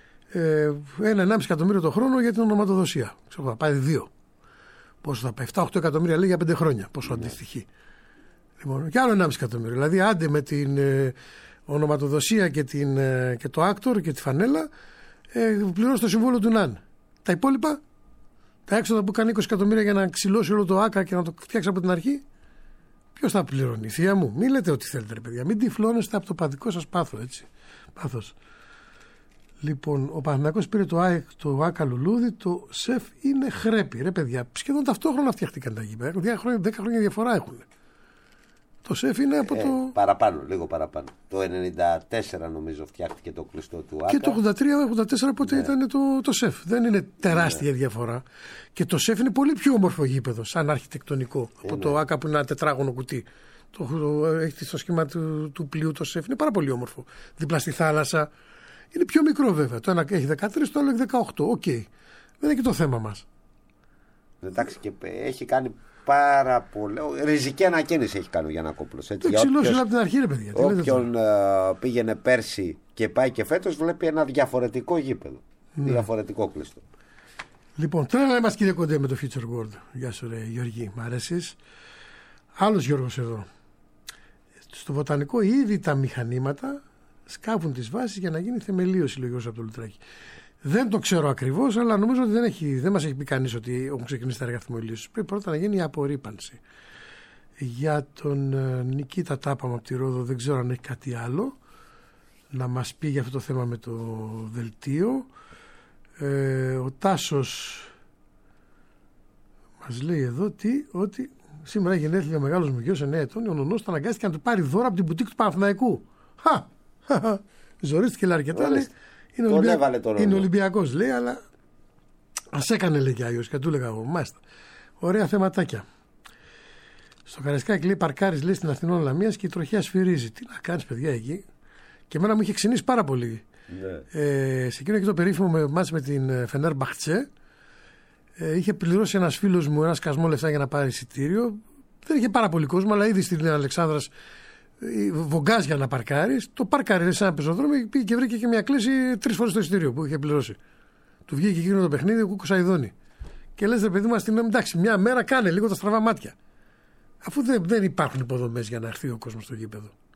1,5 εκατομμύριο το χρόνο για την ονοματοδοσία. Ξέρω, θα πάει 2. Πόσο θα πάει? 7-8 εκατομμύρια λέει για 5 χρόνια. Πόσο αντιστοιχεί. Λοιπόν, και άλλο 1,5 εκατομμύριο. Δηλαδή άντε με την ονοματοδοσία και το άκτορ και τη φανέλα πληρώσει το συμβόλαιο του ΝΑΝ. Τα υπόλοιπα, τα έξοδα που κάνει 20 εκατομμύρια για να ξυλώσει όλο το ΆΚΑ και να το φτιάξει από την αρχή. Ποιος θα πληρώνει? Θεία μου, μην λέτε ό,τι θέλετε, ρε παιδιά. Μην τυφλώνεστε από το παδικό σας πάθος. Λοιπόν, ο Παναθηναϊκός πήρε το ΆΚΑ λουλούδι, το ΣΕΦ είναι χρέπη, ρε παιδιά. Σχεδόν ταυτόχρονα φτιάχτηκαν τα γήπεδα. 10 χρόνια διαφορά έχουν. Το ΣΕΦ είναι από το. Παραπάνω, λίγο παραπάνω. Το 94 νομίζω φτιάχτηκε το κλειστό του ΆΚΑ. Και το 83-84 πότε ήταν το ΣΕΦ. Δεν είναι τεράστια διαφορά. Και το ΣΕΦ είναι πολύ πιο όμορφο γήπεδο, σαν αρχιτεκτονικό, από το ΆΚΑ που είναι ένα τετράγωνο κουτί. Έχει το σχήμα του πλοίου το ΣΕΦ. Είναι πάρα πολύ όμορφο. Δίπλα στη θάλασσα. Είναι πιο μικρό βέβαια. Το ένα έχει 13, το άλλο έχει 18. Οκ. Δεν είναι και το θέμα μας. Εντάξει, και έχει κάνει πάρα πολύ. Ριζική ανακαίνιση έχει κάνει ο Γιαννακόπουλος. Το ξυλώσει από την αρχή, ρε παιδιά. Όποιον πήγαινε πέρσι και πάει και φέτος, βλέπει ένα διαφορετικό γήπεδο. Ναι. Διαφορετικό κλειστό. Λοιπόν, τρέλα είμαστε, κύριε Κοντέ, με το Future World. Γεια σου, ρε Γιώργη, μ' αρέσεις. Άλλος Γιώργος εδώ. Στο βοτανικό ήδη τα μηχανήματα σκάβουν τις βάσεις για να γίνει θεμελίωση, λέει ο Γιώργος από το Λουτράκι. Δεν το ξέρω ακριβώς, αλλά νομίζω ότι δεν μας έχει πει κανείς ότι έχουν ξεκινήσει τα έργα θεμελίωσης. Πρέπει πρώτα να γίνει η απορρίπανση. Για τον Νικήτα Τάπαμα από τη Ρόδο δεν ξέρω αν έχει κάτι άλλο να μας πει για αυτό το θέμα με το δελτίο. Ο Τάσος μας λέει εδώ ότι σήμερα έχει γενέθλια μεγάλος μου γιος 9 ετών. Ο νονός του αναγκάστηκε να του πάρει δώρα από την μπουτίκ του Παναθηναϊκού. Ζορίστηκε λέει αρκετά. Είναι Ολυμπιακός λέει, αλλά ας έκανε λέει και Άγιος και του έλεγα εγώ. Μάλιστα. Ωραία θεματάκια. Στο Καραϊσκάκι λέει παρκάρις λέει στην Αθηνών Λαμίας και η τροχιά σφυρίζει. Τι να κάνεις παιδιά εκεί? Και εμένα μου είχε ξυνήσει πάρα πολύ. Ναι. Σε εκείνο και το περίφημο μάτς με την Φενέρ Μπαχτσέ είχε πληρώσει ένας φίλος μου ένα σκασμό λεφτά για να πάρει εισιτήριο. Δεν είχε πάρα πολύ κόσμο, αλλά ήδη στην Αλεξάνδρας βογκάζει για να παρκάρει. Το παρκάρει σε ένα πεζοδρόμιο και βρήκε και μια κλίση 3 φορές το εισιτήριο που είχε πληρώσει. Του βγήκε εκείνο το παιχνίδι, Κούκο Σαϊδόνη. Και λες ρε παιδί μου, αστυνομία, εντάξει, μια μέρα κάνε λίγο τα στραβά μάτια. Αφού δεν υπάρχουν υποδομές για να έρθει ο κόσμος στο γήπεδο.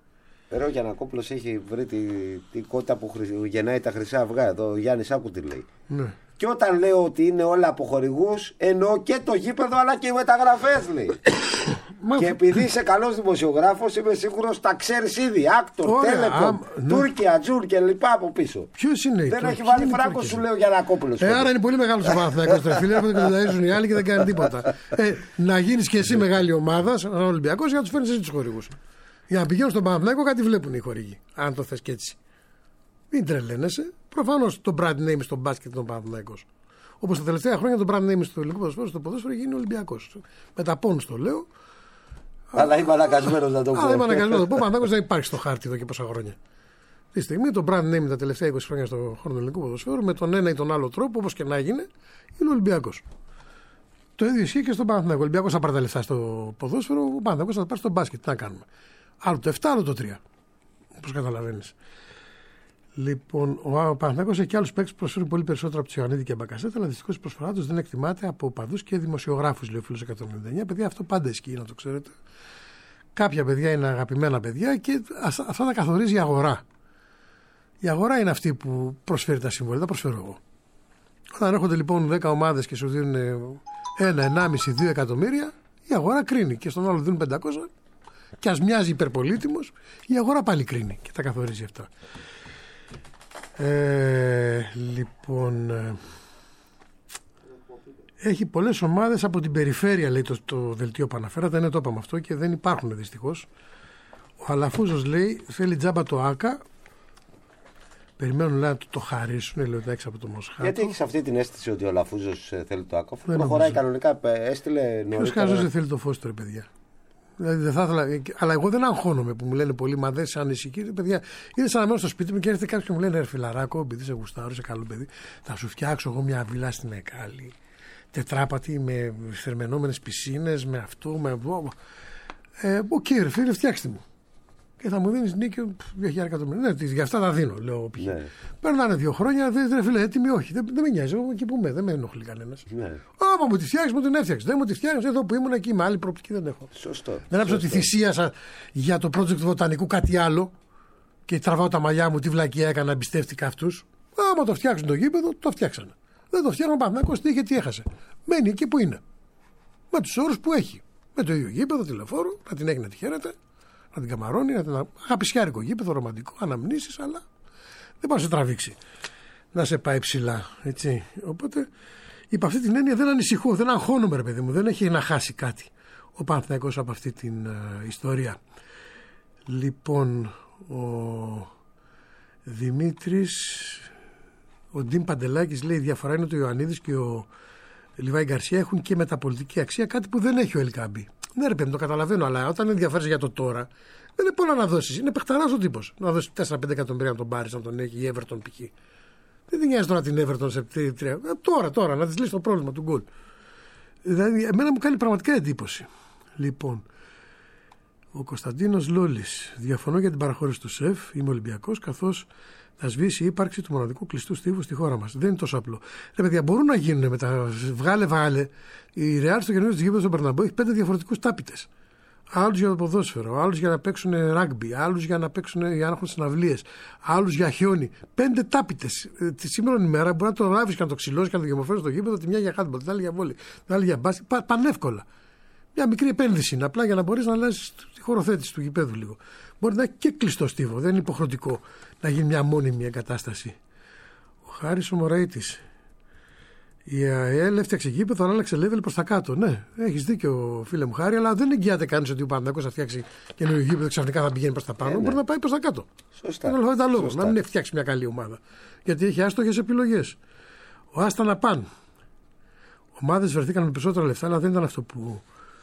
Ο Γιαννακόπουλος έχει βρει τη κότα που γεννάει τα χρυσά αυγά. Εδώ ο Γιάννης άκου τι λέει. Ναι. Και όταν λέω ότι είναι όλα από χορηγούς, εννοώ και το γήπεδο αλλά και οι μεταγραφές, λέει. Και επειδή είσαι καλός δημοσιογράφος, είμαι σίγουρος τα ξέρεις ήδη. Άκτορ, Τέλεκομ, Τούρκια, Τζουρ και λοιπά από πίσω. Ποιος είναι? Δεν έχει βάλει φράγκο, σου λέω, Γιαννακόπουλος. Άρα είναι πολύ μεγάλος ο Παναθηναϊκός τώρα, φίλε. Έρχονται και τον ταΐζουν οι άλλοι και δεν κάνει τίποτα. Να γίνεις και εσύ μεγάλη ομάδα, σαν Ολυμπιακός, για να τους φέρνεις εσύ τους χορηγούς. Για να πηγαίνουν στον Παναθηναϊκό, κάτι βλέπουν οι χορηγοί. Αν το θες και έτσι. Μην τρελαίνεσαι. Προφανώς το brand name στο μπάσκετ είναι ο Παναθηναϊκός. Όπως τα τελευταία χρόνια το brand name στο ελληνικό ποδόσφαιρο, στο ποδόσφαιρο γίνει ο Ολυμπιακός. Με τα πόνους το λέω. Αλλά είμαι αναγκασμένος να το πω. Αλλά είμαι αναγκασμένος να το πω. Ο Παναθηναϊκός δεν υπάρχει στο χάρτη εδώ και πόσα χρόνια. Τη στιγμή το brand name τα τελευταία 20 χρόνια στο χώρο του ελληνικού ποδοσφαίρου, με τον ένα ή τον άλλο τρόπο, όπως και να γίνει, είναι ο Ολυμπιακός. Το ίδιο ισχύει και στον Παναθηναϊκό. Ο Ολυμπιακός θα πάρει τα λεφτά στο ποδόσφαιρο, ο Παναθηναϊκός θα τα πάρει στο μπάσκετ. Τι να κάνουμε. Άλλο το 7, άλλο το 3. Όπως καταλαβαίνεις. Λοιπόν, ο Παναθηναϊκός έχει και άλλους παίκτες που προσφέρουν πολύ περισσότερο από τους Ιωαννίδη και Μπακασέτα, αλλά δυστυχώς η προσφορά τους δεν εκτιμάται από οπαδούς και δημοσιογράφους, λέει ο φίλος 199. Παιδιά, αυτό πάντα ισχύει, να το ξέρετε. Κάποια παιδιά είναι αγαπημένα παιδιά και αυτά τα καθορίζει η αγορά. Η αγορά είναι αυτή που προσφέρει τα συμβόλαια, τα προσφέρω εγώ. Όταν έρχονται λοιπόν 10 ομάδες και σου δίνουν 1, 1,5, 2 εκατομμύρια, η αγορά κρίνει. Και στον άλλο δίνουν 500, και ας μοιάζει υπερπολίτιμος, η αγορά πάλι κρίνει και τα καθορίζει αυτά. Λοιπόν, έχει πολλές ομάδες από την περιφέρεια, λέει το δελτίο που αναφέρατε, ναι, το είπαμε αυτό και δεν υπάρχουν δυστυχώς. Ο Αλαφούζος λέει θέλει τζάμπα το ΆΚΑ. Περιμένουν να το χαρίσουν, λέει, έξω από το Μοσχάτο. Γιατί έχεις αυτή την αίσθηση ότι ο Αλαφούζος θέλει το ΆΚΑ? Προχωράει κανονικά, έστειλε νωρίτερα. Ποιος χαζός δεν θέλει το φως τώρα, παιδιά? Δηλαδή δεν θα ήθελα, αλλά εγώ δεν αγχώνομαι που μου λένε πολύ, μα δεν σε ανησυχεί. Παιδιά, είναι σαν να μένω στο σπίτι μου και έρχεται κάποιος και μου λένε: ρε φιλαράκο, επειδή σε γουστάρω, είσαι καλό παιδί, θα σου φτιάξω εγώ μια βίλα στην Εκάλη. Τετράπατη με θερμαινόμενες πισίνες, με αυτό, με αυτό. Οκ, ρε φίλε, φτιάξτε μου. Και θα μου δίνεις νίκιο 2.000 εκατομμύρια. Ναι, για αυτά τα δίνω, λέω. Ναι. Περνάνε 2 χρόνια, δεν φίλε, έτοιμοι, όχι. Δεν με νοιάζει, εγώ εκεί που είμαι, δεν με ενοχλεί κανένας. Ναι. Άμα μου τη φτιάξει, μου την έφτιαξε. Δεν μου τη φτιάξει, εδώ που ήμουν εκεί, με άλλη προοπτική δεν έχω. Σωστό. Δεν άψω ότι θυσίασα για το project βοτανικού κάτι άλλο και τραβάω τα μαλλιά μου, τι βλακιά έκανα, εμπιστεύτηκα αυτούς. Άμα το φτιάξουν το γήπεδο, το φτιάξανε. Δεν το φτιάχνω Παναθηναϊκός, τι είχε, τι έχασε. Μένει εκεί που είναι. Με τους όρους που έχει. Με το ίδιο γήπεδο, τηλεφόρο, να την έχει να τη χαίρεται. Να την καμαρώνει, να την αγαπησιάρικο γήπεδο, ρομαντικό, αναμνήσεις, αλλά δεν πάει να σε τραβήξει. Να σε πάει ψηλά. Έτσι. Οπότε, υπ' αυτή την έννοια δεν ανησυχώ, δεν αγχώνομαι, ρε παιδί μου, δεν έχει να χάσει κάτι ο Παναθηναϊκός από αυτή την ιστορία. Λοιπόν, ο Δημήτρης, ο Ντίμ Παντελάκης λέει: η διαφορά είναι ότι ο Ιωαννίδης και ο Λιβάη Γκαρσία έχουν και μεταπολιτική αξία, κάτι που δεν έχει ο Ελκάμπη. Ναι, ρε παιδί, το καταλαβαίνω, αλλά όταν ενδιαφέρεσαι για το τώρα, δεν είναι πολλά να δώσεις. Είναι παιχταράς ο τύπος. Να δώσεις 4-5 εκατομμύρια να τον πάρεις, να τον έχει η Everton π.χ. Δεν την νοιάζει τώρα την Everton σε 3. Τώρα, να της λύσει το πρόβλημα του γκολ. Δηλαδή, εμένα μου κάνει πραγματικά εντύπωση. Λοιπόν, ο Κωνσταντίνος Λόλης. Διαφωνώ για την παραχώρηση του ΣΕΦ. Είμαι Ολυμπιακός, καθώς θα σβήσει η ύπαρξη του μοναδικού κλειστού στίβου στη χώρα μας. Δεν είναι τόσο απλό. Ρε παιδιά, μπορούν να γίνουν μετά. Βγάλε. Η Ρεάλ στο καινούριο της γήπεδο στον Περναμπό έχει 5 διαφορετικούς τάπητες. Άλλους για το ποδόσφαιρο, άλλους για να παίξουν ράγκμπι, άλλους για να έχουν συναυλίες, άλλους για χιόνι. 5 τάπητες. Τη σήμερα ημέρα μπορεί να το λάβει και να το ξυλώσει και να το γεμοφέρει στο γήπεδο, τη μια για handball, την άλλη για βόλεϊ, την άλλη για μπάσκετ. Πανεύκολα. Μια μικρή επένδυση είναι απλά για να μπορεί να αλλάζει τη χωροθέτηση του γηπέδου λίγο. Μπορεί να έχει και κλειστό στίβο, δεν είναι υποχρεωτικό να γίνει μια μόνιμη εγκατάσταση. Ο Χάρης ο Μωραΐτης. Η ΑΕΛ έφτιαξε γήπεδο, αλλά άλλαξε level προς τα κάτω. Ναι, έχεις δίκιο, φίλε μου Χάρη, αλλά δεν εγγυάται κανείς ότι ο Παναθηναϊκός θα φτιάξει καινούριο γήπεδο ξαφνικά θα πηγαίνει προς τα πάνω. Μπορεί να πάει προς τα κάτω. Σωστά. Είναι αλφαβήτα λόγος να μην έχει φτιάξει μια καλή ομάδα. Γιατί έχει άστοχες επιλογές. Ο Άστα να πάνε. Ομάδες βρεθήκαν με περισσότερα λεφτά, αλλά δεν ήταν αυτό που.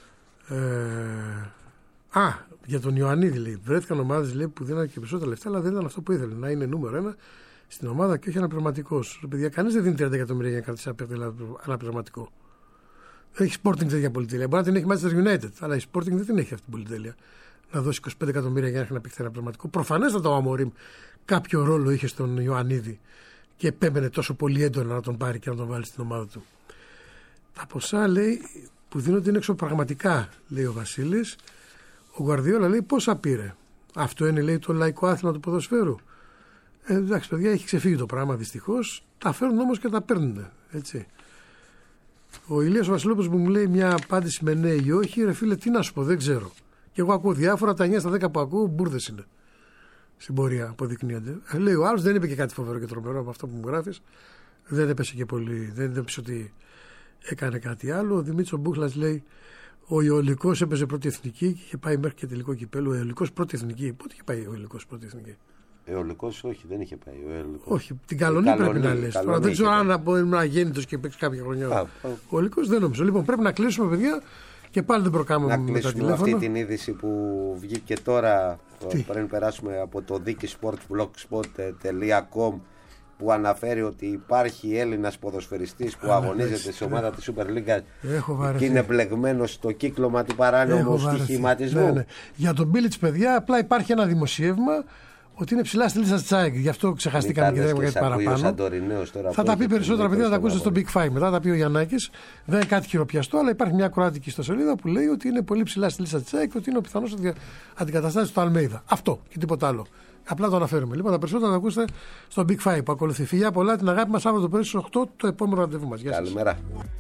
Για τον Ιωαννίδη λέει. Βρέθηκαν ομάδες που δίνανε και περισσότερα λεφτά, αλλά δεν ήταν αυτό που ήθελε. Να είναι νούμερο 1 στην ομάδα και όχι αναπληρωματικός. Παιδιά, κανείς δεν δίνει 30 εκατομμύρια για να κρατήσει αναπληρωματικό. Δεν έχει Sporting τέτοια πολυτέλεια. Μπορεί να την έχει Manchester United, αλλά η Sporting δεν την έχει αυτή την πολυτέλεια. Να δώσει 25 εκατομμύρια για να έχει να παιχτεί αναπληρωματικό. Προφανέστατα ο Αμορίμ κάποιο ρόλο είχε στον Ιωαννίδη και επέμενε τόσο πολύ έντονα να τον πάρει και να τον βάλει στην ομάδα του. Τα ποσά λέει που δίνονται είναι εξωπραγματικά, λέει ο Βασίλης. Ο Γκουαρδιόλα λέει πόσα πήρε. Αυτό είναι, λέει, το λαϊκό άθλημα του ποδοσφαίρου. Εντάξει, παιδιά, έχει ξεφύγει το πράγμα δυστυχώς. Τα φέρνουν όμως και τα παίρνουν. Έτσι. Ο Ηλίας ο Βασιλόπουλος που μου λέει μια απάντηση με ναι ή όχι, ρε φίλε, τι να σου πω, δεν ξέρω. Και εγώ ακούω διάφορα, τα 9 στα 10 που ακούω, μπουρδες είναι. Στην πορεία αποδεικνύονται. Λέει ο άλλος, δεν είπε και κάτι φοβερό και τρομερό από αυτό που μου γράφεις. Δεν έπεσε και πολύ, δεν έπεσε ότι έκανε κάτι άλλο. Ο Δημήτρης Μπούχλας λέει, ο Ιωλικός έπαιζε πρώτη εθνική και είχε πάει μέχρι και τελικό κυπέλλου. Ο Ιωλικός πρώτη εθνική. Πότε είχε πάει ο Ιωλικός πρώτη εθνική? Ιωλικός όχι, δεν είχε πάει. Όχι, την Καλονή πρέπει να λες. Τώρα δεν ξέρω αν ήμουν αγέννητος και παίξει κάποια χρονιά. Ο Ιωλικός δεν νομίζω. Λοιπόν, πρέπει να κλείσουμε, παιδιά, και πάλι δεν προκάμουμε με τα τηλέφωνα. Αυτή την είδηση που βγήκε τώρα, πριν περάσουμε από το dikisportblogspot.com, που αναφέρει ότι υπάρχει Έλληνας ποδοσφαιριστής που αγωνίζεται σε ομάδα της Super League και είναι μπλεγμένος στο κύκλωμα του παράνομου στοιχηματισμού. Ναι. Για τον Μπίλιτς, παιδιά, απλά υπάρχει ένα δημοσίευμα ότι είναι ψηλά στη λίστα της ΑΕΚ. Γι' αυτό ξεχαστήκαμε και δεν έχουμε κάτι παραπάνω. Θα τα πει περισσότερα, παιδιά, θα τα ακούσετε στο Big Five. Μετά τα πει ο Γιαννάκης. Δεν είναι κάτι χειροπιαστό, αλλά υπάρχει μια κροάτικη ιστοσελίδα που λέει ότι είναι πολύ ψηλά στη λίστα της ΑΕΚ και ότι είναι ο πιθανός αντικαταστάτης του Αλμέιδα. Αυτό και τίποτα άλλο. Απλά το αναφέρουμε. Λοιπόν, τα περισσότερα θα ακούσετε στο Big Five που ακολουθεί. Φιλιά πολλά, την αγάπη μας, Σάββατο πρωί στις 8 το επόμενο ραντεβού μας. Γεια σας. Καλημέρα.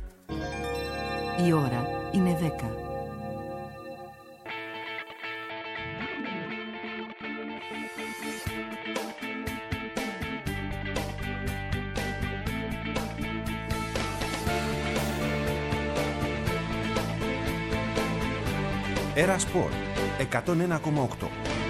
Η ώρα είναι 10. Era Sport 101,8.